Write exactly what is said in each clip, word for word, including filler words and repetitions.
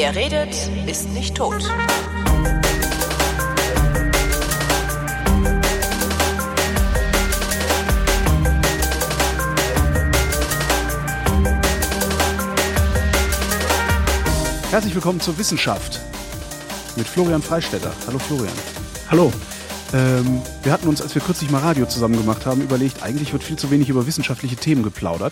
Wer redet, ist nicht tot. Herzlich willkommen zur Wissenschaft mit Florian Freistetter. Hallo Florian. Hallo. Ähm, wir hatten uns, als wir kürzlich mal Radio zusammen gemacht haben, überlegt, eigentlich wird viel zu wenig über wissenschaftliche Themen geplaudert.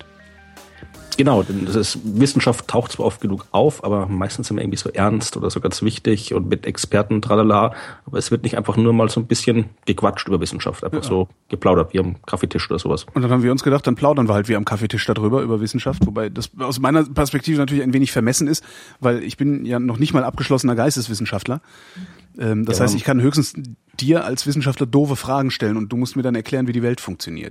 Genau, denn das ist, Wissenschaft taucht zwar oft genug auf, aber meistens immer irgendwie so ernst oder so ganz wichtig und mit Experten, tralala. Aber es wird nicht einfach nur mal so ein bisschen gequatscht über Wissenschaft, einfach ja. so geplaudert wie am Kaffeetisch oder sowas. Und dann haben wir uns gedacht, dann plaudern wir halt wie am Kaffeetisch darüber, über Wissenschaft. Wobei das aus meiner Perspektive natürlich ein wenig vermessen ist, weil ich bin ja noch nicht mal abgeschlossener Geisteswissenschaftler. Ähm, das ja, heißt, ich kann höchstens dir als Wissenschaftler doofe Fragen stellen und du musst mir dann erklären, wie die Welt funktioniert.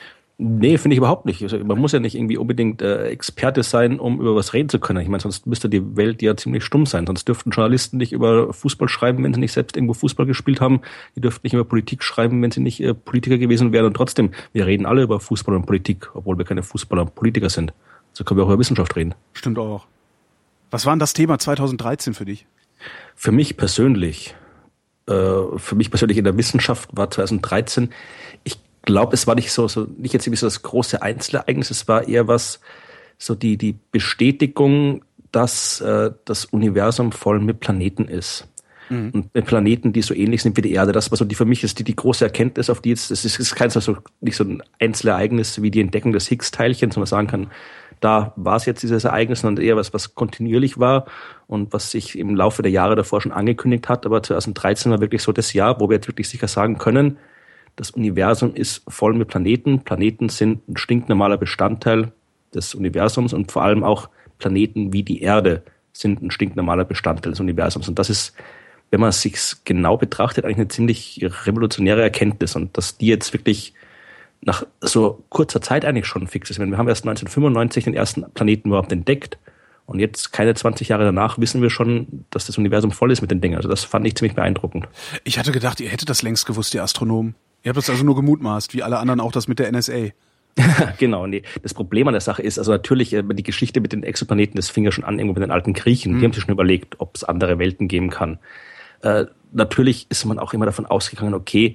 Nee, finde ich überhaupt nicht. Also man muss ja nicht irgendwie unbedingt äh, Experte sein, um über was reden zu können. Ich meine, sonst müsste die Welt ja ziemlich stumm sein. Sonst dürften Journalisten nicht über Fußball schreiben, wenn sie nicht selbst irgendwo Fußball gespielt haben. Die dürften nicht über Politik schreiben, wenn sie nicht äh, Politiker gewesen wären. Und trotzdem, wir reden alle über Fußball und Politik, obwohl wir keine Fußballer und Politiker sind. So können wir auch über Wissenschaft reden. Stimmt auch. Was war denn das Thema zweitausenddreizehn für dich? Für mich persönlich, äh, für mich persönlich in der Wissenschaft war zweitausenddreizehn, ich Ich glaube, es war nicht so, so nicht jetzt irgendwie so das große Einzelereignis, es war eher was, so die die Bestätigung, dass äh, das Universum voll mit Planeten ist. Mhm. Und mit Planeten, die so ähnlich sind wie die Erde. Das war so die für mich ist die die große Erkenntnis, auf die jetzt, das ist, ist kein so nicht so ein Einzelereignis wie die Entdeckung des Higgs-Teilchens, wo man sagen kann, da war es jetzt dieses Ereignis, sondern eher was, was kontinuierlich war und was sich im Laufe der Jahre davor schon angekündigt hat. Aber zweitausenddreizehn war wirklich so das Jahr, wo wir jetzt wirklich sicher sagen können, das Universum ist voll mit Planeten. Planeten sind ein stinknormaler Bestandteil des Universums und vor allem auch Planeten wie die Erde sind ein stinknormaler Bestandteil des Universums. Und das ist, wenn man es sich genau betrachtet, eigentlich eine ziemlich revolutionäre Erkenntnis. Und dass die jetzt wirklich nach so kurzer Zeit eigentlich schon fix ist. Wir haben erst neunzehnhundertfünfundneunzig den ersten Planeten überhaupt entdeckt. Und jetzt, keine zwanzig Jahre danach, wissen wir schon, dass das Universum voll ist mit den Dingen. Also das fand ich ziemlich beeindruckend. Ich hatte gedacht, ihr hättet das längst gewusst, ihr Astronomen. Ihr habt das also nur gemutmaßt, wie alle anderen auch das mit der N S A. Genau, nee. Das Problem an der Sache ist, also natürlich, die Geschichte mit den Exoplaneten, das fing ja schon an irgendwo mit den alten Griechen. Mhm. Die haben sich schon überlegt, ob es andere Welten geben kann. Äh, natürlich ist man auch immer davon ausgegangen, okay,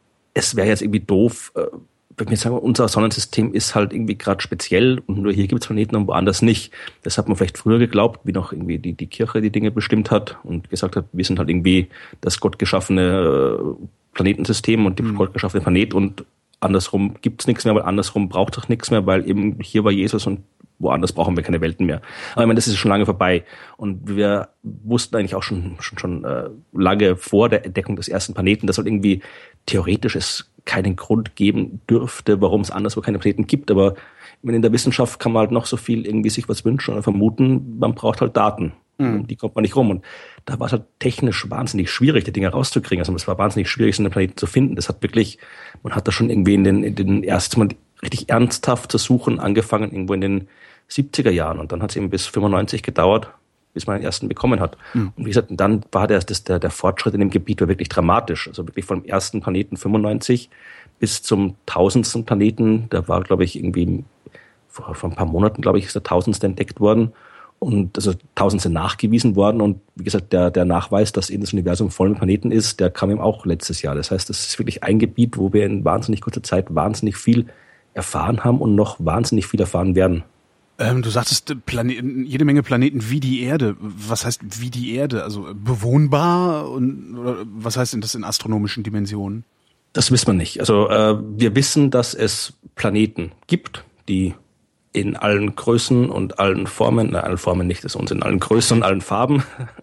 es wäre jetzt irgendwie doof, äh, wenn wir sagen, unser Sonnensystem ist halt irgendwie gerade speziell und nur hier gibt es Planeten und woanders nicht. Das hat man vielleicht früher geglaubt, wie noch irgendwie die, die Kirche die Dinge bestimmt hat und gesagt hat, wir sind halt irgendwie das gottgeschaffene äh, Planetensystem und die mhm. gottgeschaffene Planet und andersrum gibt's nichts mehr, weil andersrum braucht es auch nichts mehr, weil eben hier war Jesus und woanders brauchen wir keine Welten mehr. Aber ich meine, das ist schon lange vorbei und wir wussten eigentlich auch schon schon schon äh, lange vor der Entdeckung des ersten Planeten, dass halt irgendwie theoretisch es keinen Grund geben dürfte, warum es anderswo keine Planeten gibt. Aber in der Wissenschaft kann man halt noch so viel irgendwie sich was wünschen oder vermuten, man braucht halt Daten. Mhm. Die kommt man nicht rum. Und da war es halt technisch wahnsinnig schwierig, die Dinge rauszukriegen. Also es war wahnsinnig schwierig, so einen Planeten zu finden. Das hat wirklich, man hat da schon irgendwie in den, in den ersten Mal richtig ernsthaft zu suchen, angefangen irgendwo in den siebziger Jahren. Und dann hat es eben bis fünfundneunzig gedauert, bis man den ersten bekommen hat. Mhm. Und wie gesagt, dann war der, das, der, der Fortschritt in dem Gebiet war wirklich dramatisch. Also wirklich vom ersten Planeten fünfundneunzig bis zum tausendsten Planeten. Da war, glaube ich, irgendwie vor, vor ein paar Monaten, glaube ich, ist der tausendste entdeckt worden. Und also tausend sind nachgewiesen worden. Und wie gesagt, der, der Nachweis, dass eben das Universum voll mit Planeten ist, der kam eben auch letztes Jahr. Das heißt, das ist wirklich ein Gebiet, wo wir in wahnsinnig kurzer Zeit wahnsinnig viel erfahren haben und noch wahnsinnig viel erfahren werden. Ähm, du sagtest Planeten, jede Menge Planeten wie die Erde. Was heißt wie die Erde? Also bewohnbar? Und oder was heißt denn das in astronomischen Dimensionen? Das wissen wir nicht. Also äh, wir wissen, dass es Planeten gibt, die in allen Größen und allen Formen, na, allen Formen nicht, das ist uns in allen Größen und allen Farben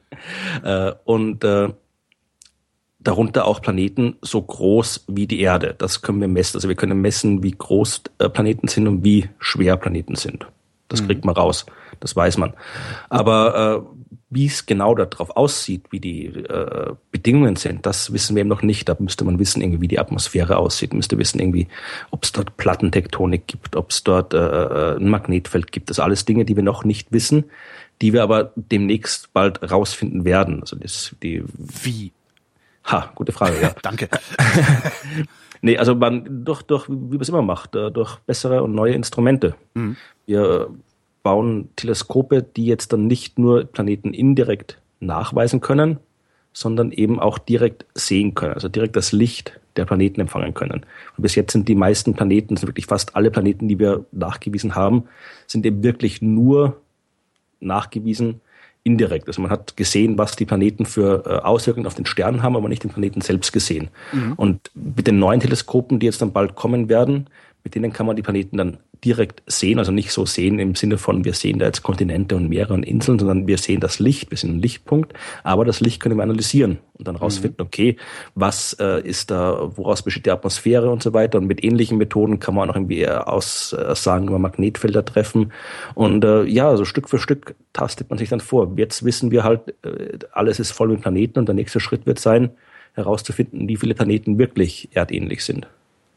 äh, und äh, darunter auch Planeten so groß wie die Erde. Das können wir messen. Also wir können messen, wie groß äh, Planeten sind und wie schwer Planeten sind. Das kriegt man raus. Das weiß man. Aber äh, wie es genau darauf aussieht, wie die äh, Bedingungen sind, das wissen wir eben noch nicht. Da müsste man wissen, irgendwie, wie die Atmosphäre aussieht. Man müsste wissen, irgendwie, ob es dort Plattentektonik gibt, ob es dort äh, ein Magnetfeld gibt. Das sind alles Dinge, die wir noch nicht wissen, die wir aber demnächst bald rausfinden werden. Also das, die wie? Ha, gute Frage, ja. Danke. Nee, also man durch, durch wie man es immer macht, durch bessere und neue Instrumente. Mhm. Wir bauen Teleskope, die jetzt dann nicht nur Planeten indirekt nachweisen können, sondern eben auch direkt sehen können, also direkt das Licht der Planeten empfangen können. Und bis jetzt sind die meisten Planeten, also wirklich fast alle Planeten, die wir nachgewiesen haben, sind eben wirklich nur nachgewiesen indirekt. Also man hat gesehen, was die Planeten für äh, Auswirkungen auf den Stern haben, aber nicht den Planeten selbst gesehen. Mhm. Und mit den neuen Teleskopen, die jetzt dann bald kommen werden, mit denen kann man die Planeten dann direkt sehen, also nicht so sehen im Sinne von, wir sehen da jetzt Kontinente und Meere und Inseln, sondern wir sehen das Licht, wir sehen einen Lichtpunkt, aber das Licht können wir analysieren und dann rausfinden, okay, was äh, ist da, woraus besteht die Atmosphäre und so weiter, und mit ähnlichen Methoden kann man auch irgendwie Aussagen über Magnetfelder treffen und äh, ja, so Stück für Stück tastet man sich dann vor. Jetzt wissen wir halt, äh, alles ist voll mit Planeten und der nächste Schritt wird sein, herauszufinden, wie viele Planeten wirklich erdähnlich sind.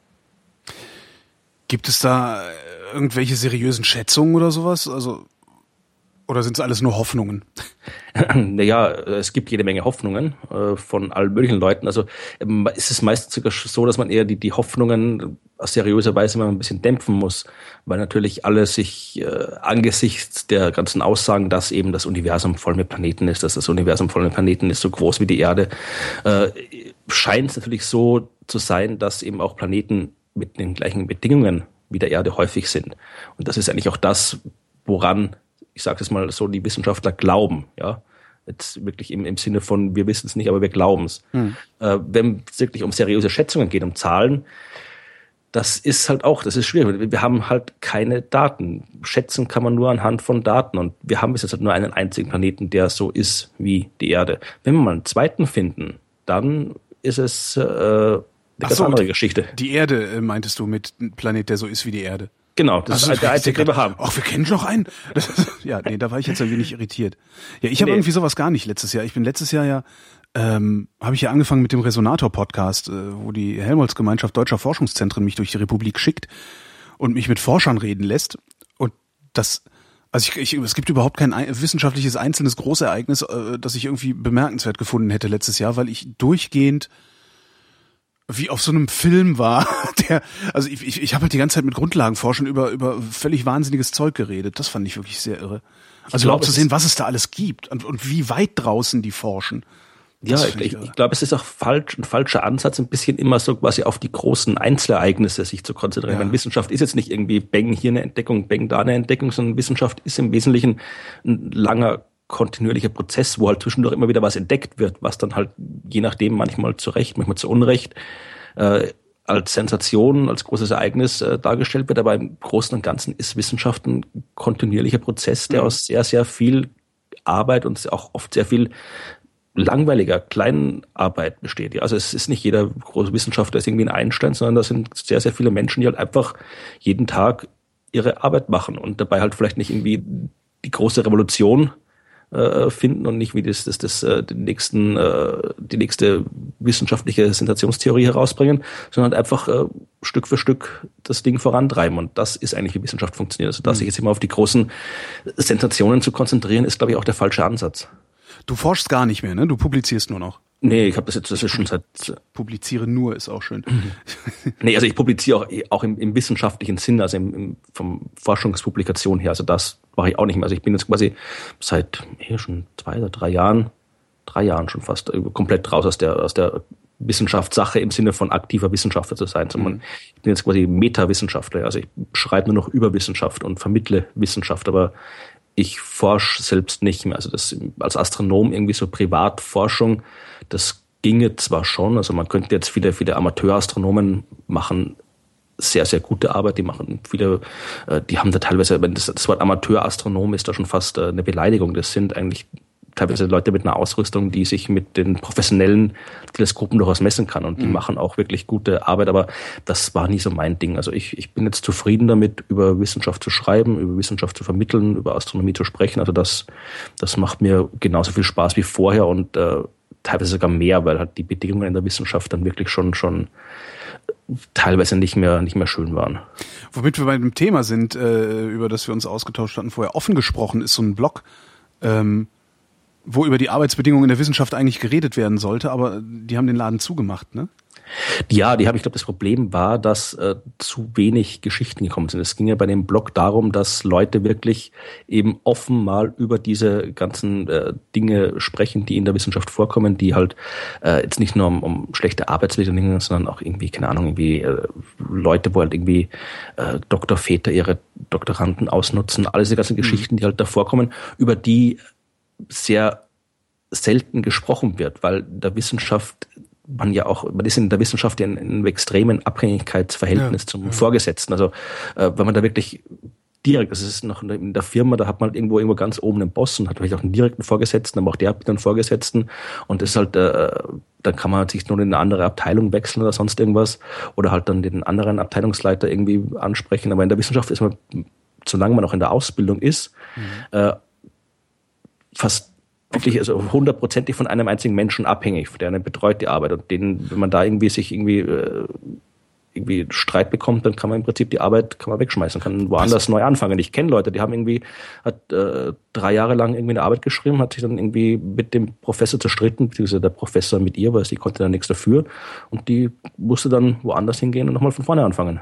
Gibt es da irgendwelche seriösen Schätzungen oder sowas? Also, oder sind es alles nur Hoffnungen? Naja, es gibt jede Menge Hoffnungen äh, von allen möglichen Leuten. Also ähm, ist es meistens sogar so, dass man eher die, die Hoffnungen aus seriöser Weise mal ein bisschen dämpfen muss, weil natürlich alle sich äh, angesichts der ganzen Aussagen, dass eben das Universum voll mit Planeten ist, dass das Universum voll mit Planeten ist, so groß wie die Erde, äh, scheint es natürlich so zu sein, dass eben auch Planeten mit den gleichen Bedingungen wie der Erde häufig sind. Und das ist eigentlich auch das, woran, ich sage es mal so, die Wissenschaftler glauben. Ja, jetzt wirklich im, im Sinne von, wir wissen es nicht, aber wir glauben es. Hm. Äh, wenn es wirklich um seriöse Schätzungen geht, um Zahlen, das ist halt auch, das ist schwierig. Wir haben halt keine Daten. Schätzen kann man nur anhand von Daten. Und wir haben bis jetzt halt nur einen einzigen Planeten, der so ist wie die Erde. Wenn wir mal einen zweiten finden, dann ist es äh, eine ganz so, andere Geschichte. Die Erde, äh, meintest du, mit einem Planet, der so ist wie die Erde? Genau, das also, ist der einzige, den wir haben. Ach, wir kennen noch einen. Das ist, ja, nee, da war ich jetzt ein wenig irritiert. Ja, ich habe nee. irgendwie sowas gar nicht letztes Jahr. Ich bin letztes Jahr ja, ähm, habe ich ja angefangen mit dem Resonator-Podcast, äh, wo die Helmholtz-Gemeinschaft Deutscher Forschungszentren mich durch die Republik schickt und mich mit Forschern reden lässt. Und das, also ich, ich, es gibt überhaupt kein wissenschaftliches einzelnes Großereignis, äh, das ich irgendwie bemerkenswert gefunden hätte letztes Jahr, weil ich durchgehend wie auf so einem Film war, der, also ich, ich, ich habe halt die ganze Zeit mit Grundlagenforschern über über völlig wahnsinniges Zeug geredet. Das fand ich wirklich sehr irre. Also überhaupt zu sehen, was es da alles gibt und, und wie weit draußen die forschen. Das ja, ich, ich, ich glaube, es ist auch falsch, ein falscher Ansatz, ein bisschen immer so quasi auf die großen Einzelereignisse sich zu konzentrieren. Ja. Weil Wissenschaft ist jetzt nicht irgendwie bang hier eine Entdeckung, bang da eine Entdeckung, sondern Wissenschaft ist im Wesentlichen ein langer kontinuierlicher Prozess, wo halt zwischendurch immer wieder was entdeckt wird, was dann halt je nachdem manchmal zu Recht, manchmal zu Unrecht äh, als Sensation, als großes Ereignis äh, dargestellt wird. Aber im Großen und Ganzen ist Wissenschaft ein kontinuierlicher Prozess, der mhm. aus sehr, sehr viel Arbeit und auch oft sehr viel langweiliger kleinen Arbeit besteht. Ja, also es ist nicht jeder große Wissenschaftler ist irgendwie ein Einstein, sondern das sind sehr, sehr viele Menschen, die halt einfach jeden Tag ihre Arbeit machen und dabei halt vielleicht nicht irgendwie die große Revolution finden und nicht wie das das das äh, den nächsten äh, die nächste wissenschaftliche Sensationstheorie herausbringen, sondern einfach äh, Stück für Stück das Ding vorantreiben, und das ist eigentlich, wie Wissenschaft funktioniert. Also da sich jetzt immer auf die großen Sensationen zu konzentrieren, ist, glaube ich, auch der falsche Ansatz. Du forschst gar nicht mehr, ne? Du publizierst nur noch. Nee, ich habe das jetzt, das ist schon seit... Publiziere nur, ist auch schön. Nee, also ich publiziere auch, auch im, im wissenschaftlichen Sinn, also im, im, vom Forschungspublikation her, also das mache ich auch nicht mehr. Also ich bin jetzt quasi seit eh, schon zwei oder drei Jahren, drei Jahren schon fast, komplett raus aus der, aus der Wissenschaftssache im Sinne von aktiver Wissenschaftler zu sein, sondern mhm. ich bin jetzt quasi Meta-Wissenschaftler, also ich schreibe nur noch über Wissenschaft und vermittle Wissenschaft, aber ich forsche selbst nicht mehr. Also das als Astronom irgendwie so Privatforschung, das ginge zwar schon, also man könnte jetzt viele, viele Amateurastronomen machen sehr, sehr gute Arbeit, die machen viele, die haben da teilweise, wenn das, das Wort Amateurastronom ist da schon fast eine Beleidigung, das sind eigentlich teilweise Leute mit einer Ausrüstung, die sich mit den professionellen Teleskopen durchaus messen kann, und die mhm. machen auch wirklich gute Arbeit, aber das war nie so mein Ding. Also ich, ich bin jetzt zufrieden damit, über Wissenschaft zu schreiben, über Wissenschaft zu vermitteln, über Astronomie zu sprechen. Also das, das macht mir genauso viel Spaß wie vorher und äh, teilweise sogar mehr, weil halt die Bedingungen in der Wissenschaft dann wirklich schon schon teilweise nicht mehr nicht mehr schön waren. Womit wir bei dem Thema sind, äh, über das wir uns ausgetauscht hatten vorher, offen gesprochen, ist so ein Blog, ähm, wo über die Arbeitsbedingungen in der Wissenschaft eigentlich geredet werden sollte, aber die haben den Laden zugemacht, ne? Ja, die haben, ich glaube, das Problem war, dass äh, zu wenig Geschichten gekommen sind. Es ging ja bei dem Blog darum, dass Leute wirklich eben offen mal über diese ganzen äh, Dinge sprechen, die in der Wissenschaft vorkommen, die halt äh, jetzt nicht nur um, um schlechte Arbeitsbedingungen gingen, sondern auch irgendwie, keine Ahnung, irgendwie äh, Leute, wo halt irgendwie äh, Doktorväter ihre Doktoranden ausnutzen, all diese ganzen mhm. Geschichten, die halt da vorkommen, über die sehr selten gesprochen wird, weil der Wissenschaft man ja auch, man ist in der Wissenschaft in einem extremen Abhängigkeitsverhältnis ja, zum ja. Vorgesetzten. Also äh, wenn man da wirklich direkt, das ist noch in der Firma, da hat man halt irgendwo irgendwo ganz oben einen Boss und hat vielleicht auch einen direkten Vorgesetzten, aber auch der hat einen Vorgesetzten und das ist halt, äh, dann kann man sich nur in eine andere Abteilung wechseln oder sonst irgendwas oder halt dann den anderen Abteilungsleiter irgendwie ansprechen. Aber in der Wissenschaft ist man, solange man auch in der Ausbildung ist, mhm. äh, fast wirklich also hundertprozentig von einem einzigen Menschen abhängig, der einen betreut die Arbeit und den, wenn man da irgendwie sich irgendwie äh, irgendwie Streit bekommt, dann kann man im Prinzip die Arbeit kann man wegschmeißen, kann woanders also, neu anfangen. Ich kenne Leute, die haben irgendwie hat äh, drei Jahre lang irgendwie eine Arbeit geschrieben, hat sich dann irgendwie mit dem Professor zerstritten, beziehungsweise der Professor mit ihr, weil sie konnte dann nichts dafür und die musste dann woanders hingehen und nochmal von vorne anfangen.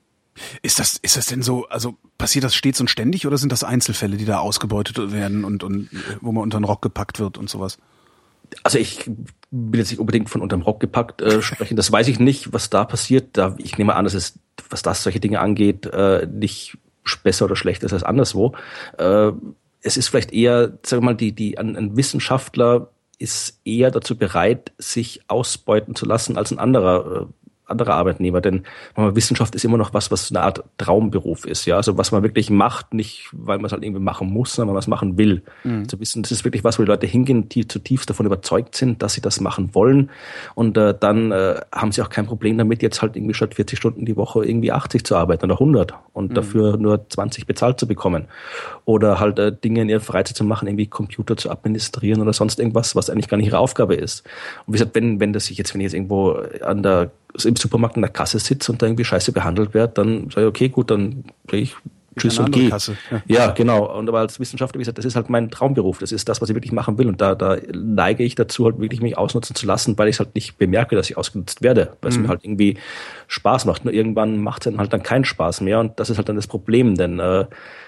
Ist das, ist das denn so, also passiert das stets und ständig oder sind das Einzelfälle, die da ausgebeutet werden und, und wo man unter den Rock gepackt wird und sowas? Also ich will jetzt nicht unbedingt von unterm Rock gepackt äh, sprechen, das weiß ich nicht, was da passiert. Da, ich nehme an, dass es, was das solche Dinge angeht, äh, nicht besser oder schlechter ist als anderswo. Äh, es ist vielleicht eher, sagen wir mal, die, die, ein, ein Wissenschaftler ist eher dazu bereit, sich ausbeuten zu lassen als ein anderer äh, anderer Arbeitnehmer, denn Wissenschaft ist immer noch was, was eine Art Traumberuf ist, ja, also was man wirklich macht, nicht weil man es halt irgendwie machen muss, sondern weil man es machen will. Mhm. Also Wissen, das ist wirklich was, wo die Leute hingehen, die zutiefst davon überzeugt sind, dass sie das machen wollen und äh, dann äh, haben sie auch kein Problem damit, jetzt halt irgendwie statt vierzig Stunden die Woche irgendwie achtzig zu arbeiten oder hundert und mhm. dafür nur zwanzig bezahlt zu bekommen oder halt äh, Dinge in ihrer Freizeit zu machen, irgendwie Computer zu administrieren oder sonst irgendwas, was eigentlich gar nicht ihre Aufgabe ist. Und wie gesagt, wenn, wenn das ich jetzt, wenn ich jetzt irgendwo an der im Supermarkt an der Kasse sitze und da irgendwie scheiße behandelt werde, dann sage ich, okay, gut, dann gehe ich tschüss und gehe. Ja. ja, genau. Und aber als Wissenschaftler, wie gesagt, das ist halt mein Traumberuf. Das ist das, was ich wirklich machen will. Und da, da neige ich dazu, halt wirklich mich ausnutzen zu lassen, weil ich es halt nicht bemerke, dass ich ausgenutzt werde, weil es mhm. mir halt irgendwie Spaß macht. Nur irgendwann macht es dann halt dann keinen Spaß mehr und das ist halt dann das Problem, denn äh,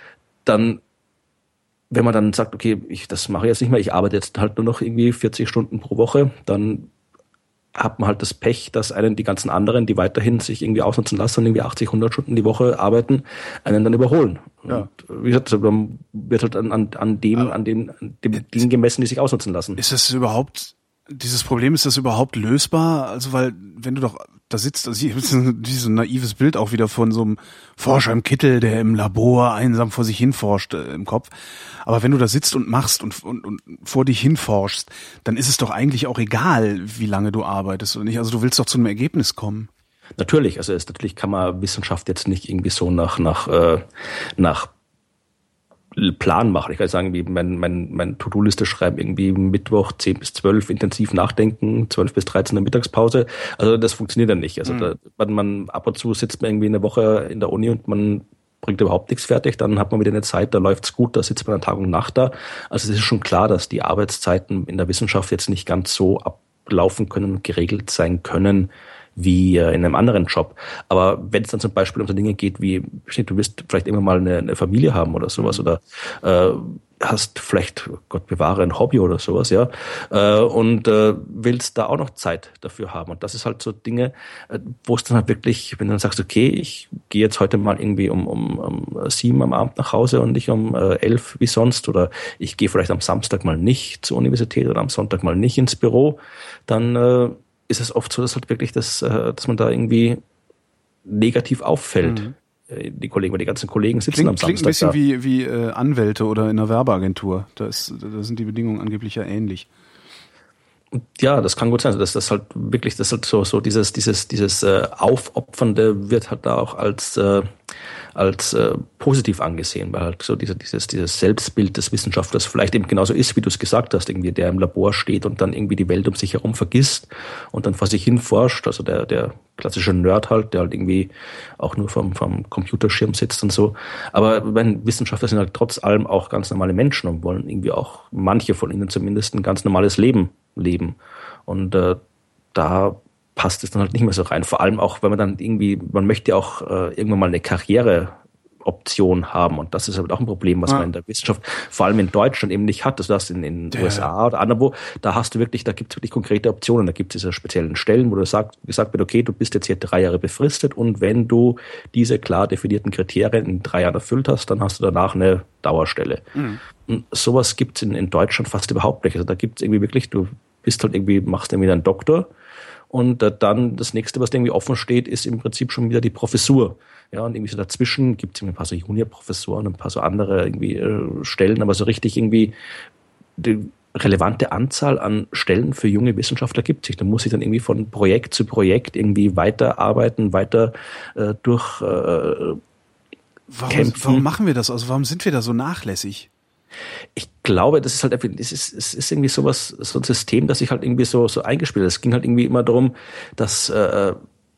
dann wenn man dann sagt, okay, ich das mache ich jetzt nicht mehr, ich arbeite jetzt halt nur noch irgendwie vierzig Stunden pro Woche, dann hat man halt das Pech, dass einen die ganzen anderen, die weiterhin sich irgendwie ausnutzen lassen und irgendwie achtzig, hundert Stunden die Woche arbeiten, einen dann überholen. Ja. Und wie gesagt, dann wird halt an, an, an dem, an den, an dem Dingen gemessen, die sich ausnutzen lassen. Ist das überhaupt, dieses Problem, ist das überhaupt lösbar? Also, weil, wenn du doch da sitzt, also hier ist dieses naives Bild auch wieder von so einem Forscher im Kittel, der im Labor einsam vor sich hin forscht äh, im Kopf. Aber wenn du da sitzt und machst und, und, und vor dich hinforschst, dann ist es doch eigentlich auch egal, wie lange du arbeitest oder nicht. Also du willst doch zu einem Ergebnis kommen. Natürlich, also es, natürlich kann man Wissenschaft jetzt nicht irgendwie so nach nach äh, nach Plan machen. Ich kann sagen, wie mein, mein, mein To-Do-Liste schreiben, irgendwie Mittwoch zehn bis zwölf intensiv nachdenken, zwölf bis dreizehn in der Mittagspause. Also das funktioniert dann nicht. Also mhm. da, wenn man ab und zu sitzt man irgendwie eine Woche in der Uni und man bringt überhaupt nichts fertig, dann hat man wieder eine Zeit, da läuft's gut, da sitzt man an Tag und Nacht da. Also es ist schon klar, dass die Arbeitszeiten in der Wissenschaft jetzt nicht ganz so ablaufen können und geregelt sein können, wie in einem anderen Job. Aber wenn es dann zum Beispiel um so Dinge geht wie, du wirst vielleicht immer mal eine, eine Familie haben oder sowas oder äh, hast vielleicht, Gott bewahre, ein Hobby oder sowas, ja, äh, und äh, willst da auch noch Zeit dafür haben. Und das ist halt so Dinge, äh, wo es dann halt wirklich, wenn du dann sagst, okay, ich gehe jetzt heute mal irgendwie um, um, um sieben am Abend nach Hause und nicht um äh, elf wie sonst oder ich gehe vielleicht am Samstag mal nicht zur Universität oder am Sonntag mal nicht ins Büro, dann äh, ist es oft so, dass halt wirklich das, dass man da irgendwie negativ auffällt. Mhm. Die Kollegen, weil die ganzen Kollegen sitzen klingt, am Samstag. Klingt ein bisschen da. wie, wie äh, Anwälte oder in einer Werbeagentur. Da, ist, da sind die Bedingungen angeblich ja ähnlich. Ja, das kann gut sein. Also das, das halt wirklich, das halt so, so dieses, dieses, dieses äh, Aufopfernde wird halt da auch als äh, als äh, positiv angesehen, weil halt so dieser, dieses, dieses Selbstbild des Wissenschaftlers vielleicht eben genauso ist, wie du es gesagt hast, irgendwie der im Labor steht und dann irgendwie die Welt um sich herum vergisst und dann vor sich hin forscht, also der, der klassische Nerd halt, der halt irgendwie auch nur vom, vom Computerschirm sitzt und so. Aber wenn Wissenschaftler sind halt trotz allem auch ganz normale Menschen und wollen irgendwie auch manche von ihnen zumindest ein ganz normales Leben leben. Und äh, da passt es dann halt nicht mehr so rein. Vor allem auch, wenn man dann irgendwie, man möchte ja auch äh, irgendwann mal eine Karriereoption haben und das ist halt auch ein Problem, was ja. man in der Wissenschaft, vor allem in Deutschland eben nicht hat. Also das in den ja. U S A oder anderswo, da hast du wirklich, da gibt es wirklich konkrete Optionen, da gibt es diese speziellen Stellen, wo du sagst, gesagt wird, okay, du bist jetzt hier drei Jahre befristet und wenn du diese klar definierten Kriterien in drei Jahren erfüllt hast, dann hast du danach eine Dauerstelle. Mhm. Und sowas gibt es in, in Deutschland fast überhaupt nicht. Also da gibt es irgendwie wirklich, du bist halt irgendwie, machst irgendwie einen Doktor und äh, dann das nächste, was irgendwie offen steht, ist im Prinzip schon wieder die Professur. Ja, und irgendwie so dazwischen gibt es ein paar so Juniorprofessoren und ein paar so andere irgendwie äh, Stellen, aber so richtig irgendwie die relevante Anzahl an Stellen für junge Wissenschaftler gibt es nicht. Da muss ich dann irgendwie von Projekt zu Projekt irgendwie weiterarbeiten, weiter äh, durch äh, warum, kämpfen. Warum machen wir das? Also warum sind wir da so nachlässig? Ich glaube, das ist halt einfach, es ist, es ist irgendwie sowas, so ein System, das sich halt irgendwie so, so eingespielt hat. Es ging halt irgendwie immer darum, dass, äh,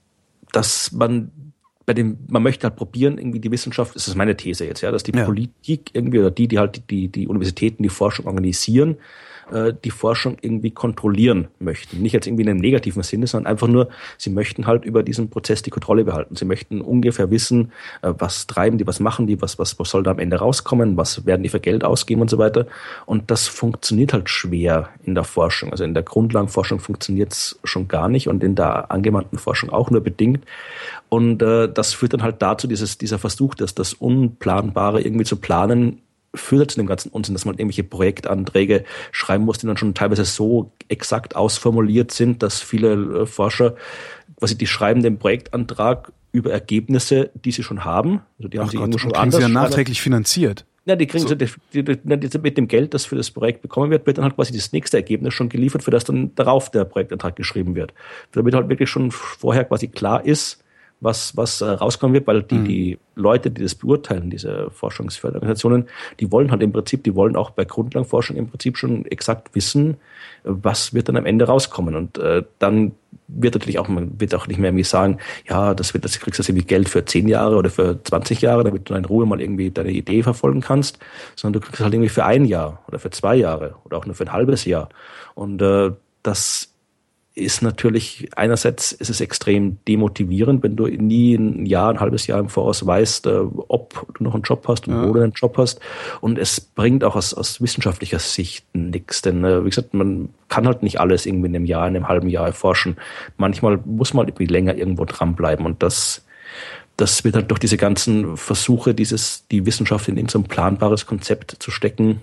dass man bei dem, man möchte halt probieren, irgendwie die Wissenschaft, das ist meine These jetzt, ja, dass die ja. Politik irgendwie oder die, die halt die, die Universitäten, die Forschung organisieren, äh, die Forschung irgendwie kontrollieren möchten. Nicht jetzt irgendwie in einem negativen Sinne, sondern einfach nur, sie möchten halt über diesen Prozess die Kontrolle behalten. Sie möchten ungefähr wissen, äh, was treiben die, was machen die, was, was, was soll da am Ende rauskommen, was werden die für Geld ausgeben und so weiter. Und das funktioniert halt schwer in der Forschung. Also in der Grundlagenforschung funktioniert es schon gar nicht und in der angewandten Forschung auch nur bedingt. Und äh, das führt dann halt dazu, dieses, dieser Versuch, dass das Unplanbare irgendwie zu planen, führt zu dem ganzen Unsinn, dass man irgendwelche Projektanträge schreiben muss, die dann schon teilweise so exakt ausformuliert sind, dass viele äh, Forscher, quasi die schreiben den Projektantrag über Ergebnisse, die sie schon haben. Also die haben Ach sie Gott, irgendwo schon kriegen anders. Sie ja nachträglich finanziert. Ja, die kriegen so. so, die, die, die, mit dem Geld, das für das Projekt bekommen wird, wird dann halt quasi das nächste Ergebnis schon geliefert, für das dann darauf der Projektantrag geschrieben wird. Damit halt wirklich schon vorher quasi klar ist, was was äh, rauskommen wird, weil die mhm. die Leute, die das beurteilen, diese Forschungsförderorganisationen, die wollen halt im Prinzip, die wollen auch bei Grundlagenforschung im Prinzip schon exakt wissen, was wird dann am Ende rauskommen. Und äh, dann wird natürlich auch, man wird auch nicht mehr irgendwie sagen, ja, das wird, das kriegst du irgendwie Geld für zehn Jahre oder für zwanzig Jahre, damit du in Ruhe mal irgendwie deine Idee verfolgen kannst, sondern du kriegst halt irgendwie für ein Jahr oder für zwei Jahre oder auch nur für ein halbes Jahr. Und äh, das ist natürlich, einerseits ist es extrem demotivierend, wenn du nie ein Jahr, ein halbes Jahr im Voraus weißt, ob du noch einen Job hast und ja. wo du einen Job hast. Und es bringt auch aus, aus wissenschaftlicher Sicht nichts. Denn, wie gesagt, man kann halt nicht alles irgendwie in einem Jahr, in einem halben Jahr erforschen. Manchmal muss man irgendwie länger irgendwo dranbleiben. Und das, das wird halt durch diese ganzen Versuche, dieses, die Wissenschaft in so ein planbares Konzept zu stecken,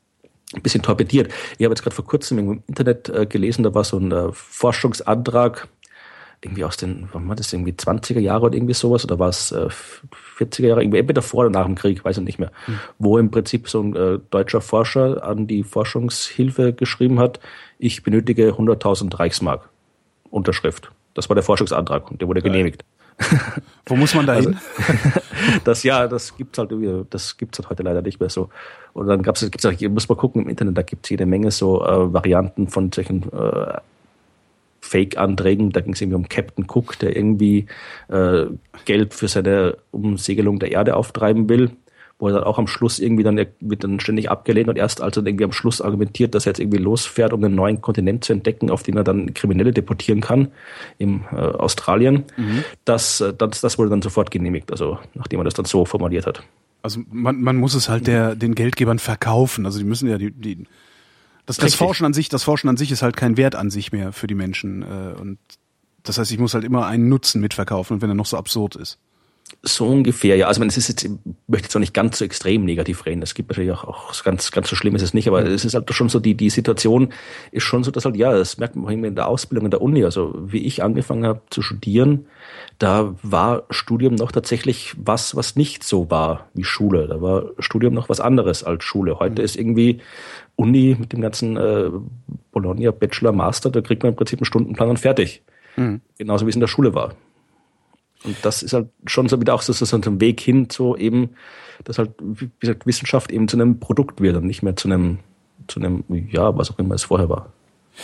ein bisschen torpediert. Ich habe jetzt gerade vor kurzem im Internet äh, gelesen, da war so ein äh, Forschungsantrag, irgendwie aus den, wann war das, irgendwie zwanziger Jahre oder irgendwie sowas, oder war es äh, vierziger Jahre, irgendwie entweder vor oder nach dem Krieg, weiß ich nicht mehr, mhm. wo im Prinzip so ein äh, deutscher Forscher an die Forschungshilfe geschrieben hat, ich benötige hunderttausend Reichsmark Unterschrift. Das war der Forschungsantrag und der wurde genehmigt. Wo muss man da hin? Also, das ja, das gibt's halt irgendwie, das gibt's halt heute leider nicht mehr so. Und dann gab's, gibt's auch, muss man gucken im Internet, da gibt's jede Menge so äh, Varianten von solchen äh, Fake-Anträgen. Da ging es irgendwie um Captain Cook, der irgendwie äh, Geld für seine Umsegelung der Erde auftreiben will, wo er dann auch am Schluss irgendwie dann, er wird dann ständig abgelehnt und erst als er irgendwie am Schluss argumentiert, dass er jetzt irgendwie losfährt, um einen neuen Kontinent zu entdecken, auf den er dann Kriminelle deportieren kann, in äh, Australien, mhm. das, das, das wurde dann sofort genehmigt, also nachdem er das dann so formuliert hat. Also man, man muss es halt der, den Geldgebern verkaufen, also die müssen ja die, die das, das Forschen an sich, das Forschen an sich ist halt kein Wert an sich mehr für die Menschen äh, und das heißt, ich muss halt immer einen Nutzen mitverkaufen, und wenn er noch so absurd ist. So ungefähr, ja. Also, es ist jetzt, ich möchte jetzt auch nicht ganz so extrem negativ reden. Es gibt natürlich auch, auch ganz, ganz so schlimm ist es nicht, aber es ist halt schon so, die, die Situation ist schon so, dass halt, ja, das merkt man auch in der Ausbildung in der Uni. Also, wie ich angefangen habe zu studieren, da war Studium noch tatsächlich was, was nicht so war wie Schule. Da war Studium noch was anderes als Schule. Heute mhm. ist irgendwie Uni mit dem ganzen äh, Bologna, Bachelor, Master, da kriegt man im Prinzip einen Stundenplan und fertig. Mhm. Genauso wie es in der Schule war. Und das ist halt schon so wieder auch so, so ein Weg hin zu eben, dass halt, wie gesagt, Wissenschaft eben zu einem Produkt wird und nicht mehr zu einem, zu einem, ja, was auch immer es vorher war.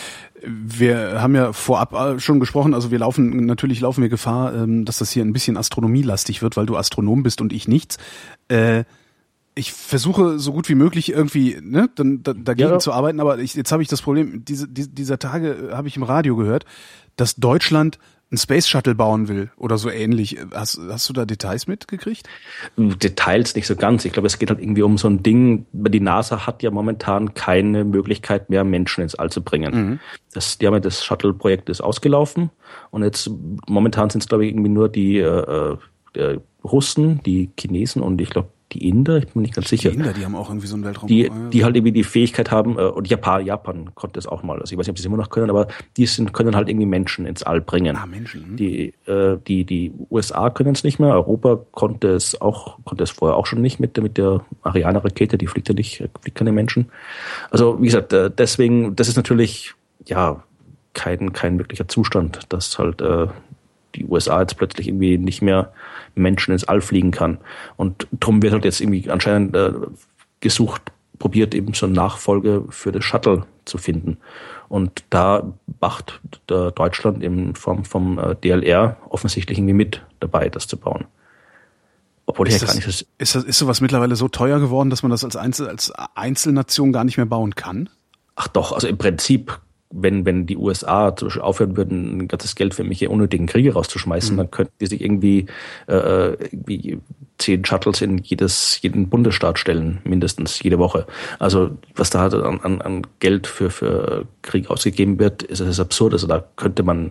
Wir haben ja vorab schon gesprochen, also wir laufen, natürlich laufen wir Gefahr, dass das hier ein bisschen astronomielastig wird, weil du Astronom bist und ich nichts. Äh, ich versuche so gut wie möglich irgendwie ne, dann, da, dagegen ja. zu arbeiten, aber ich, jetzt habe ich das Problem, diese, die, dieser Tage habe ich im Radio gehört, dass Deutschland ein Space Shuttle bauen will oder so ähnlich. Hast, hast du da Details mitgekriegt? Details nicht so ganz. Ich glaube, es geht halt irgendwie um so ein Ding. Die NASA hat ja momentan keine Möglichkeit mehr, Menschen ins All zu bringen. Mhm. Das, die haben ja das Shuttle-Projekt ist ausgelaufen und jetzt momentan sind es, glaube ich, irgendwie nur die äh, äh, Russen, die Chinesen und ich glaube die Inder, ich bin nicht ganz sicher. Die Inder, die haben auch irgendwie so einen Weltraum. Die, die halt irgendwie die Fähigkeit haben, äh, und Japan, Japan konnte es auch mal, also ich weiß nicht, ob sie es immer noch können, aber die sind, können halt irgendwie Menschen ins All bringen. Ah, Menschen. Hm. Die, äh, die, die U S A können es nicht mehr, Europa konnte es auch, konnte es vorher auch schon nicht mit, mit der Ariane-Rakete, die fliegt ja nicht, fliegt keine Menschen. Also, wie gesagt, äh, deswegen, das ist natürlich, ja, kein, kein wirklicher Zustand, dass halt, äh, die U S A jetzt plötzlich irgendwie nicht mehr Menschen ins All fliegen kann. Und darum wird halt jetzt irgendwie anscheinend äh, gesucht, probiert eben so eine Nachfolge für das Shuttle zu finden. Und da macht der Deutschland in Form vom äh, D L R offensichtlich irgendwie mit dabei, das zu bauen. Obwohl ist ich ja das, gar nicht... Ist, das, ist sowas mittlerweile so teuer geworden, dass man das als, Einzel, als Einzelnation gar nicht mehr bauen kann? Ach doch, also im Prinzip... Wenn, wenn die U S A zum Beispiel aufhören würden, ein ganzes Geld für irgendwelche unnötigen Kriege rauszuschmeißen, mhm. dann könnten die sich irgendwie, äh, irgendwie zehn Shuttles in jedes, jeden Bundesstaat stellen, mindestens jede Woche. Also was da an, an, an Geld für, für Krieg ausgegeben wird, ist, ist absurd. Also da könnte man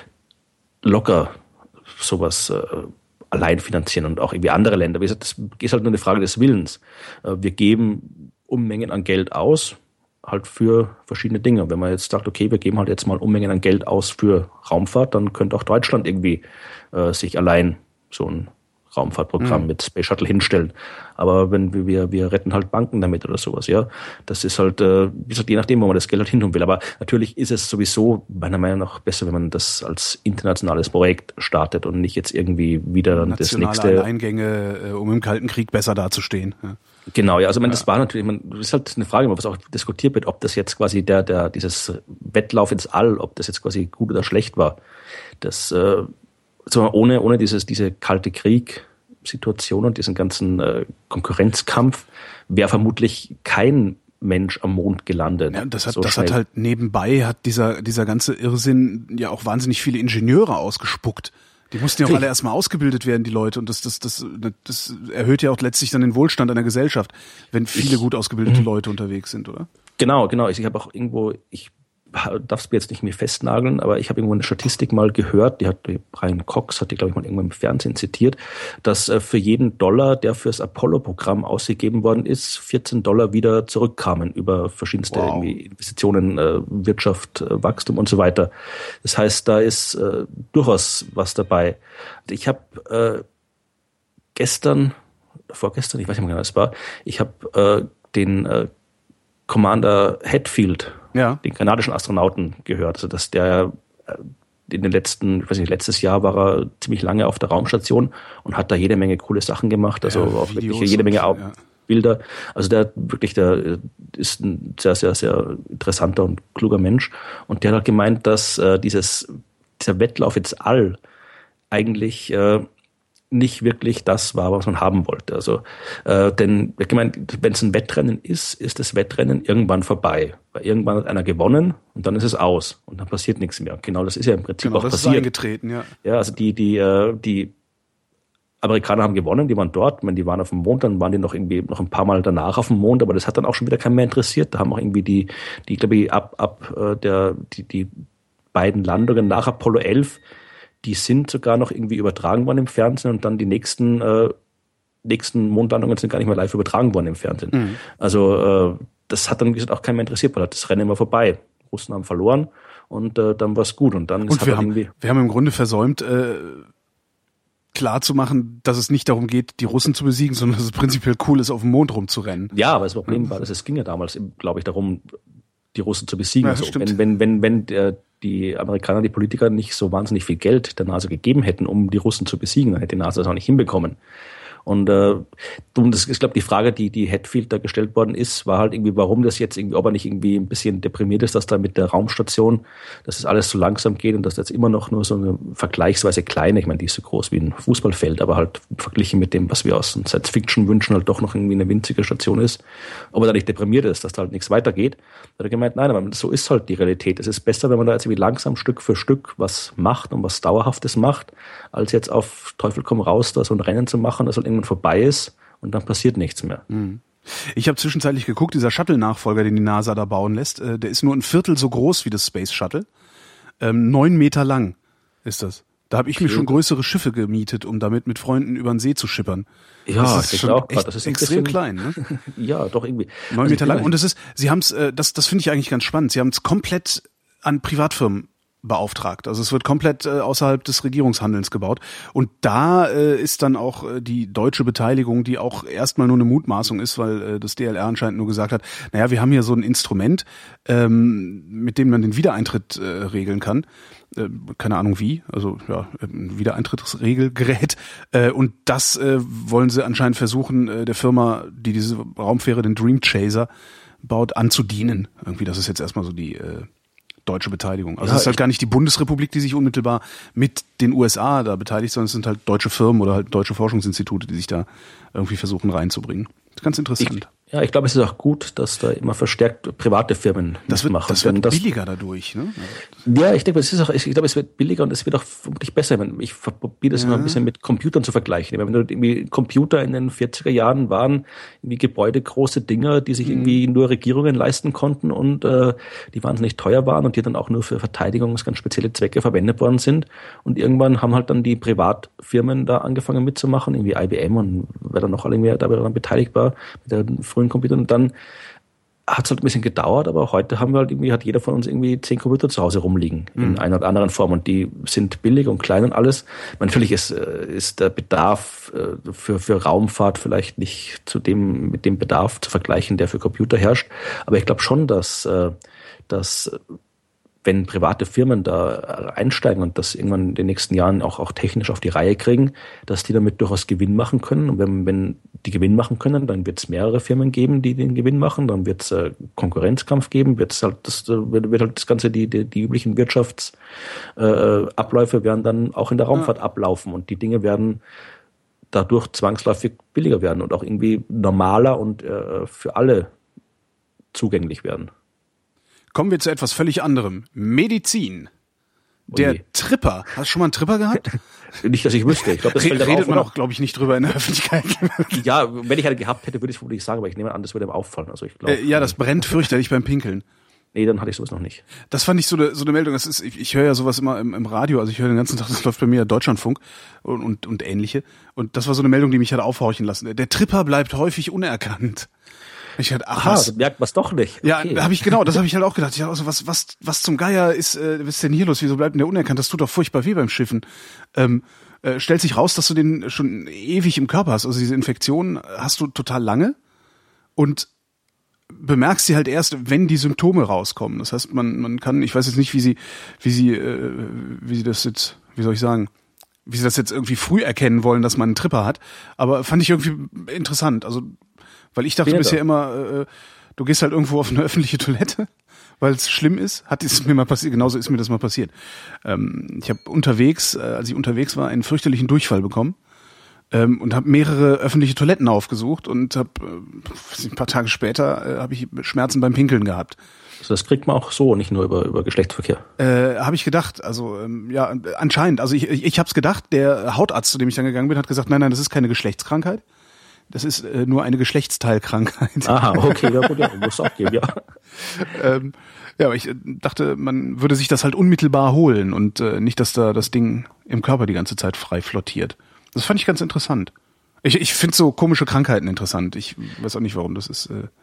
locker sowas äh, allein finanzieren und auch irgendwie andere Länder. Wie gesagt, das ist halt nur eine Frage des Willens. Äh, wir geben Unmengen an Geld aus, halt für verschiedene Dinge. Wenn man jetzt sagt, okay, wir geben halt jetzt mal Unmengen an Geld aus für Raumfahrt, dann könnte auch Deutschland irgendwie äh, sich allein so ein Raumfahrtprogramm mhm. mit Space Shuttle hinstellen. Aber wenn wir, wir, wir retten halt Banken damit oder sowas, ja. Das ist halt, äh, wie gesagt, je nachdem, wo man das Geld halt hin tun will. Aber natürlich ist es sowieso meiner Meinung nach besser, wenn man das als internationales Projekt startet und nicht jetzt irgendwie wieder dann das nächste. Nationale Alleingänge, äh, um im Kalten Krieg besser dazustehen. Ja. Genau, ja, also ich meine, das war natürlich, man, das ist halt eine Frage, was auch diskutiert wird, ob das jetzt quasi der, der, dieses Wettlauf ins All, ob das jetzt quasi gut oder schlecht war. Das, äh, also ohne, ohne dieses, diese kalte Krieg-Situation und diesen ganzen äh, Konkurrenzkampf wäre vermutlich kein Mensch am Mond gelandet. Ja, das hat, so das hat halt nebenbei, hat dieser, dieser ganze Irrsinn ja auch wahnsinnig viele Ingenieure ausgespuckt. Die mussten ja auch alle erstmal ausgebildet werden, die Leute. Und das, das, das, das erhöht ja auch letztlich dann den Wohlstand einer Gesellschaft, wenn viele gut ausgebildete Leute unterwegs sind, oder? Genau, genau. Ich habe auch irgendwo, ich darf es mir jetzt nicht mehr festnageln, aber ich habe irgendwo eine Statistik mal gehört, die hat Brian Cox, hat die, glaube ich, mal irgendwann im Fernsehen zitiert, dass äh, für jeden Dollar, der fürs Apollo-Programm ausgegeben worden ist, vierzehn Dollar wieder zurückkamen über verschiedenste wow. irgendwie Investitionen, äh, Wirtschaft, äh, Wachstum und so weiter. Das heißt, da ist äh, durchaus was dabei. Ich habe äh, gestern, vorgestern, ich weiß nicht mehr genau, was es war, ich habe äh, den äh, Commander Hatfield, ja. den kanadischen Astronauten, gehört. Also dass der in den letzten, ich weiß nicht, letztes Jahr war er ziemlich lange auf der Raumstation und hat da jede Menge coole Sachen gemacht, also ja, auch wirklich jede Menge und, ja. Bilder. Also der wirklich, der ist ein sehr, sehr, sehr interessanter und kluger Mensch. Und der hat gemeint, dass äh, dieses, dieser Wettlauf ins All eigentlich äh, nicht wirklich das war, was man haben wollte. Also, äh, denn ich meine, wenn es ein Wettrennen ist, ist das Wettrennen irgendwann vorbei. Weil irgendwann hat einer gewonnen und dann ist es aus und dann passiert nichts mehr. Genau, das ist ja im Prinzip genau, auch das passiert. Ist eingetreten, ja. Ja, also die die äh, die Amerikaner haben gewonnen, die waren dort, wenn die waren auf dem Mond, dann waren die noch irgendwie noch ein paar Mal danach auf dem Mond, aber das hat dann auch schon wieder keinen mehr interessiert. Da haben auch irgendwie die die glaube ich ab ab äh, der die die beiden Landungen nach Apollo elf, die sind sogar noch irgendwie übertragen worden im Fernsehen und dann die nächsten äh, nächsten Mondlandungen sind gar nicht mehr live übertragen worden im Fernsehen. Mhm. Also äh, das hat dann wie gesagt auch keinen mehr interessiert, weil das Rennen war vorbei. Die Russen haben verloren und äh, dann war es gut. Und dann und ist wir, haben, irgendwie wir haben im Grunde versäumt, äh, klar zu machen, dass es nicht darum geht, die Russen zu besiegen, sondern dass es prinzipiell cool ist, auf dem Mond rumzurennen. Ja, aber das Problem war, dass es ging ja damals, glaube ich, darum, die Russen zu besiegen. Ja, also, wenn wenn wenn wenn der die Amerikaner, die Politiker nicht so wahnsinnig viel Geld der NASA gegeben hätten, um die Russen zu besiegen, dann hätte die NASA das auch nicht hinbekommen. Und äh, das ist, glaube ich, die Frage, die die Hatfield da gestellt worden ist, war halt irgendwie, warum das jetzt irgendwie, ob er nicht irgendwie ein bisschen deprimiert ist, dass da mit der Raumstation, dass das alles so langsam geht und dass das jetzt immer noch nur so eine vergleichsweise kleine, ich meine, die ist so groß wie ein Fußballfeld, aber halt verglichen mit dem, was wir aus Science Fiction wünschen, halt doch noch irgendwie eine winzige Station ist. Ob er da nicht deprimiert ist, dass da halt nichts weitergeht, hat er gemeint, nein, aber so ist halt die Realität. Es ist besser, wenn man da jetzt irgendwie langsam Stück für Stück was macht und was Dauerhaftes macht, als jetzt auf Teufel komm raus, da so ein Rennen zu machen, das halt irgendwann vorbei ist und dann passiert nichts mehr. Ich habe zwischenzeitlich geguckt, dieser Shuttle-Nachfolger, den die NASA da bauen lässt, äh, der ist nur ein Viertel so groß wie das Space Shuttle. Ähm, neun Meter lang ist das. Da habe ich okay. mir schon größere Schiffe gemietet, um damit mit Freunden über den See zu schippern. Ja, das ist schon auch, echt das ist extrem klein. Ne? Ja, doch irgendwie. Neun Meter lang. Und es ist, sie haben es, äh, das, das finde ich eigentlich ganz spannend. Sie haben es komplett an Privatfirmen beauftragt. Also es wird komplett äh, außerhalb des Regierungshandelns gebaut. Und da äh, ist dann auch äh, die deutsche Beteiligung, die auch erstmal nur eine Mutmaßung ist, weil äh, das D L R anscheinend nur gesagt hat, naja, wir haben hier so ein Instrument, ähm, mit dem man den Wiedereintritt äh, regeln kann. Äh, keine Ahnung wie, also ja, ein Wiedereintrittsregelgerät. Äh, und das äh, wollen sie anscheinend versuchen, äh, der Firma, die diese Raumfähre, den Dream Chaser, baut, anzudienen. Irgendwie, das ist jetzt erstmal so die äh, deutsche Beteiligung. Also ja, es ist halt gar nicht die Bundesrepublik, die sich unmittelbar mit den U S A da beteiligt, sondern es sind halt deutsche Firmen oder halt deutsche Forschungsinstitute, die sich da irgendwie versuchen reinzubringen. Das ist ganz interessant. Ich, ja, ich glaube, es ist auch gut, dass da immer verstärkt private Firmen das wird, machen. Das wird das, billiger dadurch, ne? Ja, ich denke, es ist auch, ich glaube, es wird billiger und es wird auch vermutlich besser. Ich probiere das ja. immer ein bisschen mit Computern zu vergleichen. Wenn du irgendwie Computer in den vierziger Jahren waren, irgendwie gebäudegroße Dinger, die sich mhm. irgendwie nur Regierungen leisten konnten und äh, die wahnsinnig teuer waren und die dann auch nur für Verteidigungs ganz spezielle Zwecke verwendet worden sind. Und irgendwann haben halt dann die Privatfirmen da angefangen mitzumachen, irgendwie I B M und wer dann noch alle irgendwie dabei daran beteiligt war, mit der frühen Computern. Und dann hat es halt ein bisschen gedauert, aber heute haben wir halt irgendwie, hat jeder von uns irgendwie zehn Computer zu Hause rumliegen, mhm. in einer oder anderen Form. Und die sind billig und klein und alles. Natürlich ist, ist der Bedarf für, für Raumfahrt vielleicht nicht zu dem, mit dem Bedarf zu vergleichen, der für Computer herrscht. Aber ich glaube schon, dass, dass wenn private Firmen da einsteigen und das irgendwann in den nächsten Jahren auch, auch technisch auf die Reihe kriegen, dass die damit durchaus Gewinn machen können. Und wenn, wenn die Gewinn machen können, dann wird es mehrere Firmen geben, die den Gewinn machen. Dann wird es äh, Konkurrenzkampf geben, wird es halt das, wird, wird halt das Ganze, die, die, die üblichen Wirtschaftsabläufe äh, werden dann auch in der Raumfahrt ja. ablaufen und die Dinge werden dadurch zwangsläufig billiger werden und auch irgendwie normaler und äh, für alle zugänglich werden. Kommen wir zu etwas völlig anderem. Medizin. Der Oje. Tripper. Hast du schon mal einen Tripper gehabt? Nicht, dass ich wüsste. Ich glaube, das Re- fällt redet auf, man oder? auch, glaube ich, nicht drüber in der Öffentlichkeit. Ja, wenn ich eine gehabt hätte, würde ich es vermutlich sagen, aber ich nehme an, das würde ihm auffallen. Also ich glaube. Äh, ja, das brennt fürchterlich beim Pinkeln. Nee, dann hatte ich sowas noch nicht. Das fand ich so eine so eine Meldung. Das ist, ich, ich höre ja sowas immer im, im Radio. Also ich höre den ganzen Tag, das läuft bei mir Deutschlandfunk und, und und ähnliche. Und das war so eine Meldung, die mich hat aufhorchen lassen. Der Tripper bleibt häufig unerkannt. Ich dachte, ach, Aha, was? das merkt man es doch nicht. Ja, okay. habe ich genau, das habe ich halt auch gedacht. Ich dachte, also, was was was zum Geier ist, äh, was ist denn hier los? Wieso bleibt denn der unerkannt? Das tut doch furchtbar weh beim Schiffen. Ähm, äh, stellt sich raus, dass du den schon ewig im Körper hast. Also diese Infektion hast du total lange und bemerkst sie halt erst, wenn die Symptome rauskommen. Das heißt, man man kann, ich weiß jetzt nicht, wie sie wie sie äh, wie sie das jetzt, wie soll ich sagen, wie sie das jetzt irgendwie früh erkennen wollen, dass man einen Tripper hat, aber fand ich irgendwie interessant. Also weil ich dachte Bin bisher immer, äh, du gehst halt irgendwo auf eine öffentliche Toilette, weil es schlimm ist. Hat es mir mal passiert, genauso ist mir das mal passiert. Ähm, ich habe unterwegs, äh, als ich unterwegs war, einen fürchterlichen Durchfall bekommen ähm, und habe mehrere öffentliche Toiletten aufgesucht und habe äh, ein paar Tage später äh, habe ich Schmerzen beim Pinkeln gehabt. Also das kriegt man auch so, nicht nur über über Geschlechtsverkehr. Äh, habe ich gedacht, also ähm, ja, anscheinend. Also ich ich, ich habe es gedacht. Der Hautarzt, zu dem ich dann gegangen bin, hat gesagt, nein, nein, das ist keine Geschlechtskrankheit. Das ist äh, nur eine Geschlechtsteilkrankheit. Aha, okay, ja gut, ja, muss auch geben, ja. ähm, ja, aber ich äh, dachte, man würde sich das halt unmittelbar holen und äh, nicht, dass da das Ding im Körper die ganze Zeit frei flottiert. Das fand ich ganz interessant. Ich, ich finde so komische Krankheiten interessant. Ich weiß auch nicht, warum das ist. Äh,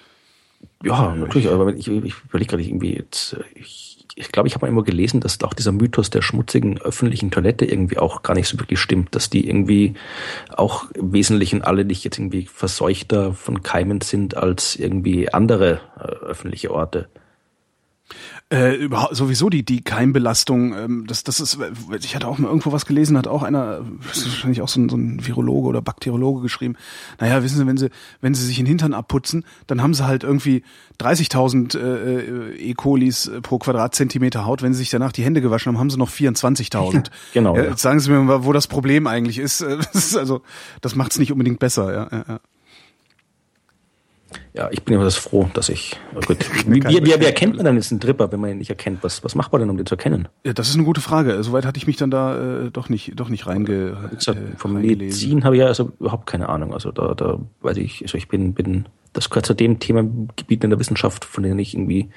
ja, natürlich, aber ich, ich überlege gerade irgendwie jetzt, ich Ich glaube, ich habe mal immer gelesen, dass auch dieser Mythos der schmutzigen öffentlichen Toilette irgendwie auch gar nicht so wirklich stimmt, dass die irgendwie auch im Wesentlichen alle nicht jetzt irgendwie verseuchter von Keimen sind als irgendwie andere äh, öffentliche Orte. Äh, überhaupt, sowieso die, die Keimbelastung, ähm, das, das ist, ich hatte auch mal irgendwo was gelesen, hat auch einer, das ist wahrscheinlich auch so ein, so ein Virologe oder Bakteriologe geschrieben, naja, wissen Sie, wenn Sie, wenn Sie sich den Hintern abputzen, dann haben Sie halt irgendwie dreißigtausend äh, E. colis pro Quadratzentimeter Haut, wenn Sie sich danach die Hände gewaschen haben, haben Sie noch vierundzwanzigtausend. Genau. Ja, Ja. jetzt sagen Sie mir mal, wo das Problem eigentlich ist. Das ist also, das macht es nicht unbedingt besser, ja, ja, ja. Ja, ich bin immer das froh, dass ich. Oh gut. Wie, wie, wie, wie erkennt man dann jetzt einen Tripper, wenn man ihn nicht erkennt? Was, was macht man denn, um den zu erkennen? Ja, das ist eine gute Frage. Soweit hatte ich mich dann da äh, doch nicht, doch nicht reinge. Wie gesagt, äh, vom Medizin habe ich ja also überhaupt keine Ahnung. Also da, da weiß ich, also ich bin, bin, das gehört zu dem Themengebiet in der Wissenschaft, von denen ich irgendwie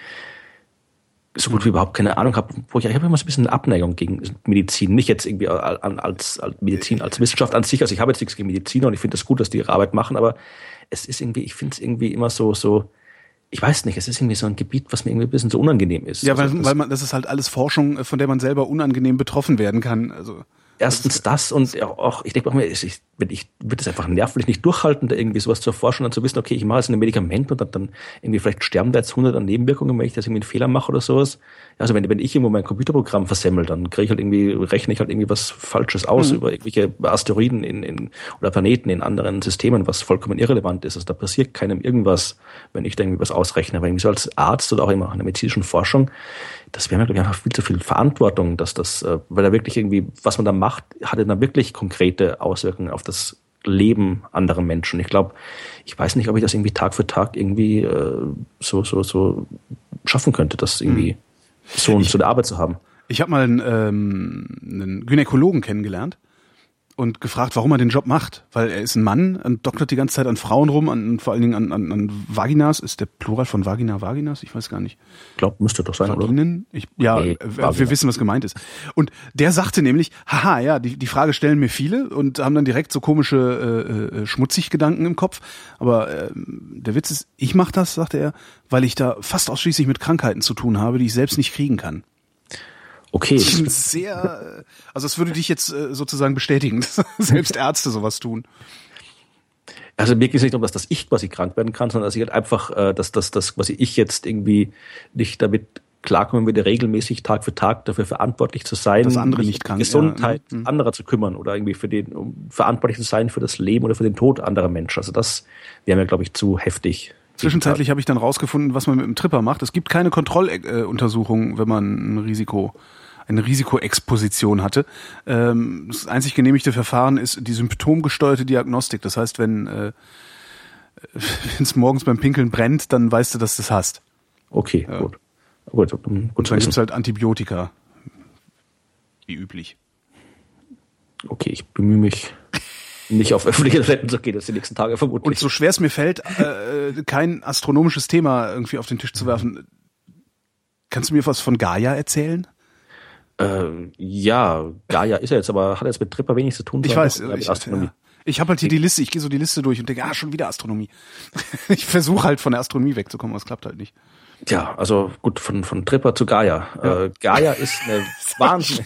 so gut wie überhaupt keine Ahnung habe. Wo ich, ich habe immer so ein bisschen eine Abneigung gegen Medizin. Nicht jetzt irgendwie als, als Medizin, als Wissenschaft an sich. Also ich habe jetzt nichts gegen Mediziner und ich finde es das gut, dass die ihre Arbeit machen, aber es ist irgendwie, ich finde es irgendwie immer so, so, ich weiß nicht, es ist irgendwie so ein Gebiet, was mir irgendwie ein bisschen so unangenehm ist. Ja, weil, also das, weil man, das ist halt alles Forschung, von der man selber unangenehm betroffen werden kann. Also erstens das und auch, ich denke auch mir, ich, ich, ich würde es einfach nervlich nicht durchhalten, da irgendwie sowas zu erforschen und zu wissen, okay, ich mache jetzt ein Medikament und dann, dann irgendwie vielleicht sterben da jetzt hundert an Nebenwirkungen, wenn ich da irgendwie einen Fehler mache oder sowas. Ja, also wenn, wenn ich irgendwo mein Computerprogramm versemmel, dann kriege ich halt irgendwie, rechne ich halt irgendwie was Falsches aus mhm. über irgendwelche Asteroiden in, in, oder Planeten in anderen Systemen, was vollkommen irrelevant ist. Also da passiert keinem irgendwas, wenn ich da irgendwie was ausrechne. Aber irgendwie so als Arzt oder auch immer in der medizinischen Forschung, das wäre mir, glaube ich, einfach viel zu viel Verantwortung, dass das, weil da wirklich irgendwie, was man da macht, hat dann wirklich konkrete Auswirkungen auf das Leben anderer Menschen. Ich glaube, ich weiß nicht, ob ich das irgendwie Tag für Tag irgendwie äh, so, so, so schaffen könnte, das irgendwie hm. so, ich, so eine Arbeit zu haben. Ich habe mal einen, ähm, einen Gynäkologen kennengelernt und gefragt, warum er den Job macht. Weil er ist ein Mann und doktert die ganze Zeit an Frauen rum, an, vor allen Dingen an, an, an Vaginas. Ist der Plural von Vagina Vaginas? Ich weiß gar nicht. Ich glaube, müsste doch sein, Vaginen? oder? Ich, ja, nee, wir, wir wissen, was gemeint ist. Und der sagte nämlich, haha, ja, die, die Frage stellen mir viele und haben dann direkt so komische äh, Schmutzig-Gedanken im Kopf. Aber äh, der Witz ist, ich mache das, sagte er, weil ich da fast ausschließlich mit Krankheiten zu tun habe, die ich selbst nicht kriegen kann. Okay. Sehr, also es würde dich jetzt äh, sozusagen bestätigen, dass selbst Ärzte sowas tun. Also mir geht es nicht darum, dass das ich quasi krank werden kann, sondern dass ich halt einfach, äh, dass das, das quasi ich jetzt irgendwie nicht damit klarkommen würde, regelmäßig Tag für Tag dafür verantwortlich zu sein, dass andere nicht krank, die Gesundheit ja. anderer zu kümmern oder irgendwie für den, um verantwortlich zu sein für das Leben oder für den Tod anderer Menschen. Also das wäre mir, glaube ich, zu heftig. Zwischenzeitlich habe ich dann rausgefunden, was man mit dem Tripper macht. Es gibt keine Kontrolluntersuchung, wenn man ein Risiko, eine Risikoexposition hatte. Das einzig genehmigte Verfahren ist die symptomgesteuerte Diagnostik. Das heißt, wenn äh, es morgens beim Pinkeln brennt, dann weißt du, dass du das hast. Okay, ja. gut. gut. gut Und dann gibt es halt Antibiotika, wie üblich. Okay, ich bemühe mich, nicht auf öffentliche Toiletten zu gehen, das die nächsten Tage vermutlich. Und so schwer es mir fällt, äh, kein astronomisches Thema irgendwie auf den Tisch zu werfen. Kannst du mir was von Gaia erzählen? Äh, ja, Gaia ist ja jetzt, aber hat jetzt mit Tripper wenig zu tun. Ich weiß, ich, Astronomie. Ja. Ich habe halt hier die Liste, ich gehe so die Liste durch und denke, ah, schon wieder Astronomie. Ich versuche halt von der Astronomie wegzukommen, aber es klappt halt nicht. Ja, also gut, von, von Tripper zu Gaia. Ja. Äh, Gaia ist eine Wahnsinn.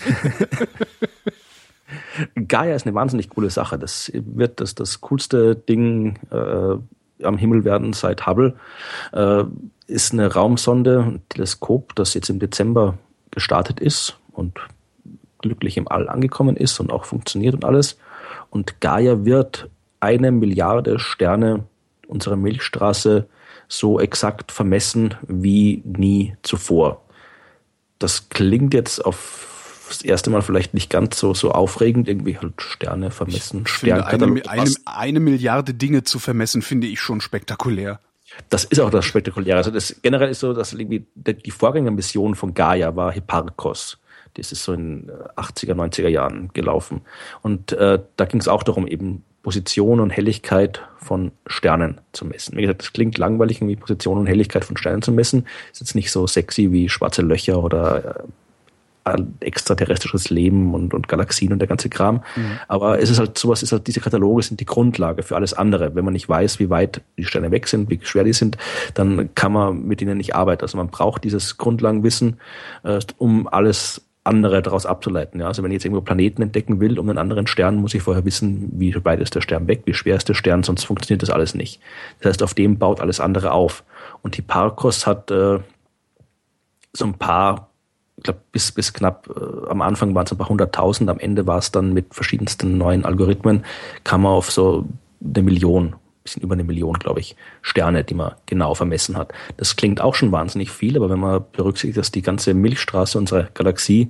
Gaia ist eine wahnsinnig coole Sache. Das wird das, das coolste Ding äh, am Himmel werden seit Hubble. Äh, ist eine Raumsonde, ein Teleskop, das jetzt im Dezember gestartet ist und glücklich im All angekommen ist und auch funktioniert und alles. Und Gaia wird eine Milliarde Sterne unserer Milchstraße so exakt vermessen wie nie zuvor. Das klingt jetzt auf das erste Mal vielleicht nicht ganz so so aufregend, irgendwie halt Sterne vermessen. Ich finde eine, eine, eine Milliarde Dinge zu vermessen, finde ich schon spektakulär. Das ist auch das Spektakuläre. Also das generell ist so, dass irgendwie die Vorgängermission von Gaia war Hipparcos. Das ist so in achtziger, neunziger Jahren gelaufen. Und äh, da ging es auch darum, eben Position und Helligkeit von Sternen zu messen. Wie gesagt, das klingt langweilig, irgendwie Position und Helligkeit von Sternen zu messen. Ist jetzt nicht so sexy wie schwarze Löcher oder äh, extraterrestrisches Leben und, und Galaxien und der ganze Kram. Mhm. Aber es ist halt sowas, ist halt, diese Kataloge sind die Grundlage für alles andere. Wenn man nicht weiß, wie weit die Sterne weg sind, wie schwer die sind, dann kann man mit ihnen nicht arbeiten. Also man braucht dieses Grundlagenwissen, äh, um alles andere daraus abzuleiten. Ja, also wenn ich jetzt irgendwo Planeten entdecken will, um einen anderen Stern, muss ich vorher wissen, wie weit ist der Stern weg, wie schwer ist der Stern, sonst funktioniert das alles nicht. Das heißt, auf dem baut alles andere auf. Und Hipparcos hat äh, so ein paar, ich glaube bis, bis knapp, äh, am Anfang waren es ein paar hunderttausend, am Ende war es dann mit verschiedensten neuen Algorithmen, kam man auf so eine Million, bisschen über eine Million, glaube ich, Sterne, die man genau vermessen hat. Das klingt auch schon wahnsinnig viel, aber wenn man berücksichtigt, dass die ganze Milchstraße unserer Galaxie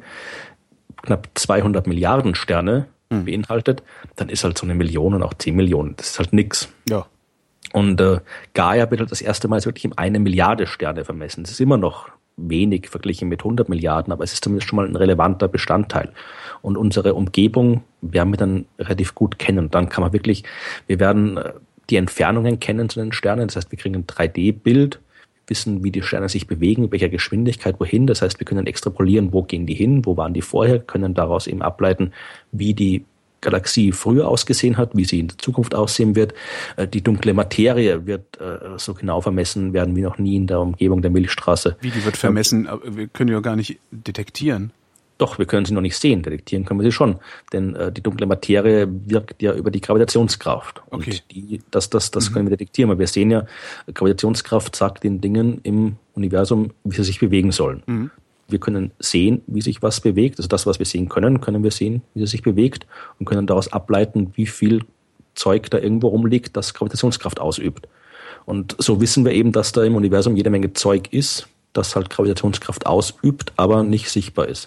knapp zweihundert Milliarden Sterne hm. beinhaltet, dann ist halt so eine Million und auch zehn Millionen. Das ist halt nix. Ja. Und äh, Gaia wird halt das erste Mal wirklich um eine Milliarde Sterne vermessen. Das ist immer noch wenig verglichen mit hundert Milliarden, aber es ist zumindest schon mal ein relevanter Bestandteil. Und unsere Umgebung werden wir dann relativ gut kennen. Und dann kann man wirklich, wir werden die Entfernungen kennen zu den Sternen. Das heißt, wir kriegen ein drei D Bild, wissen, wie die Sterne sich bewegen, mit welcher Geschwindigkeit, wohin. Das heißt, wir können extrapolieren, wo gehen die hin, wo waren die vorher, können daraus eben ableiten, wie die Galaxie früher ausgesehen hat, wie sie in der Zukunft aussehen wird. Die dunkle Materie wird so genau vermessen werden wie noch nie in der Umgebung der Milchstraße. Wie, die wird vermessen? Wir können ja gar nicht detektieren. Doch, wir können sie noch nicht sehen. Detektieren können wir sie schon. Denn äh, die dunkle Materie wirkt ja über die Gravitationskraft. Okay. Und die, das, das, das mhm. können wir detektieren. Aber wir sehen ja, Gravitationskraft sagt den Dingen im Universum, wie sie sich bewegen sollen. Mhm. Wir können sehen, wie sich was bewegt. Also das, was wir sehen können, können wir sehen, wie es sich bewegt und können daraus ableiten, wie viel Zeug da irgendwo rumliegt, das Gravitationskraft ausübt. Und so wissen wir eben, dass da im Universum jede Menge Zeug ist, das halt Gravitationskraft ausübt, aber nicht sichtbar ist.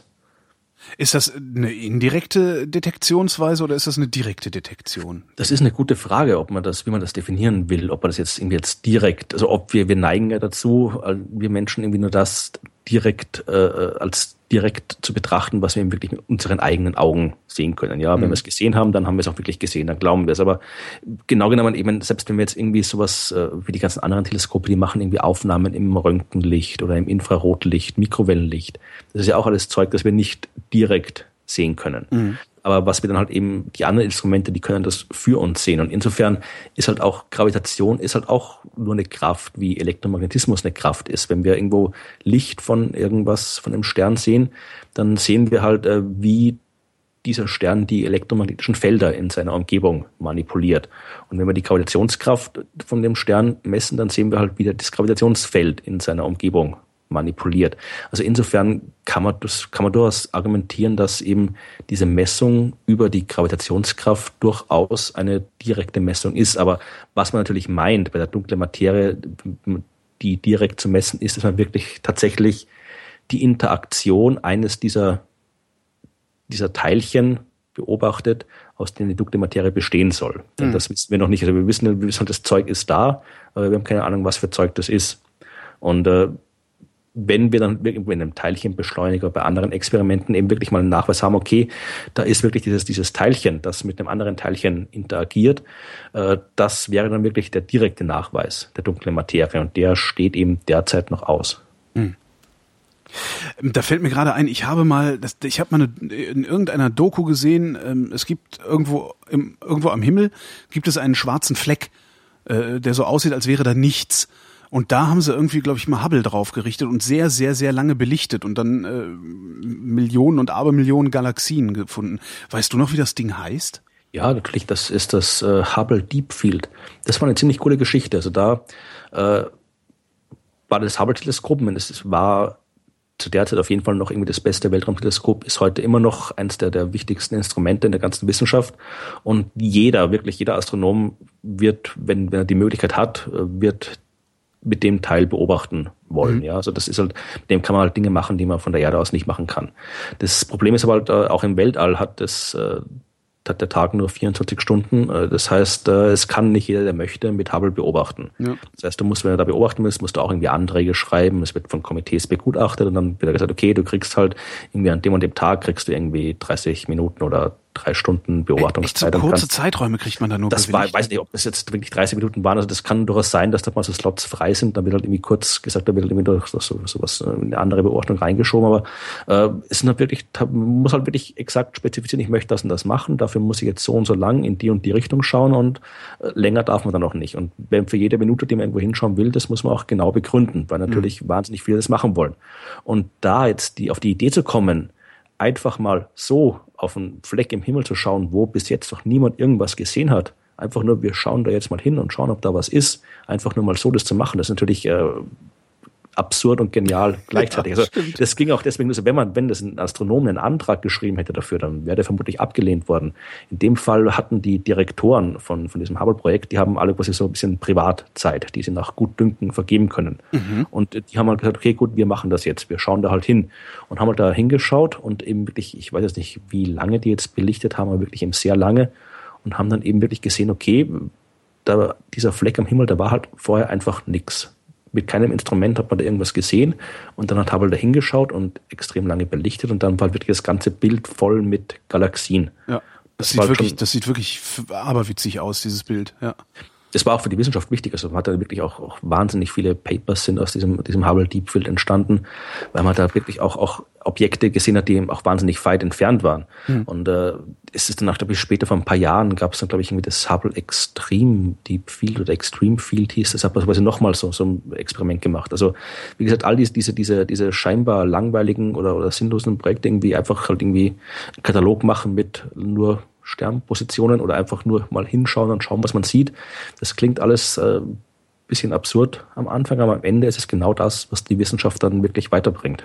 Ist das eine indirekte Detektionsweise oder ist das eine direkte Detektion? Das ist eine gute Frage, ob man das, wie man das definieren will, ob man das jetzt irgendwie jetzt direkt, also ob wir, wir neigen ja dazu, wir Menschen irgendwie nur das direkt, äh, als direkt zu betrachten, was wir eben wirklich mit unseren eigenen Augen sehen können. Ja, wenn mhm. wir es gesehen haben, dann haben wir es auch wirklich gesehen, dann glauben wir es. Aber genau genommen eben, selbst wenn wir jetzt irgendwie sowas, äh, wie die ganzen anderen Teleskope, die machen irgendwie Aufnahmen im Röntgenlicht oder im Infrarotlicht, Mikrowellenlicht. Das ist ja auch alles Zeug, das wir nicht direkt sehen können. Mhm. Aber was wir dann halt eben, die anderen Instrumente, die können das für uns sehen. Und insofern ist halt auch Gravitation ist halt auch nur eine Kraft, wie Elektromagnetismus eine Kraft ist. Wenn wir irgendwo Licht von irgendwas, von einem Stern sehen, dann sehen wir halt, wie dieser Stern die elektromagnetischen Felder in seiner Umgebung manipuliert. Und wenn wir die Gravitationskraft von dem Stern messen, dann sehen wir halt wieder das Gravitationsfeld in seiner Umgebung manipuliert. Also insofern kann man das, kann man durchaus argumentieren, dass eben diese Messung über die Gravitationskraft durchaus eine direkte Messung ist. Aber was man natürlich meint bei der dunklen Materie, die direkt zu messen ist, dass man wirklich tatsächlich die Interaktion eines dieser, dieser Teilchen beobachtet, aus denen die dunkle Materie bestehen soll. Denn mhm. das wissen wir noch nicht. Also wir wissen, wir wissen, das Zeug ist da, aber wir haben keine Ahnung, was für Zeug das ist. Und äh, wenn wir dann irgendwo in einem Teilchenbeschleuniger bei anderen Experimenten eben wirklich mal einen Nachweis haben, okay, da ist wirklich dieses, dieses Teilchen, das mit einem anderen Teilchen interagiert, äh, das wäre dann wirklich der direkte Nachweis der dunklen Materie und der steht eben derzeit noch aus. Hm. Da fällt mir gerade ein, ich habe mal, das, ich habe mal eine, in irgendeiner Doku gesehen, ähm, es gibt irgendwo, im, irgendwo am Himmel gibt es einen schwarzen Fleck, äh, der so aussieht, als wäre da nichts. Und da haben sie irgendwie, glaube ich, mal Hubble drauf gerichtet und sehr, sehr, sehr lange belichtet und dann äh, Millionen und Abermillionen Galaxien gefunden. Weißt du noch, wie das Ding heißt? Ja, natürlich, das ist das äh, Hubble Deep Field. Das war eine ziemlich coole Geschichte. Also da äh, war das Hubble-Teleskop, es war zu der Zeit auf jeden Fall noch irgendwie das beste Weltraumteleskop, ist heute immer noch eines der, der wichtigsten Instrumente in der ganzen Wissenschaft. Und jeder, wirklich jeder Astronom wird, wenn, wenn er die Möglichkeit hat, wird mit dem Teil beobachten wollen. Mhm. Ja, also das ist halt, mit dem kann man halt Dinge machen, die man von der Erde aus nicht machen kann. Das Problem ist aber halt, auch im Weltall hat das, hat der Tag nur vierundzwanzig Stunden. Das heißt, es kann nicht jeder, der möchte, mit Hubble beobachten. Ja. Das heißt, du musst, wenn du da beobachten willst, musst du auch irgendwie Anträge schreiben. Es wird von Komitees begutachtet und dann wird gesagt, okay, du kriegst halt irgendwie an dem und dem Tag kriegst du irgendwie dreißig Minuten oder drei Stunden Beobachtungszeit. Echt so kurze Zeiträume kriegt man da nur Das war, ich weiß nicht, ob das jetzt wirklich dreißig Minuten waren. Also das kann durchaus sein, dass da mal so Slots frei sind. Dann wird halt irgendwie kurz gesagt, da wird halt irgendwie durch so, so was, eine andere Beobachtung reingeschoben. Aber äh, es ist halt wirklich, man muss halt wirklich exakt spezifizieren, ich möchte das und das machen. Dafür muss ich jetzt so und so lang in die und die Richtung schauen und äh, länger darf man dann auch nicht. Und wenn für jede Minute, die man irgendwo hinschauen will, das muss man auch genau begründen, weil natürlich mhm. wahnsinnig viele das machen wollen. Und da jetzt die auf die Idee zu kommen, einfach mal so auf einen Fleck im Himmel zu schauen, wo bis jetzt noch niemand irgendwas gesehen hat. Einfach nur, wir schauen da jetzt mal hin und schauen, ob da was ist. Einfach nur mal so das zu machen, das ist natürlich äh, absurd und genial gleichzeitig. Ja, also das ging auch deswegen, also wenn man, wenn das ein Astronom einen Antrag geschrieben hätte dafür, dann wäre der vermutlich abgelehnt worden. In dem Fall hatten die Direktoren von, von diesem Hubble-Projekt, die haben alle quasi so ein bisschen Privatzeit, die sie nach Gutdünken vergeben können. Mhm. Und die haben halt gesagt, okay, gut, wir machen das jetzt, wir schauen da halt hin. Und haben halt da hingeschaut und eben wirklich, ich weiß jetzt nicht, wie lange die jetzt belichtet haben, aber wirklich eben sehr lange und haben dann eben wirklich gesehen, okay, da, dieser Fleck am Himmel, da war halt vorher einfach nix. Mit keinem Instrument hat man da irgendwas gesehen und dann hat Hubble da hingeschaut und extrem lange belichtet und dann war wirklich das ganze Bild voll mit Galaxien. Ja, das, das sieht wirklich, schon, das sieht wirklich aberwitzig aus, dieses Bild, ja. Das war auch für die Wissenschaft wichtig. Also man hat da wirklich auch, auch wahnsinnig viele Papers sind aus diesem, diesem Hubble Deep Field entstanden, weil man da wirklich auch, auch Objekte gesehen hat, die auch wahnsinnig weit entfernt waren. Hm. Und äh, es ist dann auch, glaube ich, später vor ein paar Jahren gab es dann, glaube ich, irgendwie das Hubble Extreme Deep Field oder Extreme Field hieß. Das hat man quasi nochmal so, so ein Experiment gemacht. Also wie gesagt, all diese, diese, diese, diese scheinbar langweiligen oder, oder sinnlosen Projekte irgendwie einfach halt irgendwie einen Katalog machen mit nur Sternpositionen oder einfach nur mal hinschauen und schauen, was man sieht. Das klingt alles äh, ein bisschen absurd am Anfang, aber am Ende ist es genau das, was die Wissenschaft dann wirklich weiterbringt.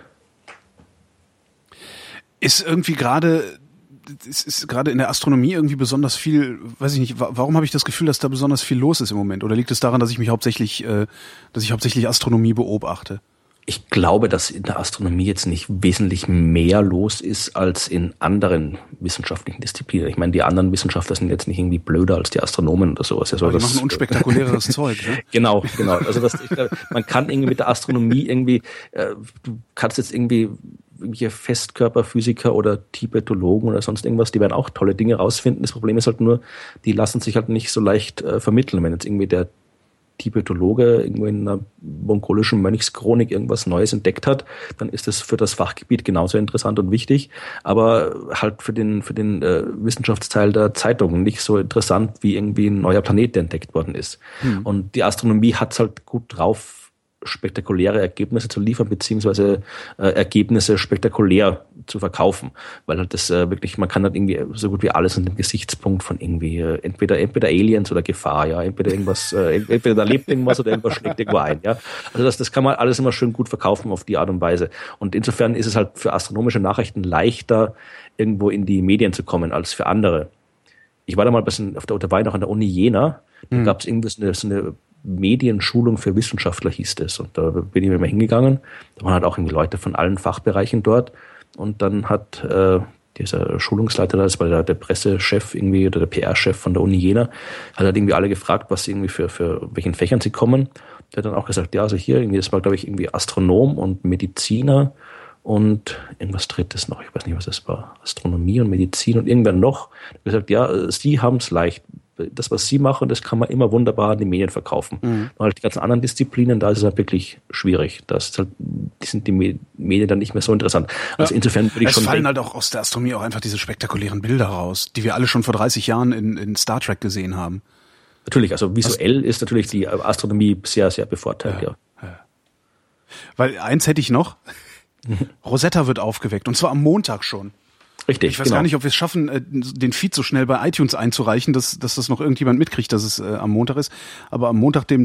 Ist irgendwie gerade, ist, ist gerade in der Astronomie irgendwie besonders viel, weiß ich nicht, warum habe ich das Gefühl, dass da besonders viel los ist im Moment? Oder liegt es daran, dass ich mich hauptsächlich, äh, dass ich hauptsächlich Astronomie beobachte? Ich glaube, dass in der Astronomie jetzt nicht wesentlich mehr los ist als in anderen wissenschaftlichen Disziplinen. Ich meine, die anderen Wissenschaftler sind jetzt nicht irgendwie blöder als die Astronomen oder sowas. Also, die das, machen unspektakuläres Zeug. Ne? Genau, genau. Also das, ich glaube, man kann irgendwie mit der Astronomie irgendwie, äh, du kannst jetzt irgendwie irgendwelche Festkörperphysiker oder Tibetologen oder sonst irgendwas, die werden auch tolle Dinge rausfinden. Das Problem ist halt nur, die lassen sich halt nicht so leicht äh, vermitteln. Wenn jetzt irgendwie der Tibetologe irgendwo in einer mongolischen Mönchschronik irgendwas Neues entdeckt hat, dann ist das für das Fachgebiet genauso interessant und wichtig, aber halt für den für den äh, Wissenschaftsteil der Zeitung nicht so interessant wie irgendwie ein neuer Planet, der entdeckt worden ist. Hm. Und die Astronomie hat's halt gut drauf, spektakuläre Ergebnisse zu liefern, beziehungsweise äh, Ergebnisse spektakulär zu verkaufen, weil halt das äh, wirklich, man kann halt irgendwie so gut wie alles unter dem Gesichtspunkt von irgendwie äh, entweder entweder Aliens oder Gefahr, ja, entweder irgendwas, äh, entweder da lebt irgendwas oder irgendwas schlägt irgendwo ein, ja. Also das, das kann man alles immer schön gut verkaufen auf die Art und Weise. Und insofern ist es halt für astronomische Nachrichten leichter, irgendwo in die Medien zu kommen als für andere. Ich war da mal ein bisschen auf der, da war ich noch an der Uni Jena, da mhm. gab es irgendwie so eine, so eine Medienschulung für Wissenschaftler hieß das. Und da bin ich immer hingegangen. Da waren halt auch irgendwie Leute von allen Fachbereichen dort. Und dann hat äh, dieser Schulungsleiter, das war der, der Pressechef irgendwie oder der P R-Chef von der Uni Jena, hat halt irgendwie alle gefragt, was sie irgendwie für, für welchen Fächern sie kommen. Der hat dann auch gesagt, ja, also hier irgendwie, das war glaube ich irgendwie Astronom und Mediziner und irgendwas drittes noch. Ich weiß nicht, was das war. Astronomie und Medizin und irgendwer noch. Er hat gesagt, ja, sie haben es leicht. Das, was sie machen, das kann man immer wunderbar an die Medien verkaufen. Mhm. Und halt die ganzen anderen Disziplinen, da ist es halt wirklich schwierig. Das ist halt, die sind die Medien dann nicht mehr so interessant. Also ja. Insofern würde ich es schon. Es fallen halt auch aus der Astronomie auch einfach diese spektakulären Bilder raus, die wir alle schon vor dreißig Jahren in, in Star Trek gesehen haben. Natürlich, also visuell also, ist natürlich die Astronomie sehr, sehr bevorteilt, ja. ja. ja. Weil eins hätte ich noch. Rosetta wird aufgeweckt und zwar am Montag schon. Richtig, ich weiß genau. gar nicht, ob wir es schaffen, den Feed so schnell bei iTunes einzureichen, dass, dass das noch irgendjemand mitkriegt, dass es äh, am Montag ist. Aber am Montag, dem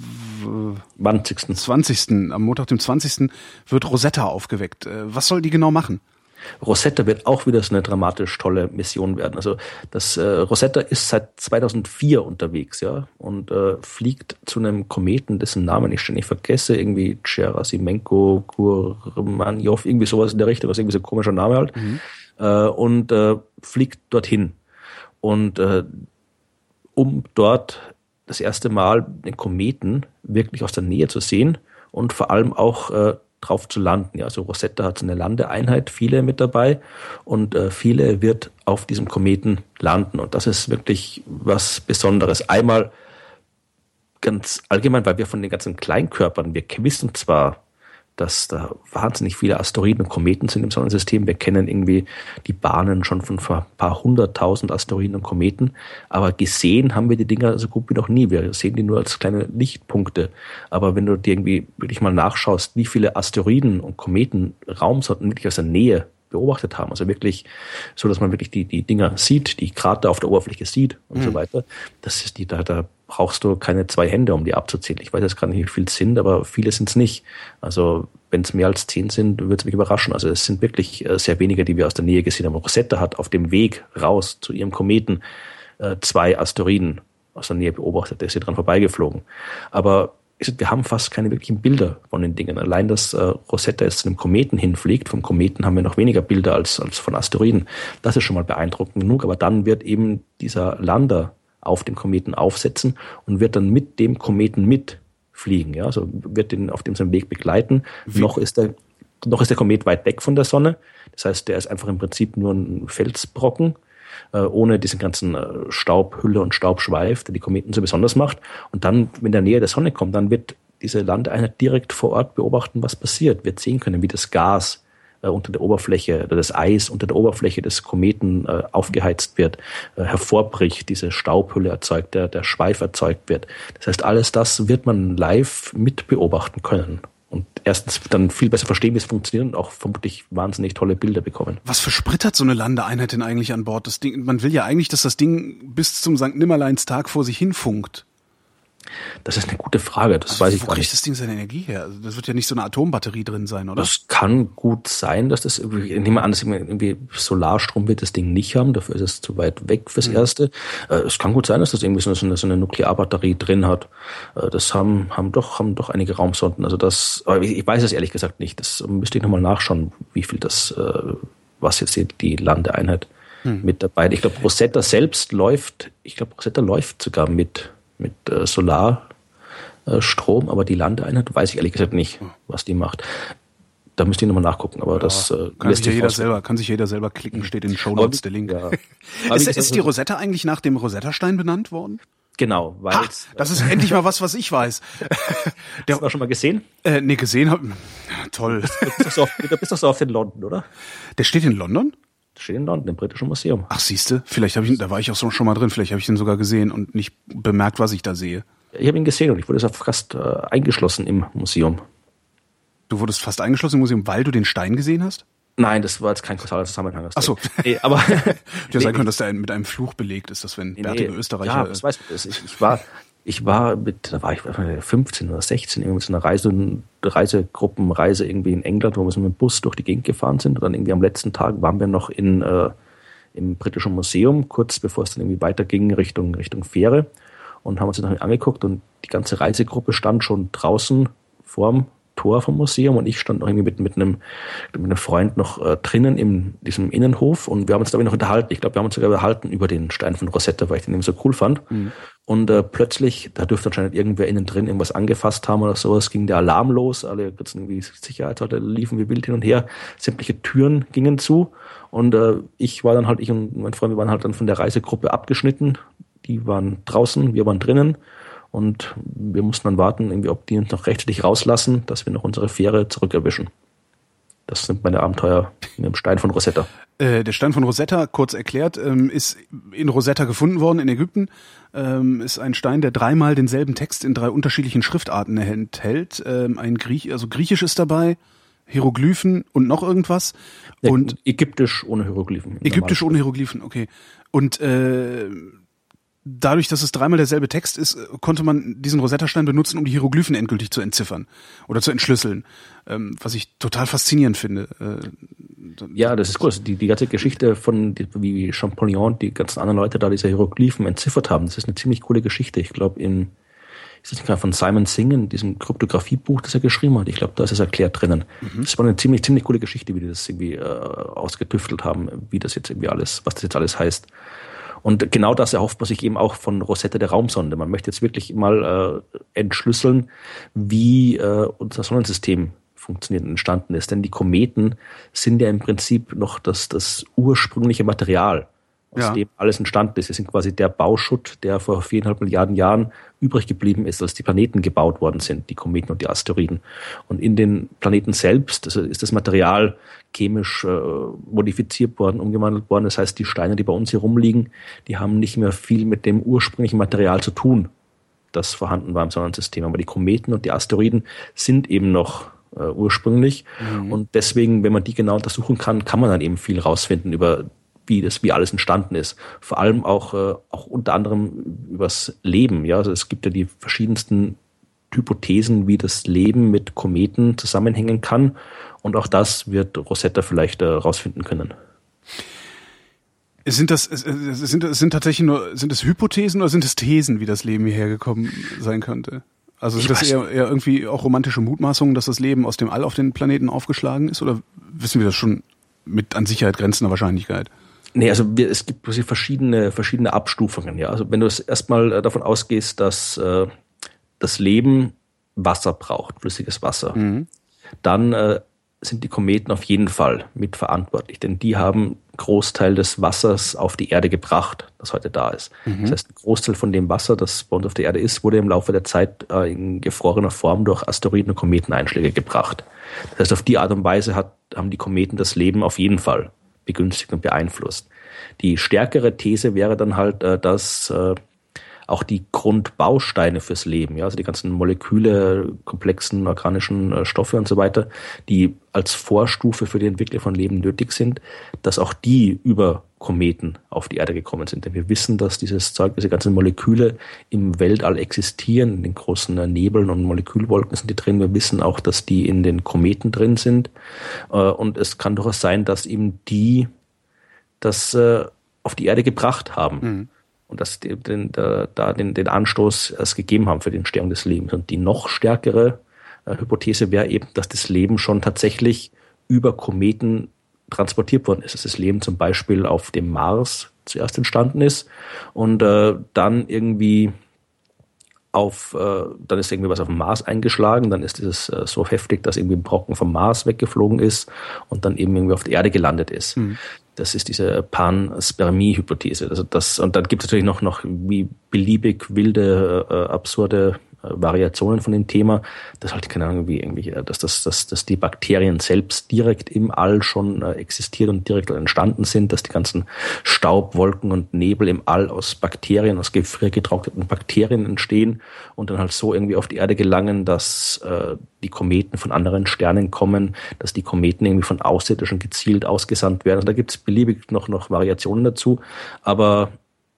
zwanzigsten zwanzigsten Am Montag, dem zwanzigsten wird Rosetta aufgeweckt. Äh, was soll die genau machen? Rosetta wird auch wieder so eine dramatisch tolle Mission werden. Also das äh, Rosetta ist seit zweitausendvier unterwegs, ja, und äh, fliegt zu einem Kometen, dessen Namen ich ständig vergesse, irgendwie Gerasimenko, Kurmanjow, irgendwie sowas in der Richtung, was irgendwie so ein komischer Name halt. Mhm. Äh, und äh, fliegt dorthin. Und äh, um dort das erste Mal den Kometen wirklich aus der Nähe zu sehen und vor allem auch äh, drauf zu landen. Ja, also Rosetta hat so eine Landeeinheit, viele mit dabei und äh, viele wird auf diesem Kometen landen und das ist wirklich was Besonderes. Einmal ganz allgemein, weil wir von den ganzen Kleinkörpern, wir wissen zwar, dass da wahnsinnig viele Asteroiden und Kometen sind im Sonnensystem. Wir kennen irgendwie die Bahnen schon von ein paar hunderttausend Asteroiden und Kometen. Aber gesehen haben wir die Dinger so gut wie noch nie. Wir sehen die nur als kleine Lichtpunkte. Aber wenn du dir irgendwie wirklich mal nachschaust, wie viele Asteroiden und Kometen Raumsonden wirklich aus der Nähe beobachtet haben, also wirklich so, dass man wirklich die, die Dinger sieht, die Krater auf der Oberfläche sieht und mhm. so weiter, das ist die, da, da brauchst du keine zwei Hände, um die abzuzählen. Ich weiß jetzt gar nicht, wie viel es sind, aber viele sind es nicht. Also wenn es mehr als zehn sind, würde es mich überraschen. Also es sind wirklich äh, sehr wenige, die wir aus der Nähe gesehen haben. Rosetta hat auf dem Weg raus zu ihrem Kometen äh, zwei Asteroiden aus der Nähe beobachtet. Der ist hier dran vorbeigeflogen. Aber wir haben fast keine wirklichen Bilder von den Dingen. Allein, dass äh, Rosetta jetzt zu einem Kometen hinfliegt, vom Kometen haben wir noch weniger Bilder als, als von Asteroiden. Das ist schon mal beeindruckend genug. Aber dann wird eben dieser Lander auf dem Kometen aufsetzen und wird dann mit dem Kometen mitfliegen. Ja? Also wird den auf dem seinem Weg begleiten. Wie? Noch ist der, noch ist der Komet weit weg von der Sonne. Das heißt, der ist einfach im Prinzip nur ein Felsbrocken, äh, ohne diesen ganzen äh, Staubhülle und Staubschweif, der die Kometen so besonders macht. Und dann, wenn der Nähe der Sonne kommt, dann wird diese Landeeinheit direkt vor Ort beobachten, was passiert. Wird sehen können, wie das Gas unter der Oberfläche oder das Eis unter der Oberfläche des Kometen äh, aufgeheizt wird, äh, hervorbricht, diese Staubhülle erzeugt, der, der Schweif erzeugt wird. Das heißt, alles das wird man live mit beobachten können. Und erstens dann viel besser verstehen, wie es funktioniert und auch vermutlich wahnsinnig tolle Bilder bekommen. Was versprittert so eine Landeeinheit denn eigentlich an Bord? Das Ding, man will ja eigentlich, dass das Ding bis zum Sankt Nimmerleinstag vor sich hin funkt. Das ist eine gute Frage, das also weiß ich wo gar kriegt nicht. das Ding seine Energie her? Also das wird ja nicht so eine Atombatterie drin sein, oder? Das kann gut sein, dass das irgendwie, ich nehme an, dass irgendwie Solarstrom wird das Ding nicht haben, dafür ist es zu weit weg fürs mhm. Erste. Es kann gut sein, dass das irgendwie so eine, so eine Nuklearbatterie drin hat. Das haben, haben doch, haben doch einige Raumsonden. Also das, aber ich weiß es ehrlich gesagt nicht. Das müsste ich nochmal nachschauen, wie viel das, was jetzt die, die Landeeinheit mhm. mit dabei. Ich glaube, Rosetta selbst läuft, ich glaube, Rosetta läuft sogar mit mit äh, Solarstrom, äh, aber die Landeeinheit weiß ich ehrlich gesagt nicht, was die macht. Da müsste ich nochmal nachgucken, aber ja, das äh, kann sich ja jeder selber, kann sich jeder selber klicken, steht in den Shownotes der Link. Ja. ist, ist die Rosetta eigentlich nach dem Rosetta-Stein benannt worden? Genau, weil ha, das ist endlich mal was, was ich weiß. Der, Hast du das schon mal gesehen? Äh, nee, gesehen hab, toll. Du bist doch so oft, du bist doch so oft in London, oder? Der steht in London? Steht in London, im Britischen Museum. Ach, siehste, vielleicht habe ich, da war ich auch so schon mal drin, vielleicht habe ich den sogar gesehen und nicht bemerkt, was ich da sehe. Ich habe ihn gesehen und ich wurde fast äh, eingeschlossen im Museum. Du wurdest fast eingeschlossen im Museum, weil du den Stein gesehen hast? Nein, das war jetzt kein kausaler Zusammenhang. Ach so. Nee, aber hätte ja sein nee, können, dass der mit einem Fluch belegt ist, dass wenn nee, bärtige Österreicher... Ja, das weißt du. Ich, ich war, ich war mit, da war ich fünfzehn oder sechzehn, irgendwie mit so einer Reise, Reisegruppenreise irgendwie in England, wo wir so mit dem Bus durch die Gegend gefahren sind. Und dann irgendwie am letzten Tag waren wir noch in äh, im Britischen Museum, kurz bevor es dann irgendwie weiterging Richtung Richtung Fähre, und haben uns das noch angeguckt und die ganze Reisegruppe stand schon draußen vorm Tor vom Museum und ich stand noch irgendwie mit, mit, einem, mit einem Freund noch äh, drinnen in diesem Innenhof und wir haben uns glaube ich noch unterhalten. Ich glaube, wir haben uns sogar unterhalten über den Stein von Rosetta, weil ich den eben so cool fand. Mhm. Und äh, plötzlich, da dürfte anscheinend irgendwer innen drin irgendwas angefasst haben oder sowas, ging der Alarm los, alle irgendwie Sicherheitsleute liefen wie wild hin und her, sämtliche Türen gingen zu und äh, ich war dann halt, ich und mein Freund, wir waren halt dann von der Reisegruppe abgeschnitten. Die waren draußen, wir waren drinnen. Und wir mussten dann warten, irgendwie, ob die uns noch rechtzeitig rauslassen, dass wir noch unsere Fähre zurückerwischen. Das sind meine Abenteuer mit dem Stein von Rosetta. Äh, der Stein von Rosetta, kurz erklärt, ähm, ist in Rosetta gefunden worden in Ägypten. Ähm, ist ein Stein, der dreimal denselben Text in drei unterschiedlichen Schriftarten enthält. Ähm, ein Griech, also Griechisch ist dabei, Hieroglyphen und noch irgendwas. Ja, und Ägyptisch ohne Hieroglyphen. Ägyptisch ohne Hieroglyphen, okay. Und äh, dadurch, dass es dreimal derselbe Text ist, konnte man diesen Rosetta-Stein benutzen, um die Hieroglyphen endgültig zu entziffern oder zu entschlüsseln, ähm, was ich total faszinierend finde. Äh, ja, das ist cool. Die, die ganze Geschichte von, die, wie Champollion und die ganzen anderen Leute da diese Hieroglyphen entziffert haben, das ist eine ziemlich coole Geschichte. Ich glaube, in ist das nicht gerade von Simon Singh, in diesem Kryptographiebuch, das er geschrieben hat. Ich glaube, da ist es erklärt drinnen. Mhm. Das war eine ziemlich, ziemlich coole Geschichte, wie die das irgendwie äh, ausgetüftelt haben, wie das jetzt irgendwie alles, was das jetzt alles heißt. Und genau das erhofft man sich eben auch von Rosetta, der Raumsonde. Man möchte jetzt wirklich mal äh, entschlüsseln, wie äh, unser Sonnensystem funktioniert und entstanden ist. Denn die Kometen sind ja im Prinzip noch das, das ursprüngliche Material, aus ja. dem alles entstanden ist. Sie sind quasi der Bauschutt, der vor viereinhalb Milliarden Jahren übrig geblieben ist, als die Planeten gebaut worden sind, die Kometen und die Asteroiden. Und in den Planeten selbst also ist das Material chemisch äh, modifiziert worden, umgewandelt worden. Das heißt, die Steine, die bei uns hier rumliegen, die haben nicht mehr viel mit dem ursprünglichen Material zu tun, das vorhanden war im Sonnensystem. Aber die Kometen und die Asteroiden sind eben noch äh, ursprünglich. Mhm. Und deswegen, wenn man die genau untersuchen kann, kann man dann eben viel rausfinden über wie das, wie alles entstanden ist. Vor allem auch, äh, auch unter anderem übers Leben. Ja, also es gibt ja die verschiedensten Hypothesen, wie das Leben mit Kometen zusammenhängen kann. Und auch das wird Rosetta vielleicht äh, rausfinden können. Sind das, sind das sind tatsächlich nur, sind das Hypothesen oder sind es Thesen, wie das Leben hierher gekommen sein könnte? Also sind das eher, eher irgendwie auch romantische Mutmaßungen, dass das Leben aus dem All auf den Planeten aufgeschlagen ist? Oder wissen wir das schon mit an Sicherheit grenzender Wahrscheinlichkeit? Nee, also wir, es gibt verschiedene, verschiedene Abstufungen. Ja, also wenn du erstmal davon ausgehst, dass äh, das Leben Wasser braucht, flüssiges Wasser, mhm. dann äh, sind die Kometen auf jeden Fall mitverantwortlich, denn die haben Großteil des Wassers auf die Erde gebracht, das heute da ist. Mhm. Das heißt, ein Großteil von dem Wasser, das bei uns auf der Erde ist, wurde im Laufe der Zeit äh, in gefrorener Form durch Asteroiden- und Kometeneinschläge gebracht. Das heißt, auf die Art und Weise hat, haben die Kometen das Leben auf jeden Fall begünstigt und beeinflusst. Die stärkere These wäre dann halt, äh, dass äh, auch die Grundbausteine fürs Leben, ja, also die ganzen Moleküle, komplexen organischen äh, Stoffe und so weiter, die als Vorstufe für die Entwicklung von Leben nötig sind, dass auch die über Kometen auf die Erde gekommen sind. Denn wir wissen, dass dieses Zeug, diese ganzen Moleküle im Weltall existieren, in den großen äh, Nebeln und Molekülwolken sind die drin. Wir wissen auch, dass die in den Kometen drin sind. Äh, und es kann durchaus sein, dass eben die das äh, auf die Erde gebracht haben. Mhm. Und dass die, den, da, da den, den Anstoß erst gegeben haben für die Entstehung des Lebens. Und die noch stärkere äh, Hypothese wäre eben, dass das Leben schon tatsächlich über Kometen transportiert worden ist. Dass das Leben zum Beispiel auf dem Mars zuerst entstanden ist und äh, dann irgendwie auf, äh, dann ist irgendwie was auf dem Mars eingeschlagen, dann ist dieses äh, so heftig, dass irgendwie ein Brocken vom Mars weggeflogen ist und dann eben irgendwie auf der Erde gelandet ist. Mhm. Das ist diese Panspermie-Hypothese. Also das, und dann gibt es natürlich noch, noch wie beliebig wilde, äh, absurde äh, Variationen von dem Thema. Das halt, keine Ahnung, wie irgendwie, dass, das, dass, dass die Bakterien selbst direkt im All schon äh, existiert und direkt entstanden sind, dass die ganzen Staub, Wolken und Nebel im All aus Bakterien, aus gefriergetrockneten Bakterien entstehen und dann halt so irgendwie auf die Erde gelangen, dass äh, die Kometen von anderen Sternen kommen, dass die Kometen irgendwie von Außerirdischen gezielt ausgesandt werden. Also da gibt es beliebig noch, noch Variationen dazu. Aber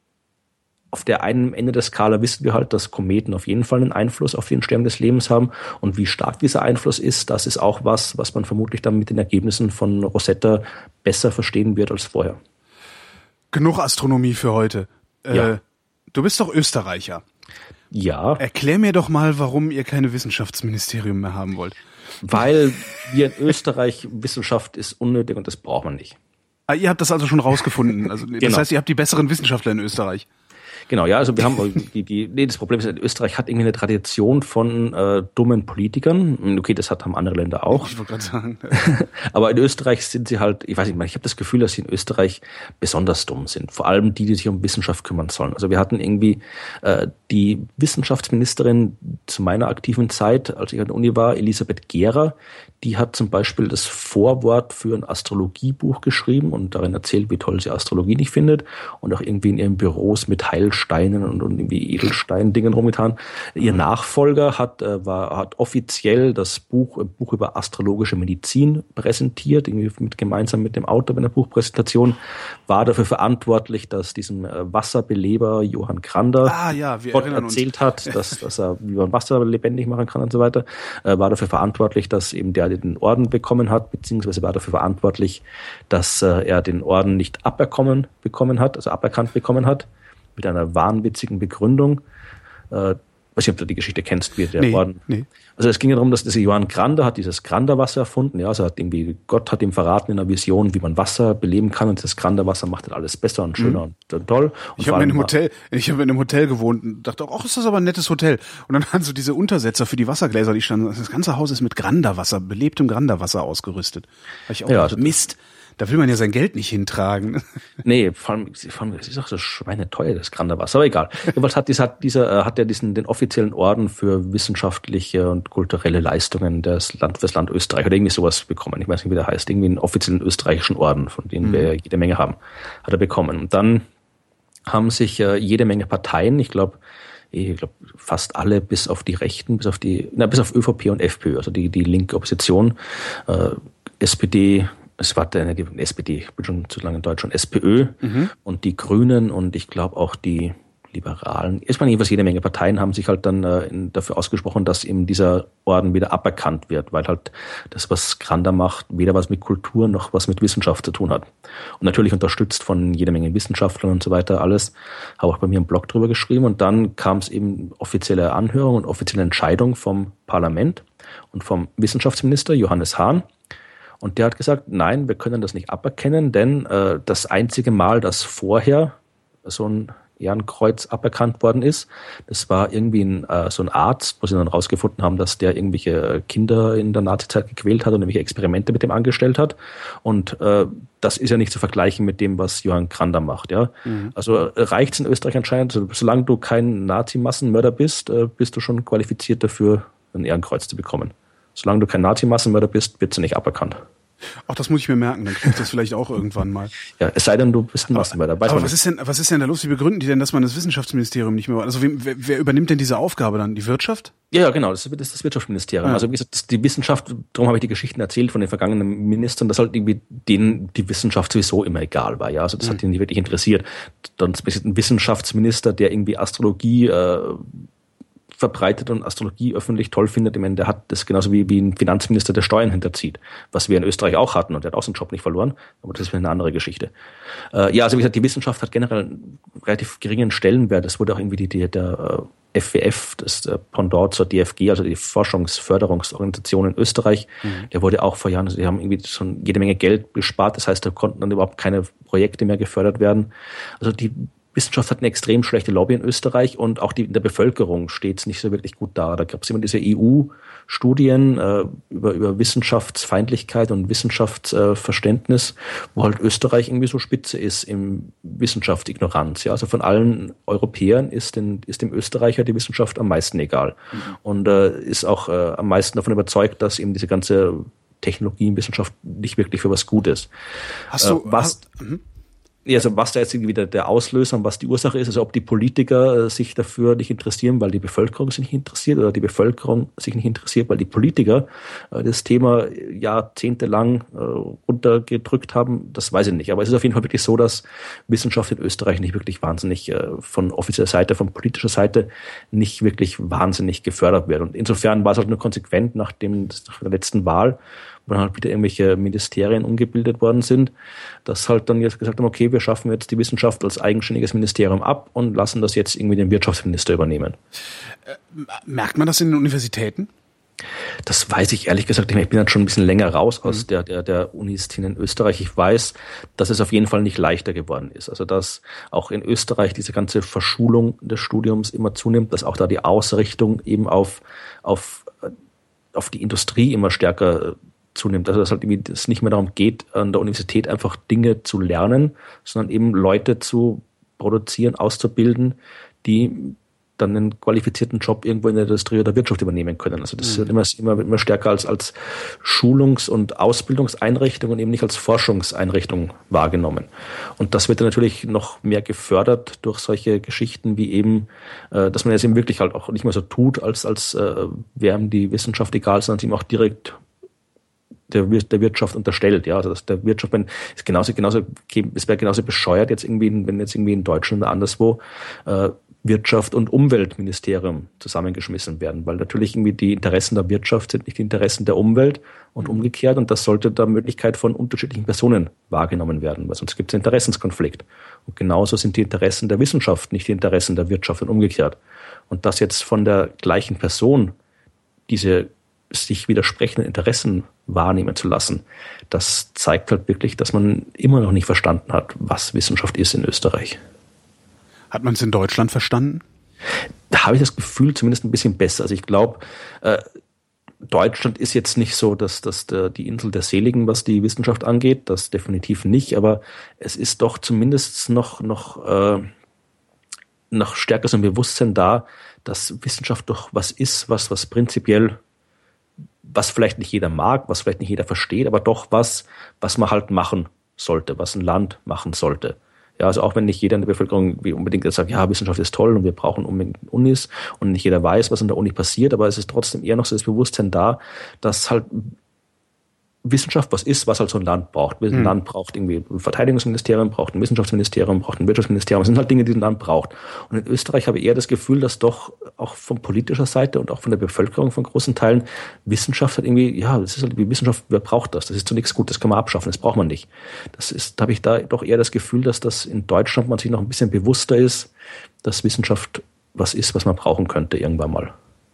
auf der einen Ende der Skala wissen wir halt, dass Kometen auf jeden Fall einen Einfluss auf die Entstehung des Lebens haben. Und wie stark dieser Einfluss ist, das ist auch was, was man vermutlich dann mit den Ergebnissen von Rosetta besser verstehen wird als vorher. Genug Astronomie für heute. Ja. Äh, du bist doch Österreicher. Ja. Erklär mir doch mal, warum ihr kein Wissenschaftsministerium mehr haben wollt. Weil wir in Österreich, Wissenschaft ist unnötig und das braucht man nicht. Ah, ihr habt das also schon rausgefunden. Also, das genau. heißt, ihr habt die besseren Wissenschaftler in Österreich. Genau, ja, also wir haben die, die, nee, das Problem ist, Österreich hat irgendwie eine Tradition von äh, dummen Politikern. Okay, das hat, haben andere Länder auch. Ich wollte gerade sagen. Aber in Österreich sind sie halt, ich weiß nicht, ich habe das Gefühl, dass sie in Österreich besonders dumm sind. Vor allem die, die sich um Wissenschaft kümmern sollen. Also wir hatten irgendwie äh, die Wissenschaftsministerin zu meiner aktiven Zeit, als ich an der Uni war, Elisabeth Gera, die hat zum Beispiel das Vorwort für ein Astrologiebuch geschrieben und darin erzählt, wie toll sie Astrologie nicht findet und auch irgendwie in ihren Büros mit Heilsteinen und, und irgendwie Edelstein-Dingen rumgetan. Ihr Nachfolger hat, äh, war, hat offiziell das Buch, ein Buch über astrologische Medizin präsentiert, irgendwie mit, gemeinsam mit dem Autor bei einer Buchpräsentation, war dafür verantwortlich, dass diesem äh, Wasserbeleber Johann Grander ah, ja, wir Gott erzählt hat, dass, dass er wie man Wasser lebendig machen kann und so weiter, äh, war dafür verantwortlich, dass eben der den Orden bekommen hat, beziehungsweise war dafür verantwortlich, dass äh, er den Orden nicht aberkommen bekommen hat, also aberkannt bekommen hat, mit einer wahnwitzigen Begründung. Äh, weiß nicht, ob du die Geschichte kennst, wie der nee, Orden. Nee. Also es ging ja darum, dass dieser Johann Grander hat dieses Granderwasser erfunden. Ja, also hat irgendwie, Gott hat ihm verraten in einer Vision, wie man Wasser beleben kann und das Granderwasser macht dann alles besser und schöner mhm. und toll. Und ich habe in einem Hotel, ich habe in einem Hotel gewohnt und dachte, ach, ist das aber ein nettes Hotel. Und dann waren so diese Untersetzer für die Wassergläser, die standen. Das ganze Haus ist mit Granderwasser, belebtem Granderwasser ausgerüstet. Hab ich auch ja, gedacht, also Mist. Da will man ja sein Geld nicht hintragen. Nee, vor allem, vor allem es ist auch so schweineteuer, das Granderwasser, aber egal. Jedenfalls hat dieser, hat dieser, hat er diesen, den offiziellen Orden für wissenschaftliche und kulturelle Leistungen des Land, fürs Land Österreich oder irgendwie sowas bekommen. Ich weiß nicht, wie der heißt. Irgendwie einen offiziellen österreichischen Orden, von denen mhm. wir jede Menge haben, hat er bekommen. Und dann haben sich äh, jede Menge Parteien, ich glaube, ich glaube fast alle bis auf die Rechten, bis auf die, na, bis auf ÖVP und FPÖ, also die, die linke Opposition, äh, S P D, Es war eine S P D, ich bin schon zu lange in Deutschland, SPÖ mhm. und die Grünen und ich glaube auch die Liberalen. Erstmal jedenfalls jede Menge Parteien haben sich halt dann äh, dafür ausgesprochen, dass eben dieser Orden wieder aberkannt wird, weil halt das, was Granda macht, weder was mit Kultur noch was mit Wissenschaft zu tun hat. Und natürlich unterstützt von jeder Menge Wissenschaftlern und so weiter alles. Habe auch bei mir einen Blog drüber geschrieben und dann kam es eben offizielle Anhörung und offizielle Entscheidung vom Parlament und vom Wissenschaftsminister Johannes Hahn. Und der hat gesagt, nein, wir können das nicht aberkennen, denn äh, das einzige Mal, dass vorher so ein Ehrenkreuz aberkannt worden ist, das war irgendwie ein, äh, so ein Arzt, wo sie dann rausgefunden haben, dass der irgendwelche Kinder in der Nazizeit gequält hat und irgendwelche Experimente mit dem angestellt hat. Und äh, das ist ja nicht zu vergleichen mit dem, was Johann Granda macht. Ja, mhm. Also äh, reicht es in Österreich anscheinend, so, solange du kein Nazi-Massenmörder bist, äh, bist du schon qualifiziert dafür, ein Ehrenkreuz zu bekommen. Solange du kein Nazi-Massenmörder bist, wird sie nicht aberkannt. Ach, das muss ich mir merken, dann krieg ich das vielleicht auch irgendwann mal. Ja, es sei denn, du bist ein Massenmörder. Aber, aber was ist denn, was ist denn da los? Wie begründen die denn, dass man das Wissenschaftsministerium nicht mehr, also wer, wer übernimmt denn diese Aufgabe dann? Die Wirtschaft? Ja, ja, genau, das ist das Wirtschaftsministerium. Ja. Also wie gesagt, das, die Wissenschaft, darum habe ich die Geschichten erzählt von den vergangenen Ministern, dass halt irgendwie denen die Wissenschaft sowieso immer egal war. Ja, also das mhm. hat ihnen nicht wirklich interessiert. Dann ist ein Wissenschaftsminister, der irgendwie Astrologie äh, verbreitet und Astrologie öffentlich toll findet. Ich meine, der hat das genauso wie, wie ein Finanzminister, der Steuern hinterzieht, was wir in Österreich auch hatten und der hat auch seinen Job nicht verloren, aber das ist eine andere Geschichte. Äh, ja, also wie gesagt, die Wissenschaft hat generell einen relativ geringen Stellenwert. Das wurde auch irgendwie die, die der äh, F W F, das äh, Pendant zur D F G, also die Forschungsförderungsorganisation in Österreich, mhm. der wurde auch vor Jahren, also die haben irgendwie schon jede Menge Geld gespart, das heißt, da konnten dann überhaupt keine Projekte mehr gefördert werden. Also die Wissenschaft hat eine extrem schlechte Lobby in Österreich und auch die, in der Bevölkerung steht es nicht so wirklich gut da. Da gab es immer diese E U-Studien äh, über, über Wissenschaftsfeindlichkeit und Wissenschaftsverständnis, äh, wo halt Österreich irgendwie so spitze ist im Wissenschaftsignoranz. Ja? Also von allen Europäern ist, den, ist dem Österreicher die Wissenschaft am meisten egal. Mhm. Und äh, ist auch äh, am meisten davon überzeugt, dass eben diese ganze Technologie und Wissenschaft nicht wirklich für was gut ist. Hast du... Äh, was, hast, Also was da jetzt irgendwie der, der Auslöser und was die Ursache ist, also ob die Politiker äh, sich dafür nicht interessieren, weil die Bevölkerung sich nicht interessiert oder die Bevölkerung sich nicht interessiert, weil die Politiker äh, das Thema jahrzehntelang äh, runtergedrückt haben, das weiß ich nicht. Aber es ist auf jeden Fall wirklich so, dass Wissenschaft in Österreich nicht wirklich wahnsinnig äh, von offizieller Seite, von politischer Seite nicht wirklich wahnsinnig gefördert wird. Und insofern war es halt nur konsequent nach, dem, nach der letzten Wahl, wo dann halt wieder irgendwelche Ministerien umgebildet worden sind, dass halt dann jetzt gesagt haben, okay, wir schaffen jetzt die Wissenschaft als eigenständiges Ministerium ab und lassen das jetzt irgendwie den Wirtschaftsminister übernehmen. Äh, merkt man das in den Universitäten? Das weiß ich ehrlich gesagt nicht. Ich bin dann schon ein bisschen länger raus aus mhm. der, der, der Unis in Österreich. Ich weiß, dass es auf jeden Fall nicht leichter geworden ist. Also, dass auch in Österreich diese ganze Verschulung des Studiums immer zunimmt, dass auch da die Ausrichtung eben auf, auf, auf die Industrie immer stärker zunimmt. Also dass halt irgendwie es nicht mehr darum geht, an der Universität einfach Dinge zu lernen, sondern eben Leute zu produzieren, auszubilden, die dann einen qualifizierten Job irgendwo in der Industrie oder Wirtschaft übernehmen können. Also das mhm. wird immer, immer, immer stärker als, als Schulungs- und Ausbildungseinrichtung und eben nicht als Forschungseinrichtung wahrgenommen. Und das wird dann natürlich noch mehr gefördert durch solche Geschichten wie eben, äh, dass man es eben wirklich halt auch nicht mehr so tut, als, als äh, wäre ihm die Wissenschaft egal, sondern sie ihm auch direkt der, der Wirtschaft unterstellt, ja, also dass der Wirtschaft, wenn es genauso, genauso, es wäre genauso bescheuert jetzt irgendwie, wenn jetzt irgendwie in Deutschland oder anderswo äh, Wirtschaft und Umweltministerium zusammengeschmissen werden, weil natürlich irgendwie die Interessen der Wirtschaft sind nicht die Interessen der Umwelt und umgekehrt und das sollte der Möglichkeit von unterschiedlichen Personen wahrgenommen werden, weil sonst gibt es einen Interessenskonflikt. Und genauso sind die Interessen der Wissenschaft nicht die Interessen der Wirtschaft und umgekehrt. Und dass jetzt von der gleichen Person diese sich widersprechenden Interessen wahrnehmen zu lassen, das zeigt halt wirklich, dass man immer noch nicht verstanden hat, was Wissenschaft ist in Österreich. Hat man es in Deutschland verstanden? Da habe ich das Gefühl zumindest ein bisschen besser. Also ich glaube, äh, Deutschland ist jetzt nicht so, dass, dass der, die Insel der Seligen, was die Wissenschaft angeht, das definitiv nicht, aber es ist doch zumindest noch, noch, äh, noch stärker so ein Bewusstsein da, dass Wissenschaft doch was ist, was, was prinzipiell was vielleicht nicht jeder mag, was vielleicht nicht jeder versteht, aber doch was, was man halt machen sollte, was ein Land machen sollte. Ja, also auch wenn nicht jeder in der Bevölkerung wie unbedingt jetzt sagt, ja, Wissenschaft ist toll und wir brauchen unbedingt Unis und nicht jeder weiß, was an der Uni passiert, aber es ist trotzdem eher noch so das Bewusstsein da, dass halt Wissenschaft was ist, was halt so ein Land braucht. Ein hm. Land braucht irgendwie ein Verteidigungsministerium, braucht ein Wissenschaftsministerium, braucht ein Wirtschaftsministerium. Das sind halt Dinge, die ein Land braucht. Und in Österreich habe ich eher das Gefühl, dass doch auch von politischer Seite und auch von der Bevölkerung von großen Teilen Wissenschaft hat irgendwie, ja, das ist halt die Wissenschaft, wer braucht das? Das ist zu nichts gut, das kann man abschaffen, das braucht man nicht. Das ist, da habe ich da doch eher das Gefühl, dass das in Deutschland man sich noch ein bisschen bewusster ist, dass Wissenschaft was ist, was man brauchen könnte irgendwann mal.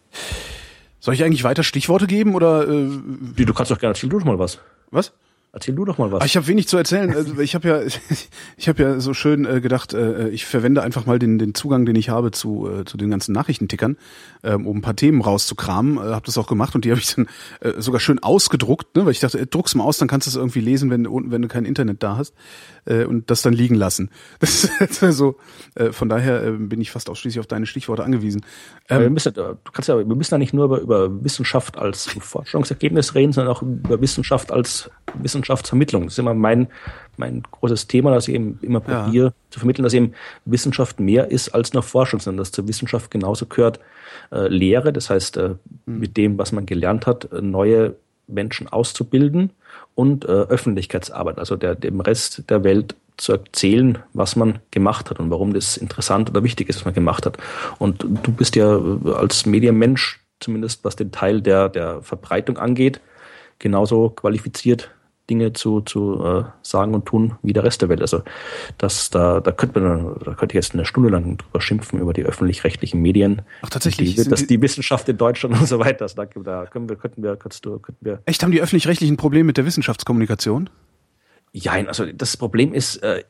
Soll ich eigentlich weiter Stichworte geben oder? Äh, du kannst doch gerne, erzähl du doch mal was. Was? Erzähl du doch mal was. Ach, ich habe wenig zu erzählen. Also ich habe ja, ich habe ja so schön äh, gedacht, äh, ich verwende einfach mal den den Zugang, den ich habe zu äh, zu den ganzen Nachrichtentickern, ähm, um ein paar Themen rauszukramen. Äh, habe das auch gemacht und die habe ich dann äh, sogar schön ausgedruckt, ne, weil ich dachte, äh, druck's mal aus, dann kannst du es irgendwie lesen, wenn wenn du kein Internet da hast, äh, und das dann liegen lassen. Das ist also äh, von daher äh, bin ich fast ausschließlich auf deine Stichworte angewiesen. Ähm, wir müssen, du kannst ja, wir müssen ja nicht nur über, über Wissenschaft als Forschungsergebnis reden, sondern auch über Wissenschaft als Wissenschaftsvermittlung. Das ist immer mein, mein großes Thema, dass ich eben immer probiere ja. zu vermitteln, dass eben Wissenschaft mehr ist als nur Forschung, sondern dass zur Wissenschaft genauso gehört äh, Lehre, das heißt äh, mhm. mit dem, was man gelernt hat, neue Menschen auszubilden und äh, Öffentlichkeitsarbeit, also der, dem Rest der Welt zu erzählen, was man gemacht hat und warum das interessant oder wichtig ist, was man gemacht hat. Und du bist ja als Medienmensch, zumindest was den Teil der, der Verbreitung angeht, genauso qualifiziert, Dinge zu, zu äh, sagen und tun wie der Rest der Welt. Also das, da, da könnte man, da könnte ich jetzt eine Stunde lang drüber schimpfen über die öffentlich-rechtlichen Medien. Ach, tatsächlich. Die, dass die, die Wissenschaft in Deutschland und so weiter. Also da, da können wir, könnten wir, könntest du, könnten wir. Echt, haben die öffentlich-rechtlichen Probleme mit der Wissenschaftskommunikation? Ja, also das Problem ist, äh,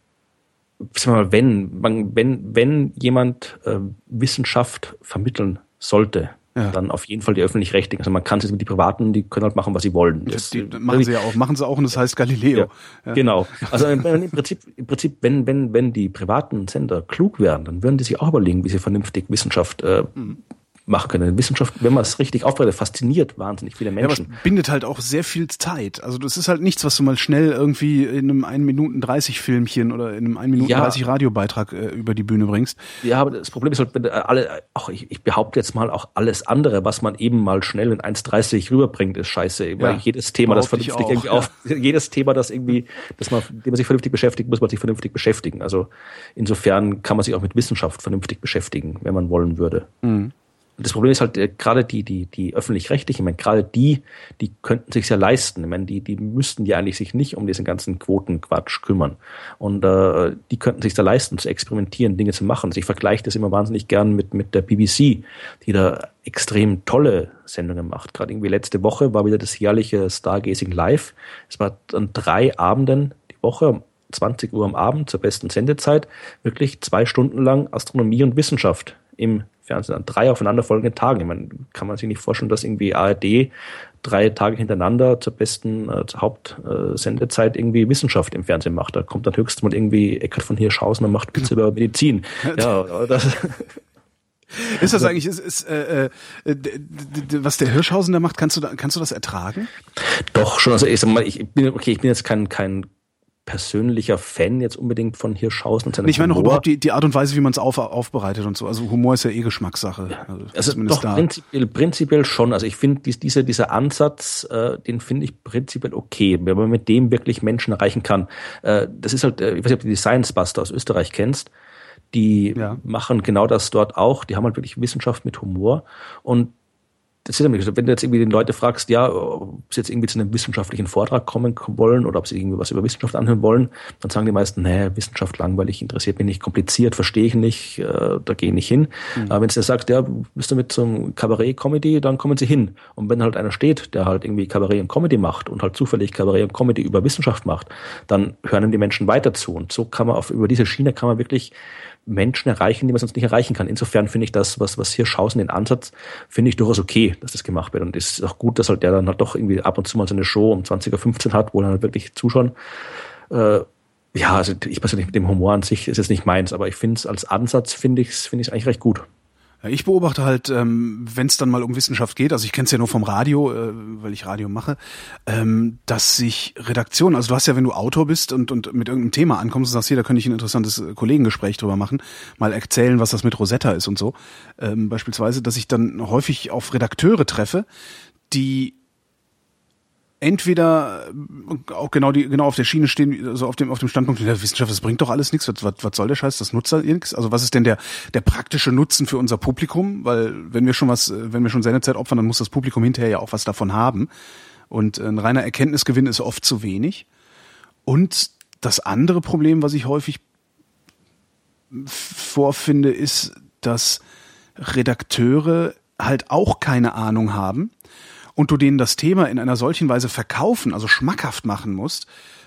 sagen wir mal, wenn, man, wenn, wenn jemand äh, Wissenschaft vermitteln sollte, ja. dann auf jeden Fall die öffentlich-rechtlichen. Also man kann es jetzt mit die Privaten, die können halt machen, was sie wollen. Das, die, machen sie ja auch, machen sie auch und das heißt Galileo. Ja, ja. Genau. Also im Prinzip, im Prinzip, wenn, wenn, wenn die privaten Sender klug wären, dann würden die sich auch überlegen, wie sie vernünftig Wissenschaft äh, mhm. machen können. Wissenschaft, wenn man es richtig aufbereitet, fasziniert wahnsinnig viele Menschen. Ja, aber es bindet halt auch sehr viel Zeit. Also das ist halt nichts, was du mal schnell irgendwie in einem ein Minuten dreißig Filmchen oder in einem ein Minuten dreißig Radiobeitrag äh, über die Bühne bringst. Ja, aber das Problem ist halt, wenn alle, auch ich, ich behaupte jetzt mal, auch alles andere, was man eben mal schnell in eins dreißig rüberbringt, ist scheiße. Ja, weil jedes Thema, das vernünftig auch, irgendwie ja. auf, jedes Thema, das irgendwie, dass man, dem man sich vernünftig beschäftigt, muss man sich vernünftig beschäftigen. Also insofern kann man sich auch mit Wissenschaft vernünftig beschäftigen, wenn man wollen würde. Mhm. Das Problem ist halt äh, gerade die die die öffentlich-rechtlichen, ich meine gerade die, die könnten sich ja leisten. Ich meine, die die müssten ja eigentlich sich nicht um diesen ganzen Quotenquatsch kümmern und äh, die könnten sich da leisten zu experimentieren, Dinge zu machen. Also ich vergleiche das immer wahnsinnig gern mit mit der B B C, die da extrem tolle Sendungen macht. Gerade irgendwie letzte Woche war wieder das jährliche Stargazing Live. Es war an drei Abenden die Woche um zwanzig Uhr am Abend zur besten Sendezeit wirklich zwei Stunden lang Astronomie und Wissenschaft im Fernsehen an drei aufeinanderfolgenden Tagen. Ich meine, kann man sich nicht vorstellen, dass irgendwie A R D drei Tage hintereinander zur besten äh, zur Hauptsendezeit äh, irgendwie Wissenschaft im Fernsehen macht. Da kommt dann höchstens mal irgendwie Eckhard von Hirschhausen und macht Witze über Medizin. Ja, das ist das eigentlich, ist, ist, äh, äh, d- d- was der Hirschhausen da macht, kannst du da, kannst du das ertragen? Doch, schon. Also ich sag mal, ich bin, okay, ich bin jetzt kein, kein persönlicher Fan jetzt unbedingt von Hirschhausen und seinem Ich meine Humor. auch überhaupt die, die Art und Weise, wie man es auf, aufbereitet und so. Also Humor ist ja eh Geschmackssache. Ja. Also, also doch da. Prinzipiell, prinzipiell schon. Also ich finde dies, diese, dieser Ansatz, äh, den finde ich prinzipiell okay, wenn man mit dem wirklich Menschen erreichen kann. Äh, das ist halt, äh, ich weiß nicht, ob du die Science Buster aus Österreich kennst. Die ja. machen genau das dort auch. Die haben halt wirklich Wissenschaft mit Humor und das ist nämlich, wenn du jetzt irgendwie den Leute fragst, ja, ob sie jetzt irgendwie zu einem wissenschaftlichen Vortrag kommen wollen oder ob sie irgendwie was über Wissenschaft anhören wollen, dann sagen die meisten, nee, Wissenschaft langweilig, interessiert mich nicht, kompliziert, verstehe ich nicht, äh, da gehe ich nicht hin. Mhm. Aber wenn du sagst, ja, bist du mit so einem Kabarett-Comedy, dann kommen sie hin. Und wenn halt einer steht, der halt irgendwie Kabarett und Comedy macht und halt zufällig Kabarett und Comedy über Wissenschaft macht, dann hören ihm die Menschen weiter zu. Und so kann man auf, über diese Schiene kann man wirklich Menschen erreichen, die man sonst nicht erreichen kann. Insofern finde ich das, was, was Hirschhausen, den Ansatz, finde ich durchaus okay, dass das gemacht wird. Und es ist auch gut, dass halt der dann halt doch irgendwie ab und zu mal so eine Show um zwanzig Uhr fünfzehn hat, wo dann halt wirklich zuschauen. Äh, ja, also ich persönlich mit dem Humor an sich ist jetzt nicht meins, aber ich finde es als Ansatz, finde ich es finde ich es eigentlich recht gut. Ja, ich beobachte halt, ähm, wenn es dann mal um Wissenschaft geht, also ich kenne es ja nur vom Radio, äh, weil ich Radio mache, ähm, dass sich Redaktionen, also du hast ja, wenn du Autor bist und, und mit irgendeinem Thema ankommst und sagst, hier, da könnte ich ein interessantes Kollegengespräch drüber machen, mal erzählen, was das mit Rosetta ist und so, ähm, beispielsweise, dass ich dann häufig auf Redakteure treffe, die entweder auch genau die genau auf der Schiene stehen, also auf dem auf dem Standpunkt der Wissenschaft, das bringt doch alles nichts, was, was, was soll der Scheiß, das nutzt halt nichts. Also was ist denn der der praktische Nutzen für unser Publikum? Weil wenn wir schon was, wenn wir schon Sendezeit opfern, dann muss das Publikum hinterher ja auch was davon haben. Und ein reiner Erkenntnisgewinn ist oft zu wenig. Und das andere Problem, was ich häufig vorfinde, ist, dass Redakteure halt auch keine Ahnung haben und du denen das Thema in einer solchen Weise verkaufen, also schmackhaft machen musst,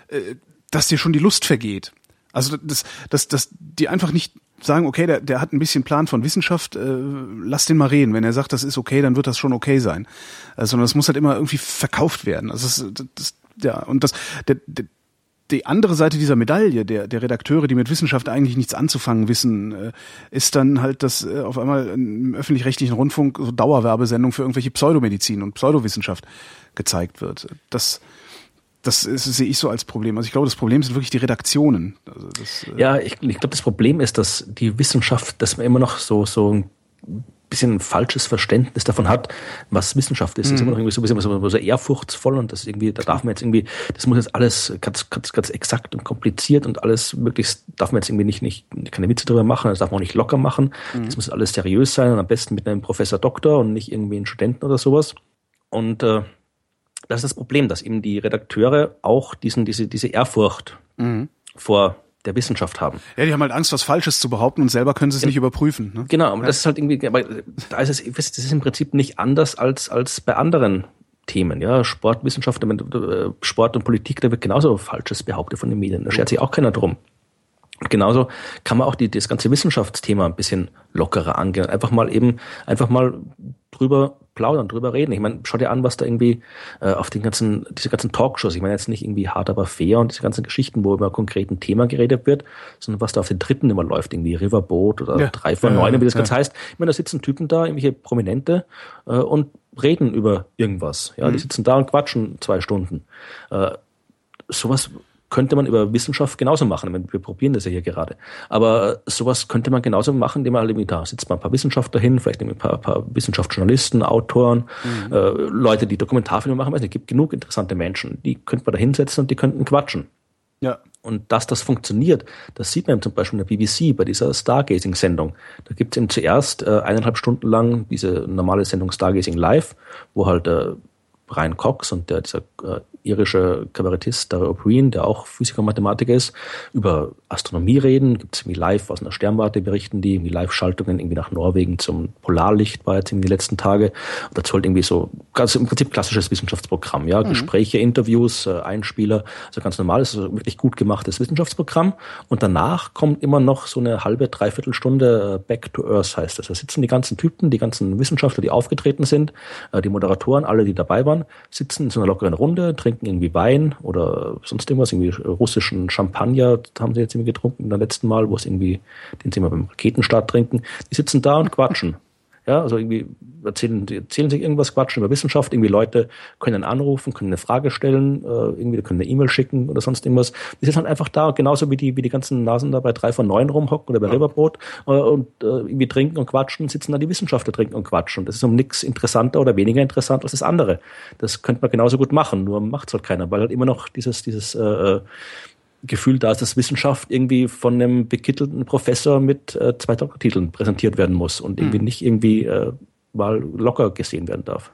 dass dir schon die Lust vergeht. Also dass, dass, dass die einfach nicht sagen, okay, der, der hat ein bisschen Plan von Wissenschaft, äh, lass den mal reden. Wenn er sagt, das ist okay, dann wird das schon okay sein. Also, sondern es muss halt immer irgendwie verkauft werden. Also das, das, ja, und das der, der, die andere Seite dieser Medaille, der, der Redakteure, die mit Wissenschaft eigentlich nichts anzufangen wissen, äh, ist dann halt, dass äh, auf einmal im öffentlich-rechtlichen Rundfunk so Dauerwerbesendung für irgendwelche Pseudomedizin und Pseudowissenschaft gezeigt wird. Das, das ist, sehe ich so als Problem. Also ich glaube, das Problem sind wirklich die Redaktionen. Also das, äh ja, ich, ich glaube, das Problem ist, dass die Wissenschaft, dass man immer noch so, so ein bisschen ein falsches Verständnis davon hat, was Wissenschaft ist. Das ist immer noch irgendwie so ein bisschen so, so ehrfurchtsvoll und das irgendwie, da darf man jetzt irgendwie, das muss jetzt alles ganz, ganz, ganz exakt und kompliziert und alles möglichst, darf man jetzt irgendwie nicht, nicht, keine Witze drüber machen, das darf man auch nicht locker machen. Mhm. Das muss alles seriös sein und am besten mit einem Professor Doktor und nicht irgendwie einen Studenten oder sowas. Und äh, das ist das Problem, dass eben die Redakteure auch diesen, diese, diese Ehrfurcht mhm. vor der Wissenschaft haben. Ja, die haben halt Angst, was Falsches zu behaupten und selber können sie es ja nicht überprüfen. Ne? Genau, aber ja. das ist halt irgendwie, aber da ist es, das ist im Prinzip nicht anders als, als bei anderen Themen. Ja, Sportwissenschaft, Sport und Politik, da wird genauso Falsches behauptet von den Medien. Da schert sich auch keiner drum. Und genauso kann man auch die, das ganze Wissenschaftsthema ein bisschen lockerer angehen. Einfach mal eben, einfach mal drüber plaudern, drüber reden. Ich meine, schau dir an, was da irgendwie äh, auf den ganzen, diese ganzen Talkshows, ich meine jetzt nicht irgendwie hart, aber fair und diese ganzen Geschichten, wo über konkreten Thema geredet wird, sondern was da auf den dritten immer läuft, irgendwie Riverboat oder ja. drei vor neun, ja, wie das ja. ganz heißt. Ich meine, da sitzen Typen da, irgendwelche Prominente äh, und reden über irgendwas. Ja, mhm. Die sitzen da und quatschen zwei Stunden. Äh, sowas könnte man über Wissenschaft genauso machen. Ich meine, wir probieren das ja hier gerade. Aber sowas könnte man genauso machen, indem man halt irgendwie da sitzt mal ein paar Wissenschaftler hin, vielleicht ein paar, paar Wissenschaftsjournalisten, Autoren, mhm. äh, Leute, die Dokumentarfilme machen. Es gibt genug interessante Menschen. Die könnte man da hinsetzen und die könnten quatschen. Ja. Und dass das funktioniert, das sieht man eben zum Beispiel in der B B C bei dieser Stargazing-Sendung. Da gibt es eben zuerst äh, eineinhalb Stunden lang diese normale Sendung Stargazing Live, wo halt äh, Brian Cox und der, dieser äh, irische Kabarettist Darrell O'Brien, der auch Physiker und Mathematiker ist, über Astronomie reden. Gibt es irgendwie live aus einer Sternwarte berichten, die irgendwie Live-Schaltungen irgendwie nach Norwegen zum Polarlicht war jetzt irgendwie die letzten Tage. Und dazu halt irgendwie so ganz im Prinzip klassisches Wissenschaftsprogramm, ja, mhm. Gespräche, Interviews, äh, Einspieler, also ganz normales, also wirklich gut gemachtes Wissenschaftsprogramm. Und danach kommt immer noch so eine halbe, dreiviertel Stunde äh, Back to Earth heißt das. Da sitzen die ganzen Typen, die ganzen Wissenschaftler, die aufgetreten sind, äh, die Moderatoren, alle, die dabei waren, sitzen in so einer lockeren Runde, trinken irgendwie Wein oder sonst irgendwas, irgendwie russischen Champagner haben sie jetzt irgendwie getrunken beim letzten Mal, wo es irgendwie, den sie immer beim Raketenstart trinken. Die sitzen da und quatschen. Ja, also irgendwie erzählen, erzählen sich irgendwas, quatschen über Wissenschaft. Irgendwie Leute können anrufen, können eine Frage stellen, äh, irgendwie können eine E-Mail schicken oder sonst irgendwas. Die sind halt einfach da, genauso wie die, wie die ganzen Nasen da bei drei von neun rumhocken oder bei Riverboat äh, und äh, irgendwie trinken und quatschen, sitzen da die Wissenschaftler trinken und quatschen. Das ist um nichts interessanter oder weniger interessant als das andere. Das könnte man genauso gut machen, nur macht's halt keiner, weil halt immer noch dieses, dieses äh, Gefühl da ist, dass Wissenschaft irgendwie von einem bekittelten Professor mit äh, zwei Doktortiteln präsentiert werden muss und irgendwie hm. nicht irgendwie äh, mal locker gesehen werden darf.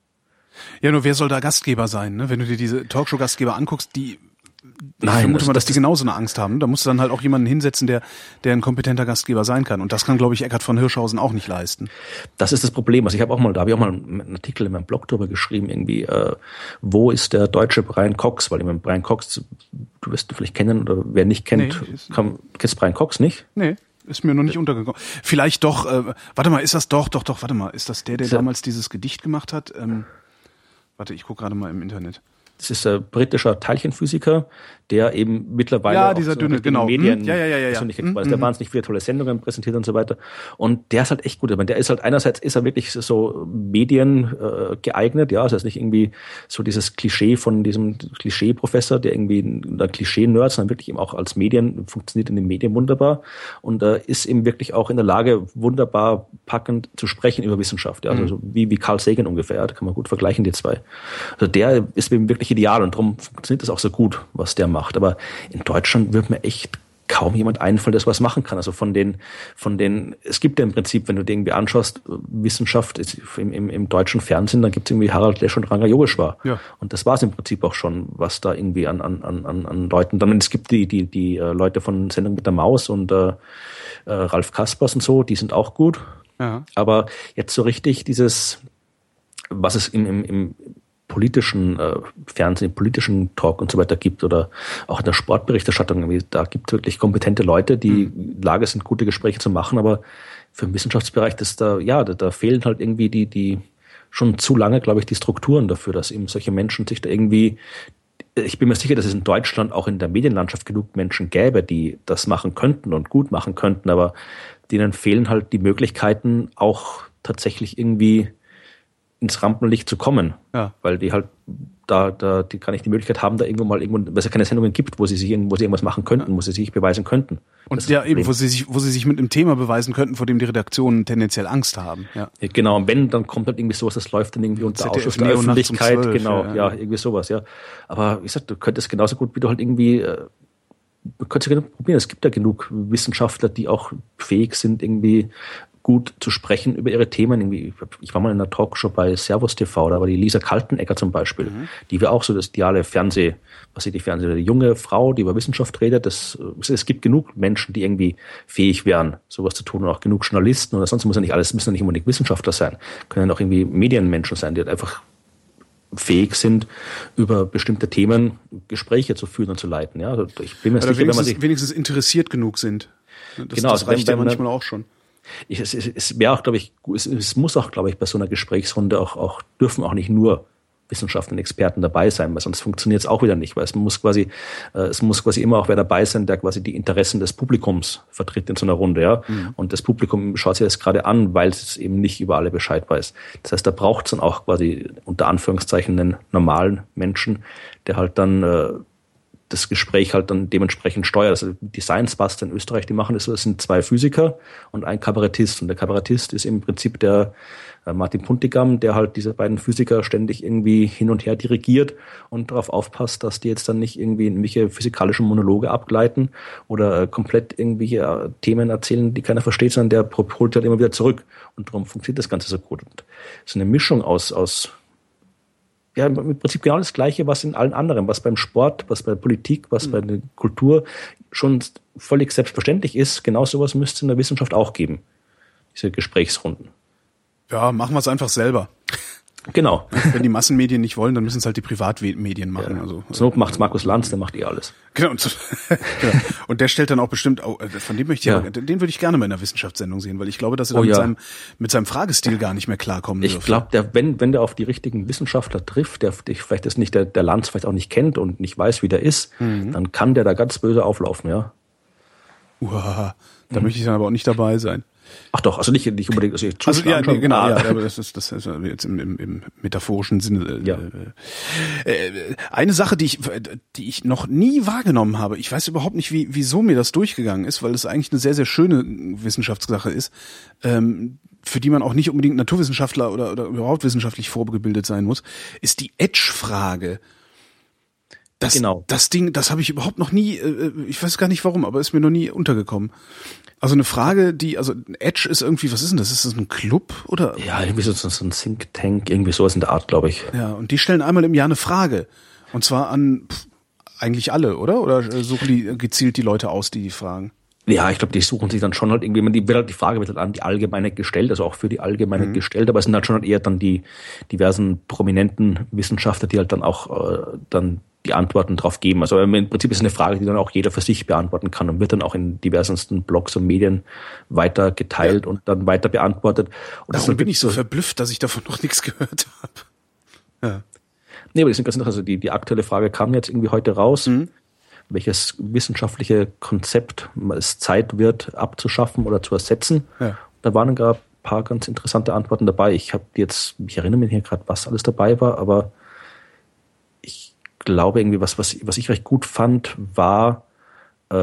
Ja, nur wer soll da Gastgeber sein, ne? Wenn du dir diese Talkshow-Gastgeber anguckst, die ich Nein, vermute das, mal, dass das, die genauso eine Angst haben. Da musst du dann halt auch jemanden hinsetzen, der, der ein kompetenter Gastgeber sein kann. Und das kann, glaube ich, Eckhard von Hirschhausen auch nicht leisten. Das ist das Problem. Also ich habe auch mal, da habe ich auch mal einen Artikel in meinem Blog drüber geschrieben, irgendwie, äh, wo ist der deutsche Brian Cox? Weil ich meine, Brian Cox, du wirst du vielleicht kennen, oder wer nicht kennt, nee, kann, kennst Brian Cox nicht? Nee. Ist mir noch nicht untergekommen. Vielleicht doch, äh, warte mal, ist das doch, doch, doch, warte mal, ist das der, der so. damals dieses Gedicht gemacht hat? Ähm, warte, ich gucke gerade mal im Internet. Das ist ein britischer Teilchenphysiker, der eben mittlerweile ja, dieser auch so dünne, genau. Medien, hm? ja, ja, ja, ja, ja. Hm, der wahnsinnig viele tolle Sendungen präsentiert und so weiter. Und der ist halt echt gut. Ich meine, der ist halt einerseits ist er wirklich so Medien äh, geeignet, ja, also er ist nicht irgendwie so dieses Klischee von diesem Klischee-Professor, der irgendwie ein Klischee-Nerd, sondern wirklich eben auch als Medien funktioniert in den Medien wunderbar und äh, ist eben wirklich auch in der Lage, wunderbar packend zu sprechen über Wissenschaft. Ja, also mhm. so wie wie Carl Sagan ungefähr. Ja, da kann man gut vergleichen die zwei. Also der ist eben wirklich unglaublich ideal und darum funktioniert das auch so gut, was der macht. Aber in Deutschland wird mir echt kaum jemand einfallen, der sowas machen kann. Also von den, von den, es gibt ja im Prinzip, wenn du dir irgendwie anschaust, Wissenschaft ist im, im, im deutschen Fernsehen, dann gibt es irgendwie Harald Lesch und Ranga Yogeshwar. Ja. Und das war es im Prinzip auch schon, was da irgendwie an, an, an, an Leuten, dann es gibt die, die, die äh, Leute von Sendung mit der Maus und äh, äh, Ralf Kaspers und so, die sind auch gut. Ja. Aber jetzt so richtig dieses, was es im, im, im politischen äh, Fernsehen, politischen Talk und so weiter gibt oder auch in der Sportberichterstattung, da gibt es wirklich kompetente Leute, die mhm. in der Lage sind, gute Gespräche zu machen, aber für den Wissenschaftsbereich, das da, ja, da, da fehlen halt irgendwie die, die schon zu lange, glaube ich, die Strukturen dafür, dass eben solche Menschen sich da irgendwie, ich bin mir sicher, dass es in Deutschland auch in der Medienlandschaft genug Menschen gäbe, die das machen könnten und gut machen könnten, aber denen fehlen halt die Möglichkeiten, auch tatsächlich irgendwie ins Rampenlicht zu kommen, ja. Weil die halt da, da, die gar nicht die Möglichkeit haben, da irgendwo mal irgendwo, weil es ja keine Sendungen gibt, wo sie sich irgendwo, wo sie irgendwas machen könnten, ja. Wo sie sich beweisen könnten. Und ja, eben, wo sie sich, wo sie sich mit einem Thema beweisen könnten, vor dem die Redaktionen tendenziell Angst haben. Ja. Ja, genau. Und wenn, dann kommt halt irgendwie sowas, das läuft dann irgendwie unter Ausschuss der Öffentlichkeit, um zwölf, genau, ja, ja, irgendwie sowas, ja. Aber wie gesagt, du könntest genauso gut, wie du halt irgendwie, äh, du könntest ja probieren. Es gibt ja genug Wissenschaftler, die auch fähig sind, irgendwie gut zu sprechen über ihre Themen. Irgendwie, ich war mal in einer Talkshow bei Servus T V, da war die Lisa Kaltenegger zum Beispiel, mhm. die war auch so das ideale Fernseh, was sie die Fernseh, die junge Frau, die über Wissenschaft redet. Das, es gibt genug Menschen, die irgendwie fähig wären, sowas zu tun, und auch genug Journalisten oder sonst muss ja nicht alles, müssen ja nicht unbedingt Wissenschaftler sein, können auch irgendwie Medienmenschen sein, die halt einfach fähig sind, über bestimmte Themen Gespräche zu führen und zu leiten. Ja, also ich bin mir sicher, wenigstens, wenn man sich wenigstens interessiert genug sind. Das, genau, das reicht wenn, ja manchmal auch schon. Ich, es es, es wäre auch, glaube ich, es, es muss auch, glaube ich, bei so einer Gesprächsrunde auch, auch dürfen auch nicht nur Wissenschaftler und Experten dabei sein, weil sonst funktioniert es auch wieder nicht, weil es muss quasi, äh, es muss quasi immer auch wer dabei sein, der quasi die Interessen des Publikums vertritt in so einer Runde, ja. Mhm. Und das Publikum schaut sich das gerade an, weil es eben nicht über alle Bescheid weiß. Das heißt, da braucht es dann auch quasi unter Anführungszeichen einen normalen Menschen, der halt dann äh, das Gespräch halt dann dementsprechend steuert. Also die Science Buster in Österreich, die machen das so, das sind zwei Physiker und ein Kabarettist. Und der Kabarettist ist im Prinzip der äh, Martin Puntigam, der halt diese beiden Physiker ständig irgendwie hin und her dirigiert und darauf aufpasst, dass die jetzt dann nicht irgendwie in irgendwelche physikalischen Monologe abgleiten oder äh, komplett irgendwelche äh, Themen erzählen, die keiner versteht, sondern der holt halt immer wieder zurück. Und darum funktioniert das Ganze so gut. Und so eine Mischung aus, aus ja, im Prinzip genau das Gleiche, was in allen anderen, was beim Sport, was bei der Politik, was mhm. bei der Kultur schon völlig selbstverständlich ist. Genau sowas müsste es in der Wissenschaft auch geben. Diese Gesprächsrunden. Ja, machen wir es einfach selber. Genau. Wenn die Massenmedien nicht wollen, dann müssen es halt die Privatmedien machen. Ja. Also, so macht's Markus Lanz, der macht eh alles. Genau. Und, so, genau. Und der stellt dann auch bestimmt, auch, von dem möchte ich, ja. aber, den würde ich gerne mal in einer Wissenschaftssendung sehen, weil ich glaube, dass er oh, dann ja. mit, seinem, mit seinem Fragestil gar nicht mehr klarkommen Ich glaube, der, wenn, wenn der auf die richtigen Wissenschaftler trifft, der, der vielleicht das nicht der, der Lanz vielleicht auch nicht kennt und nicht weiß, wie der ist, mhm. dann kann der da ganz böse auflaufen, ja. Uah, da mhm. möchte ich dann aber auch nicht dabei sein. Ach doch, also nicht, nicht unbedingt, also ich also ja, nee, genau, ah. ja, aber das ist das ist jetzt im, im, im metaphorischen Sinne. Ja. Äh, äh, eine Sache, die ich, die ich noch nie wahrgenommen habe, ich weiß überhaupt nicht, wie, wieso mir das durchgegangen ist, weil es eigentlich eine sehr, sehr schöne Wissenschaftssache ist, ähm, für die man auch nicht unbedingt Naturwissenschaftler oder, oder überhaupt wissenschaftlich vorgebildet sein muss, ist die Edge-Frage. Das, genau. das Ding, das habe ich überhaupt noch nie, äh, ich weiß gar nicht warum, aber ist mir noch nie untergekommen. Also eine Frage, die, also Edge ist irgendwie, was ist denn das? Ist das ein Club oder? Ja, irgendwie so, so ein Think Tank, irgendwie sowas in der Art, glaube ich. Ja, und die stellen einmal im Jahr eine Frage. Und zwar an pff, eigentlich alle, oder? Oder suchen die gezielt die Leute aus, die die fragen? Ja, ich glaube, die suchen sich dann schon halt irgendwie, die, wird halt, die Frage wird halt an die Allgemeine gestellt, also auch für die Allgemeine mhm. gestellt, aber es sind halt schon halt eher dann die diversen prominenten Wissenschaftler, die halt dann auch äh, dann die Antworten drauf geben. Also im Prinzip ist es eine Frage, die dann auch jeder für sich beantworten kann und wird dann auch in diversesten Blogs und Medien weiter geteilt ja. und dann weiter beantwortet. Und Darum das bin ich so verblüfft, dass ich davon noch nichts gehört habe. Ja. Nee, aber die sind ganz interessant. Also die, die aktuelle Frage kam jetzt irgendwie heute raus. Mhm. Welches wissenschaftliche Konzept es Zeit wird abzuschaffen oder zu ersetzen. Ja. Da waren dann gerade ein paar ganz interessante Antworten dabei. Ich habe jetzt, ich erinnere mich hier gerade, was alles dabei war, aber ich glaube irgendwie, was, was, was ich recht gut fand, war, äh,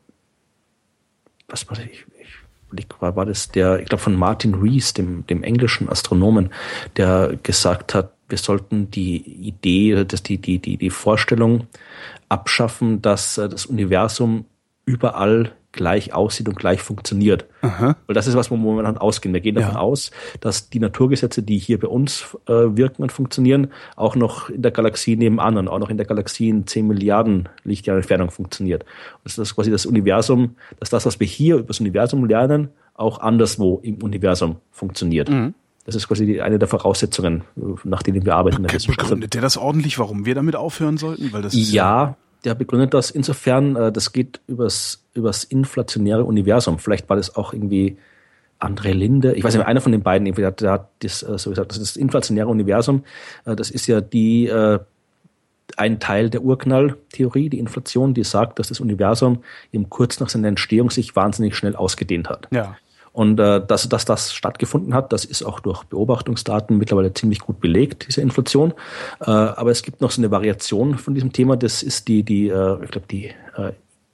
was war das? Ich, ich, war das der, ich glaube von Martin Rees, dem, dem englischen Astronomen, der gesagt hat, wir sollten die Idee, dass die, die, die, die Vorstellung abschaffen, dass das Universum überall gleich aussieht und gleich funktioniert. Aha. Weil das ist was, wo wir momentan ausgehen. Wir gehen davon ja. aus, dass die Naturgesetze, die hier bei uns äh, wirken und funktionieren, auch noch in der Galaxie nebenan und auch noch in der Galaxie in zehn Milliarden Lichtjahren Entfernung funktioniert. Und das ist quasi das Universum, dass das, was wir hier über das Universum lernen, auch anderswo im Universum funktioniert. Mhm. Das ist quasi die, eine der Voraussetzungen, nach denen wir arbeiten. Okay, begründet der das ordentlich, warum wir damit aufhören sollten? Weil das ist ja, ja der begründet das insofern, äh, das geht übers, übers inflationäre Universum. Vielleicht war das auch irgendwie André Linde, ich weiß nicht, einer von den beiden, der hat, der hat das äh, so gesagt, das ist das inflationäre Universum, äh, das ist ja die, äh, ein Teil der Urknalltheorie, die Inflation, die sagt, dass das Universum eben kurz nach seiner Entstehung sich wahnsinnig schnell ausgedehnt hat. Ja. Und äh, dass, dass das stattgefunden hat, das ist auch durch Beobachtungsdaten mittlerweile ziemlich gut belegt, diese Inflation. Äh, aber es gibt noch so eine Variation von diesem Thema, das ist die, die äh, ich glaube, die äh,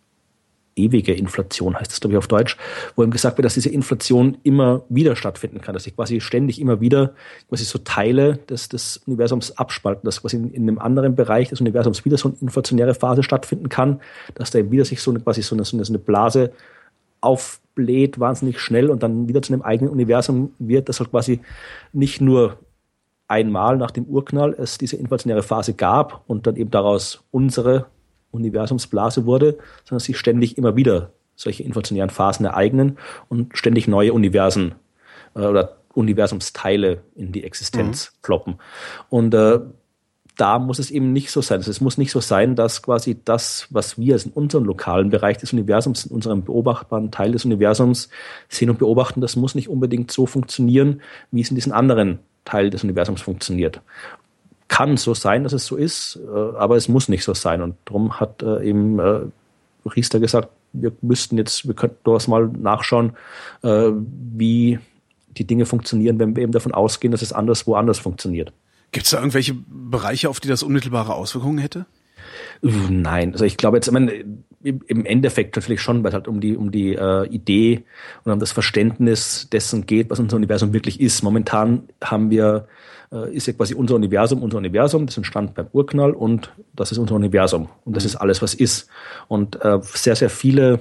ewige Inflation heißt das, glaube ich, auf Deutsch, wo eben gesagt wird, dass diese Inflation immer wieder stattfinden kann, dass sich quasi ständig immer wieder quasi so Teile des, des Universums abspalten, dass quasi in, in einem anderen Bereich des Universums wieder so eine inflationäre Phase stattfinden kann, dass da eben wieder sich so eine, quasi so eine, so eine, so eine Blase aufbläht, wahnsinnig schnell und dann wieder zu einem eigenen Universum wird, dass halt quasi nicht nur einmal nach dem Urknall es diese inflationäre Phase gab und dann eben daraus unsere Universumsblase wurde, sondern sich ständig immer wieder solche inflationären Phasen ereignen und ständig neue Universen äh, oder Universumsteile in die Existenz mhm. ploppen. Und äh, da muss es eben nicht so sein. Also es muss nicht so sein, dass quasi das, was wir in unserem lokalen Bereich des Universums, in unserem beobachtbaren Teil des Universums sehen und beobachten, das muss nicht unbedingt so funktionieren, wie es in diesen anderen Teil des Universums funktioniert. Kann so sein, dass es so ist, aber es muss nicht so sein. Und darum hat eben Riester gesagt, wir müssten jetzt, wir könnten durchaus mal nachschauen, wie die Dinge funktionieren, wenn wir eben davon ausgehen, dass es anderswo anders funktioniert. Gibt es da irgendwelche Bereiche, auf die das unmittelbare Auswirkungen hätte? Nein, also ich glaube jetzt, ich meine, im Endeffekt natürlich schon, weil es halt um die um die äh, Idee und um das Verständnis dessen geht, was unser Universum wirklich ist. Momentan haben wir, äh, ist ja quasi unser Universum, unser Universum, das entstand beim Urknall und das ist unser Universum und das ist alles, was ist. Und äh, sehr, sehr viele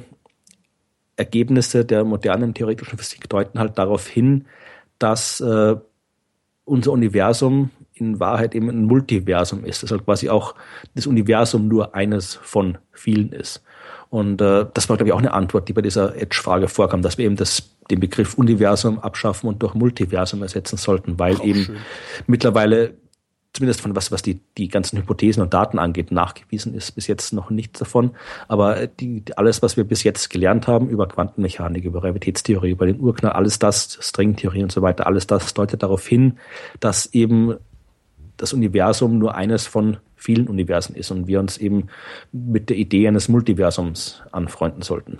Ergebnisse der modernen theoretischen Physik deuten halt darauf hin, dass äh, unser Universum in Wahrheit eben ein Multiversum ist, dass halt quasi auch das Universum nur eines von vielen ist. Und äh, das war, glaube ich, auch eine Antwort, die bei dieser Edge-Frage vorkam, dass wir eben das, den Begriff Universum abschaffen und durch Multiversum ersetzen sollten, weil auch eben schön. Mittlerweile, zumindest von was, was die, die ganzen Hypothesen und Daten angeht, nachgewiesen ist bis jetzt noch nichts davon. Aber die, alles, was wir bis jetzt gelernt haben über Quantenmechanik, über Relativitätstheorie, über den Urknall, alles das, Stringtheorie und so weiter, alles das deutet darauf hin, dass eben das Universum nur eines von vielen Universen ist und wir uns eben mit der Idee eines Multiversums anfreunden sollten.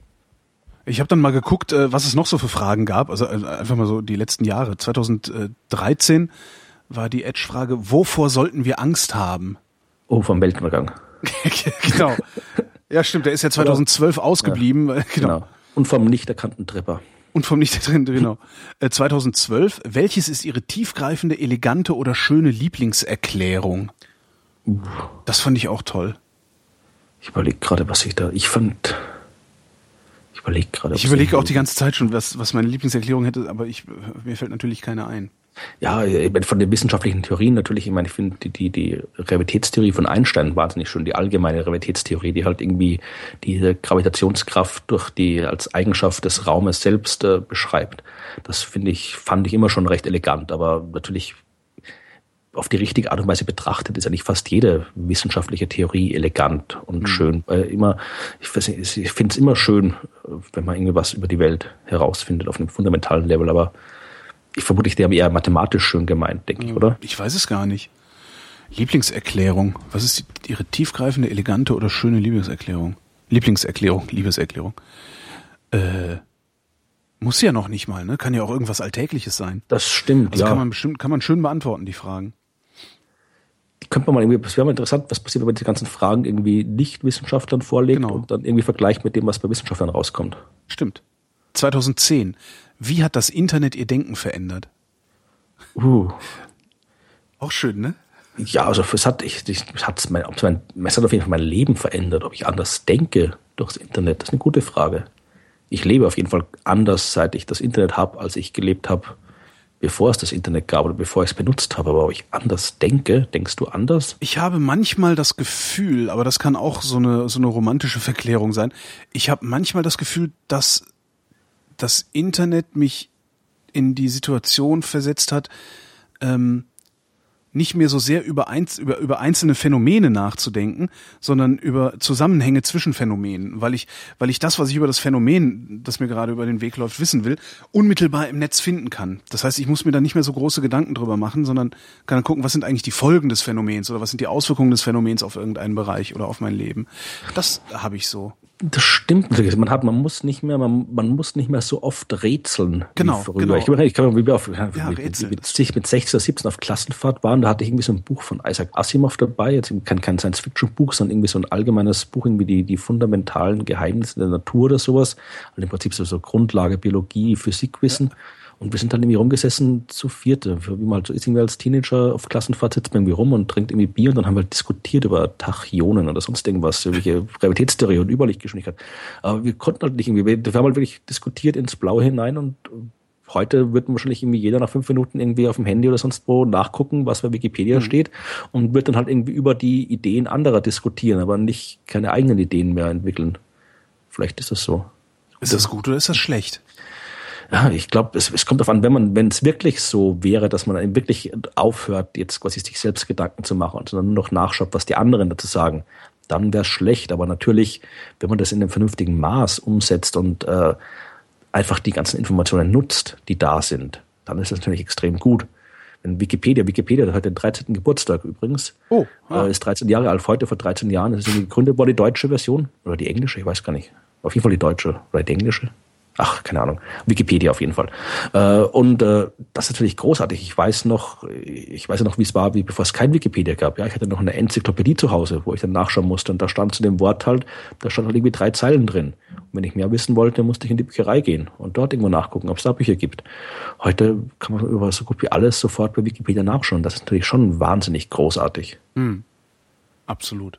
Ich habe dann mal geguckt, was es noch so für Fragen gab, also einfach mal so die letzten Jahre. zwanzig dreizehn war die Edge-Frage, wovor sollten wir Angst haben? Oh, vom Weltuntergang. Genau. Ja, stimmt, der ist ja zweitausendzwölf Oder? ausgeblieben. Ja, genau. genau. Und vom nicht erkannten Tripper. Und vom nicht drin, genau. Äh, zweitausendzwölf, welches ist Ihre tiefgreifende, elegante oder schöne Lieblingserklärung? Uh. Das fand ich auch toll. Ich überlege gerade, was ich da, ich fand, ich überlege gerade. Ich überlege auch die ganze Zeit schon, was, was meine Lieblingserklärung hätte, aber ich, mir fällt natürlich keine ein. Ja, von den wissenschaftlichen Theorien natürlich, ich meine, ich finde die, die, die Relativitätstheorie von Einstein wahnsinnig schön, die allgemeine Relativitätstheorie, die halt irgendwie diese Gravitationskraft durch die, als Eigenschaft des Raumes selbst äh, beschreibt. Das finde ich, fand ich immer schon recht elegant, aber natürlich auf die richtige Art und Weise betrachtet ist eigentlich fast jede wissenschaftliche Theorie elegant und mhm. schön. Weil immer, ich, ich finde es immer schön, wenn man irgendwie was über die Welt herausfindet auf einem fundamentalen Level, aber ich vermute, ich habe eher mathematisch schön gemeint, denke ich, oder? Ich weiß es gar nicht. Lieblingserklärung. Was ist die, Ihre tiefgreifende, elegante oder schöne Lieblingserklärung? Lieblingserklärung, Liebeserklärung. Äh, muss ja noch nicht mal, ne? Kann ja auch irgendwas Alltägliches sein. Das stimmt, also ja. kann man bestimmt, kann man schön beantworten, die Fragen. Die könnte man mal irgendwie, das wäre mal interessant, was passiert, wenn man die ganzen Fragen irgendwie Nicht-Wissenschaftlern vorlegt genau. und dann irgendwie vergleicht mit dem, was bei Wissenschaftlern rauskommt. Stimmt. zweitausendzehn. Wie hat das Internet Ihr Denken verändert? Uh. Auch schön, ne? Ja, also es hat, ich, ich, es hat mein, mein, es hat auf jeden Fall mein Leben verändert, ob ich anders denke durchs Internet. Das ist eine gute Frage. Ich lebe auf jeden Fall anders, seit ich das Internet habe, als ich gelebt habe, bevor es das Internet gab oder bevor ich es benutzt habe. Aber ob ich anders denke, denkst du anders? Ich habe manchmal das Gefühl, aber das kann auch so eine, so eine romantische Verklärung sein. Ich habe manchmal das Gefühl, dass das Internet mich in die Situation versetzt hat, ähm, nicht mehr so sehr über, einz, über, über einzelne Phänomene nachzudenken, sondern über Zusammenhänge zwischen Phänomenen, weil ich, weil ich das, was ich über das Phänomen, das mir gerade über den Weg läuft, wissen will, unmittelbar im Netz finden kann. Das heißt, ich muss mir da nicht mehr so große Gedanken drüber machen, sondern kann dann gucken, was sind eigentlich die Folgen des Phänomens oder was sind die Auswirkungen des Phänomens auf irgendeinen Bereich oder auf mein Leben. Das habe ich so. Das stimmt natürlich. Man hat, man muss nicht mehr, man, man muss nicht mehr so oft rätseln. Genau, wie früher. genau. Ich kann, ich kann wie wir auf, ja, ja, wie, wie, mit, mit sechzehn oder siebzehn auf Klassenfahrt waren, da hatte ich irgendwie so ein Buch von Isaac Asimov dabei. Jetzt kein, kein Science-Fiction-Buch, sondern irgendwie so ein allgemeines Buch, irgendwie die, die fundamentalen Geheimnisse der Natur oder sowas. Also im Prinzip so, so Grundlage, Biologie, Physikwissen. Ja. Und wir sind dann irgendwie rumgesessen zu vierte. Wie man halt so ist, irgendwie als Teenager auf Klassenfahrt sitzt man irgendwie rum und trinkt irgendwie Bier und dann haben wir halt diskutiert über Tachyonen oder sonst irgendwas, irgendwelche Gravitätstheorie und Überlichtgeschwindigkeit. Aber wir konnten halt nicht irgendwie, wir haben halt wirklich diskutiert ins Blaue hinein und heute wird wahrscheinlich irgendwie jeder nach fünf Minuten irgendwie auf dem Handy oder sonst wo nachgucken, was bei Wikipedia mhm. steht und wird dann halt irgendwie über die Ideen anderer diskutieren, aber nicht keine eigenen Ideen mehr entwickeln. Vielleicht ist das so. Ist das gut oder ist das schlecht? Ja, ich glaube, es, es kommt darauf an, wenn man, wenn es wirklich so wäre, dass man eben wirklich aufhört, jetzt quasi sich selbst Gedanken zu machen, sondern nur noch nachschaut, was die anderen dazu sagen, dann wäre es schlecht. Aber natürlich, wenn man das in einem vernünftigen Maß umsetzt und äh, einfach die ganzen Informationen nutzt, die da sind, dann ist das natürlich extrem gut. Wenn Wikipedia, Wikipedia hat den dreizehnten Geburtstag übrigens, oh, ah. äh, ist dreizehn Jahre alt, heute vor dreizehn Jahren, das ist gegründet worden, die deutsche Version oder die englische, ich weiß gar nicht. Auf jeden Fall die deutsche oder die englische. Ach, keine Ahnung. Wikipedia auf jeden Fall. Äh, und äh, das ist natürlich großartig. Ich weiß noch, ich weiß ja noch, wie es war, wie bevor es kein Wikipedia gab. Ja, ich hatte noch eine Enzyklopädie zu Hause, wo ich dann nachschauen musste. Und da stand zu dem Wort halt, da stand halt irgendwie drei Zeilen drin. Und wenn ich mehr wissen wollte, musste ich in die Bücherei gehen und dort irgendwo nachgucken, ob es da Bücher gibt. Heute kann man über so gut wie alles sofort bei Wikipedia nachschauen. Das ist natürlich schon wahnsinnig großartig. Hm. Absolut.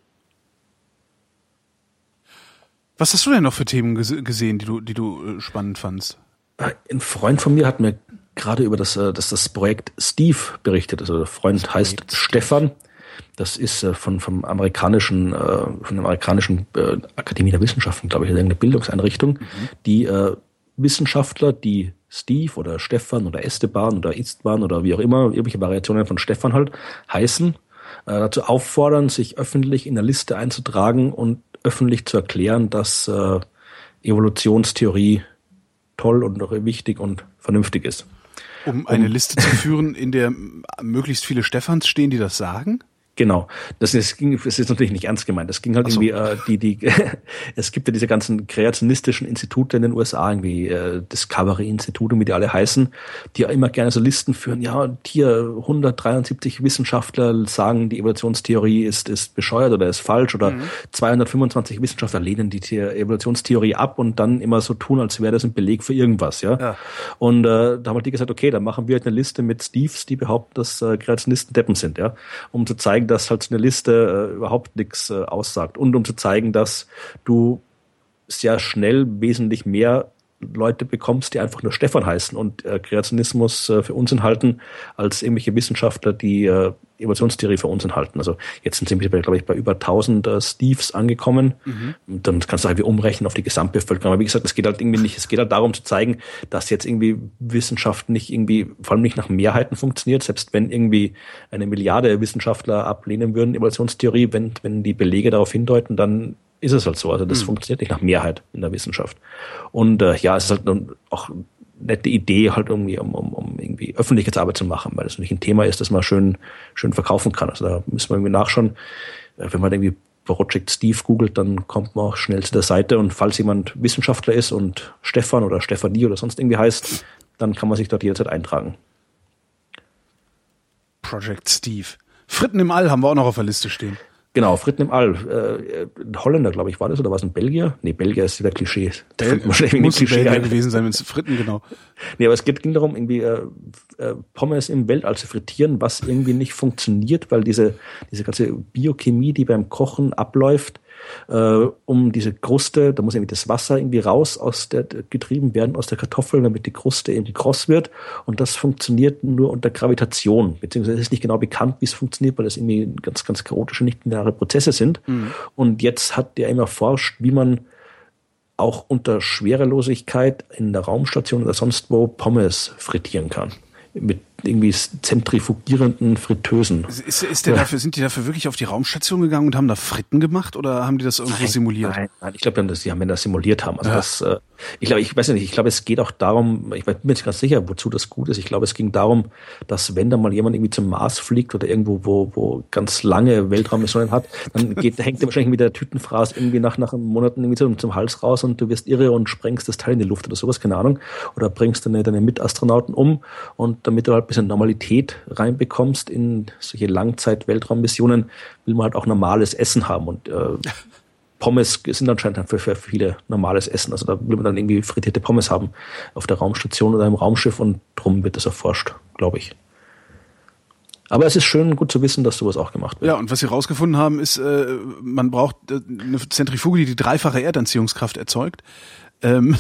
Was hast du denn noch für Themen gese- gesehen, die du, die du äh, spannend fandst? Ein Freund von mir hat mir gerade über das, das, das Projekt Steve berichtet. Also der Freund das heißt Steve. Stefan. Das ist äh, von vom amerikanischen, äh, von der amerikanischen äh, Akademie der Wissenschaften, glaube ich, irgendeine Bildungseinrichtung, mhm. die äh, Wissenschaftler, die Steve oder Stefan oder Esteban oder Istvan oder wie auch immer, irgendwelche Variationen von Stefan halt heißen, äh, dazu auffordern, sich öffentlich in der Liste einzutragen und öffentlich zu erklären, dass äh, Evolutionstheorie toll und wichtig und vernünftig ist. Um eine um, Liste zu führen, in der möglichst viele Stephans stehen, die das sagen? Genau. Das ist, das ist natürlich nicht ernst gemeint. Das ging halt so. irgendwie, äh, die, die, es gibt ja diese ganzen kreationistischen Institute in den U S A, irgendwie, äh, Discovery-Institute, wie die alle heißen, die ja immer gerne so Listen führen. Ja, hier hundertdreiundsiebzig Wissenschaftler sagen, die Evolutionstheorie ist, ist bescheuert oder ist falsch oder mhm. zweihundertfünfundzwanzig Wissenschaftler lehnen die The- Evolutionstheorie ab und dann immer so tun, als wäre das ein Beleg für irgendwas, ja. ja. Und, äh, da haben halt die gesagt, okay, dann machen wir halt eine Liste mit Steves, die behaupten, dass äh, Kreationisten Deppen sind, ja, um zu zeigen, dass halt so eine Liste äh, überhaupt nichts äh, aussagt und um zu zeigen, dass du sehr schnell wesentlich mehr Leute bekommst, die einfach nur Stefan heißen und äh, Kreationismus äh, für Unsinn halten, als irgendwelche Wissenschaftler, die äh, Evolutionstheorie für Unsinn halten. Also jetzt sind wir, glaube ich, bei über tausend äh, Steves angekommen. Mhm. Und dann kannst du halt wie umrechnen auf die Gesamtbevölkerung. Aber wie gesagt, es geht halt irgendwie nicht, es geht halt darum zu zeigen, dass jetzt irgendwie Wissenschaft nicht irgendwie, vor allem nicht nach Mehrheiten funktioniert, selbst wenn irgendwie eine Milliarde Wissenschaftler ablehnen würden, Evolutionstheorie, wenn, wenn die Belege darauf hindeuten, dann ist es halt so. Also das mhm. funktioniert nicht nach Mehrheit in der Wissenschaft. Und äh, ja, es ist halt auch eine nette Idee, halt irgendwie, um, um, um irgendwie Öffentlichkeitsarbeit zu machen, weil es natürlich ein Thema ist, das man schön, schön verkaufen kann. Also da müssen wir irgendwie nachschauen. Wenn man irgendwie Project Steve googelt, dann kommt man auch schnell zu der Seite. Und falls jemand Wissenschaftler ist und Stefan oder Stefanie oder sonst irgendwie heißt, dann kann man sich dort jederzeit eintragen. Project Steve. Fritten im All haben wir auch noch auf der Liste stehen. Genau, Fritten im All. Äh, ein Holländer, glaube ich, war das, oder war es ein Belgier? Nee, Belgier ist wieder Klischee. Bel- muss Klischee Belgier gewesen sein, wenn es Fritten, genau. Nee, aber es geht, ging darum, irgendwie äh, äh, Pommes im Weltall zu frittieren, was irgendwie nicht funktioniert, weil diese, diese ganze Biochemie, die beim Kochen abläuft, äh, um diese Kruste, da muss irgendwie das Wasser irgendwie raus aus der, getrieben werden aus der Kartoffel, damit die Kruste irgendwie kross wird. Und das funktioniert nur unter Gravitation, beziehungsweise es ist nicht genau bekannt, wie es funktioniert, weil das irgendwie ganz, ganz chaotische, nicht lineare Prozesse sind. Mhm. Und jetzt hat der immer erforscht, wie man auch unter Schwerelosigkeit in der Raumstation oder sonst wo Pommes frittieren kann. Mit irgendwie zentrifugierenden Fritteusen. Ist, ist der dafür, sind die dafür wirklich auf die Raumstation gegangen und haben da Fritten gemacht oder haben die das irgendwo nein, simuliert? Nein, nein, ich glaube, die haben das simuliert haben. Also ja. das, äh, ich glaube, ich weiß nicht, ich glaube, es geht auch darum, ich bin mir nicht ganz sicher, wozu das gut ist. Ich glaube, es ging darum, dass wenn da mal jemand irgendwie zum Mars fliegt oder irgendwo, wo, wo ganz lange Weltraummissionen hat, dann geht, hängt dir wahrscheinlich mit der Tütenfraß irgendwie nach, nach Monaten irgendwie zum, zum Hals raus und du wirst irre und sprengst das Teil in die Luft oder sowas, keine Ahnung. Oder bringst deine, deine Mitastronauten um und damit du halt ein bisschen Normalität reinbekommst in solche Langzeit-Weltraummissionen, will man halt auch normales Essen haben und äh, Pommes sind anscheinend für, für viele normales Essen, also da will man dann irgendwie frittierte Pommes haben auf der Raumstation oder im Raumschiff und drum wird das erforscht, glaube ich. Aber es ist schön, gut zu wissen, dass sowas auch gemacht wird. Ja, und was sie rausgefunden haben, ist, äh, man braucht äh, eine Zentrifuge, die die dreifache Erdanziehungskraft erzeugt. Ähm,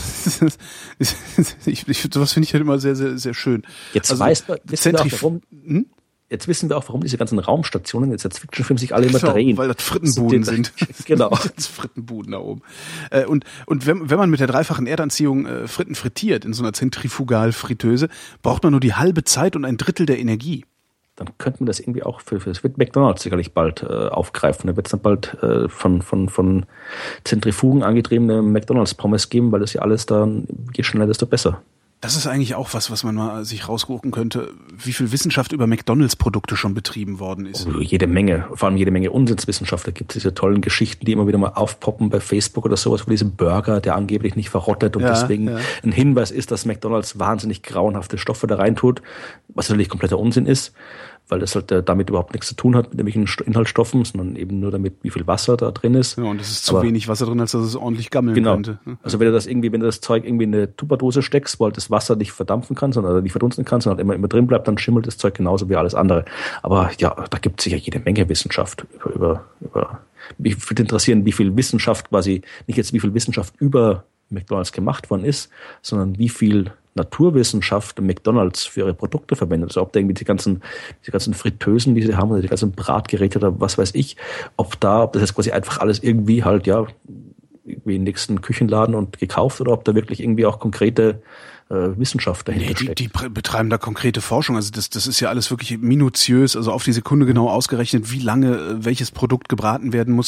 ich, ich, sowas finde ich halt immer sehr, sehr, sehr schön. Jetzt also, weißt du, wissen wir auch, warum, hm? jetzt wissen wir auch, warum diese ganzen Raumstationen jetzt als Fiction-Film sich alle immer genau, drehen. Weil das Frittenbuden das sind. Genau. Das Frittenbuden da oben. Äh, und und wenn, wenn man mit der dreifachen Erdanziehung äh, Fritten frittiert in so einer Zentrifugalfritteuse, braucht man nur die halbe Zeit und ein Drittel der Energie. Dann könnte man das irgendwie auch für, für das wird McDonald's sicherlich bald äh, aufgreifen. Da wird es dann bald äh, von, von, von Zentrifugen angetriebene McDonald's-Pommes geben, weil das ja alles dann, je schneller, desto besser. Das ist eigentlich auch was, was man mal sich rausgucken könnte, wie viel Wissenschaft über McDonalds-Produkte schon betrieben worden ist. Oh, jede Menge, vor allem jede Menge Unsinnswissenschaft. Da gibt es diese tollen Geschichten, die immer wieder mal aufpoppen bei Facebook oder sowas, wo diese Burger, der angeblich nicht verrottet und ja, deswegen ja. ein Hinweis ist, dass McDonalds wahnsinnig grauenhafte Stoffe da reintut, was natürlich kompletter Unsinn ist, weil das halt damit überhaupt nichts zu tun hat mit irgendwelchen Inhaltsstoffen, sondern eben nur damit, wie viel Wasser da drin ist. Ja, und es ist zu Aber, wenig Wasser drin, als dass es ordentlich gammeln genau. könnte. Also wenn du das irgendwie, wenn du das Zeug irgendwie in eine Tupperdose steckst, wo halt das Wasser nicht verdampfen kann, sondern nicht verdunsten kann, sondern immer, immer drin bleibt, dann schimmelt das Zeug genauso wie alles andere. Aber ja, da gibt es sicher jede Menge Wissenschaft über, über, über, mich würde interessieren, wie viel Wissenschaft quasi, nicht jetzt wie viel Wissenschaft über McDonald's gemacht worden ist, sondern wie viel Naturwissenschaft McDonald's für ihre Produkte verwendet. Also ob da irgendwie die ganzen, die ganzen Fritteusen, die sie haben, oder die ganzen Bratgeräte oder was weiß ich, ob da, ob das jetzt quasi einfach alles irgendwie halt, ja, irgendwie im nächsten Küchenladen und gekauft oder ob da wirklich irgendwie auch konkrete äh, Wissenschaft dahinter nee, die, steckt. Die betreiben da konkrete Forschung. Also das, das ist ja alles wirklich minutiös, also auf die Sekunde genau ausgerechnet, wie lange welches Produkt gebraten werden muss,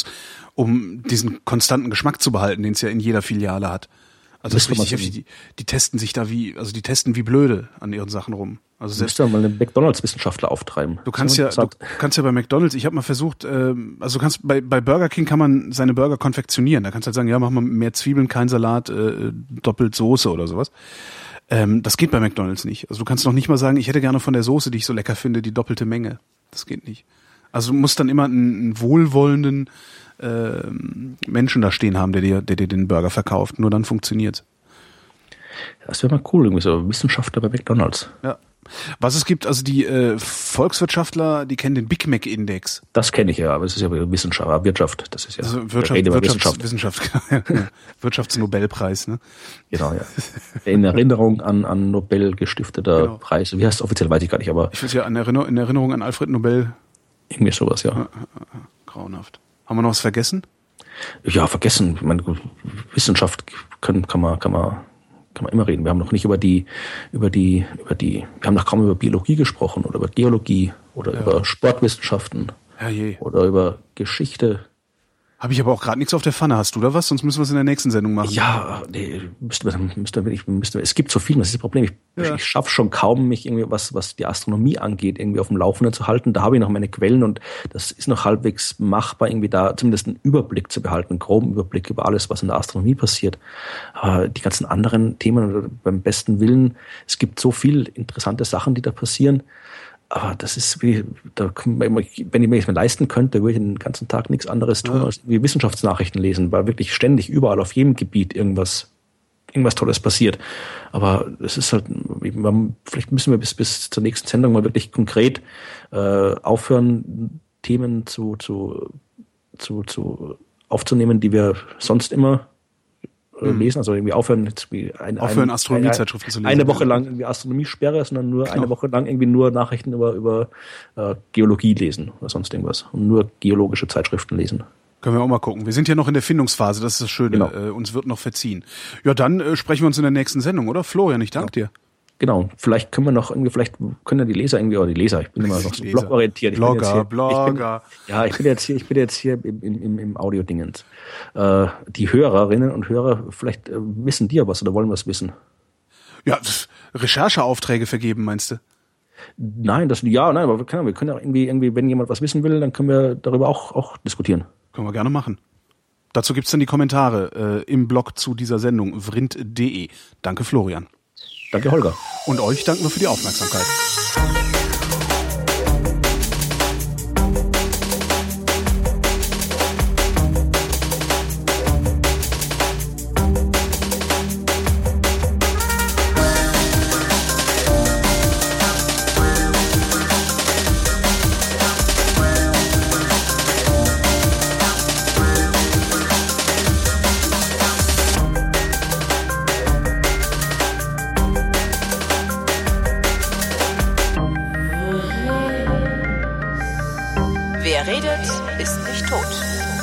um diesen konstanten Geschmack zu behalten, den es ja in jeder Filiale hat. Also das ist richtig heftig. Die, die testen sich da wie, also die testen wie blöde an ihren Sachen rum. Also selbst mal einen McDonalds-Wissenschaftler auftreiben. Du kannst ja, du kannst ja bei McDonalds, ich habe mal versucht, äh, also du kannst bei bei Burger King kann man seine Burger konfektionieren. Da kannst du halt sagen, ja, mach mal mehr Zwiebeln, kein Salat, äh, doppelt Soße oder sowas. Ähm, das geht bei McDonalds nicht. Also du kannst noch nicht mal sagen, ich hätte gerne von der Soße, die ich so lecker finde, die doppelte Menge. Das geht nicht. Also du musst dann immer einen, einen wohlwollenden äh, Menschen da stehen haben, der dir, der dir den Burger verkauft. Nur dann funktioniert's. Das wäre mal cool, irgendwie so Wissenschaftler bei McDonald's. Ja. Was es gibt, also die äh, Volkswirtschaftler, die kennen den Big Mac Index. Das kenne ich ja, aber es ist ja Wissenschaft, Wirtschaft. Das ist ja also Wirtschaft, Wirtschafts- Wissenschaft, ja, Wirtschaftsnobelpreis, ne? Genau, ja. In Erinnerung an, an Nobel gestifteter genau. Preis. Wie heißt es offiziell, weiß ich gar nicht, aber. Ich weiß ja, an Erinner- in Erinnerung an Alfred Nobel. Irgendwie sowas, ja. ja. Grauenhaft. Haben wir noch was vergessen? Ja, vergessen. Ich meine, Wissenschaft können, kann man, kann man, kann man immer reden. Wir haben noch nicht über die, über die, über die, wir haben noch kaum über Biologie gesprochen oder über Geologie oder ja. über Sportwissenschaften ja, je. oder über Geschichte. Habe ich aber auch gerade nichts auf der Pfanne. Hast du da was? Sonst müssen wir es in der nächsten Sendung machen. Ja, nee, müsste man, müsste man, müsste, es gibt so viel, das ist das Problem. Ich, ja. ich schaffe schon kaum, mich irgendwie, was, was die Astronomie angeht, irgendwie auf dem Laufenden zu halten. Da habe ich noch meine Quellen und das ist noch halbwegs machbar, irgendwie da zumindest einen Überblick zu behalten, einen groben Überblick über alles, was in der Astronomie passiert. Aber die ganzen anderen Themen, beim besten Willen, es gibt so viel interessante Sachen, die da passieren. Aber das ist wie, da, wenn ich mir das leisten könnte, würde ich den ganzen Tag nichts anderes tun, ja. als wie Wissenschaftsnachrichten lesen, weil wirklich ständig überall auf jedem Gebiet irgendwas, irgendwas Tolles passiert. Aber es ist halt, vielleicht müssen wir bis, bis zur nächsten Sendung mal wirklich konkret äh, aufhören, Themen zu, zu, zu, zu aufzunehmen, die wir sonst immer lesen, also irgendwie aufhören, jetzt wie ein, aufhören ein, Astronomiezeitschriften zu lesen. Eine Woche lang irgendwie Astronomiesperre, sondern nur genau. eine Woche lang irgendwie nur Nachrichten über, über äh, Geologie lesen oder sonst irgendwas und nur geologische Zeitschriften lesen. Können wir auch mal gucken. Wir sind ja noch in der Findungsphase, das ist das Schöne. Genau. Äh, uns wird noch verziehen. Ja, dann äh, sprechen wir uns in der nächsten Sendung, oder? Florian, ich danke ja. dir. Genau, vielleicht können wir noch irgendwie, vielleicht können ja die Leser irgendwie, oder die Leser, ich bin immer noch so blogorientiert. Ich Blogger, hier, Blogger. Ich bin, ja, ich bin jetzt hier, ich bin jetzt hier im, im, im Audio-Dingens. Äh, die Hörerinnen und Hörer, vielleicht äh, wissen die ja was oder wollen was wissen. Ja, Rechercheaufträge vergeben, meinst du? Nein, das, ja, nein, aber wir können, wir können ja irgendwie, irgendwie, wenn jemand was wissen will, dann können wir darüber auch, auch diskutieren. Können wir gerne machen. Dazu gibt's dann die Kommentare äh, im Blog zu dieser Sendung, vrind punkt de. Danke, Florian. Danke, Holger. Und euch danken wir für die Aufmerksamkeit. Wer redet, ist nicht tot.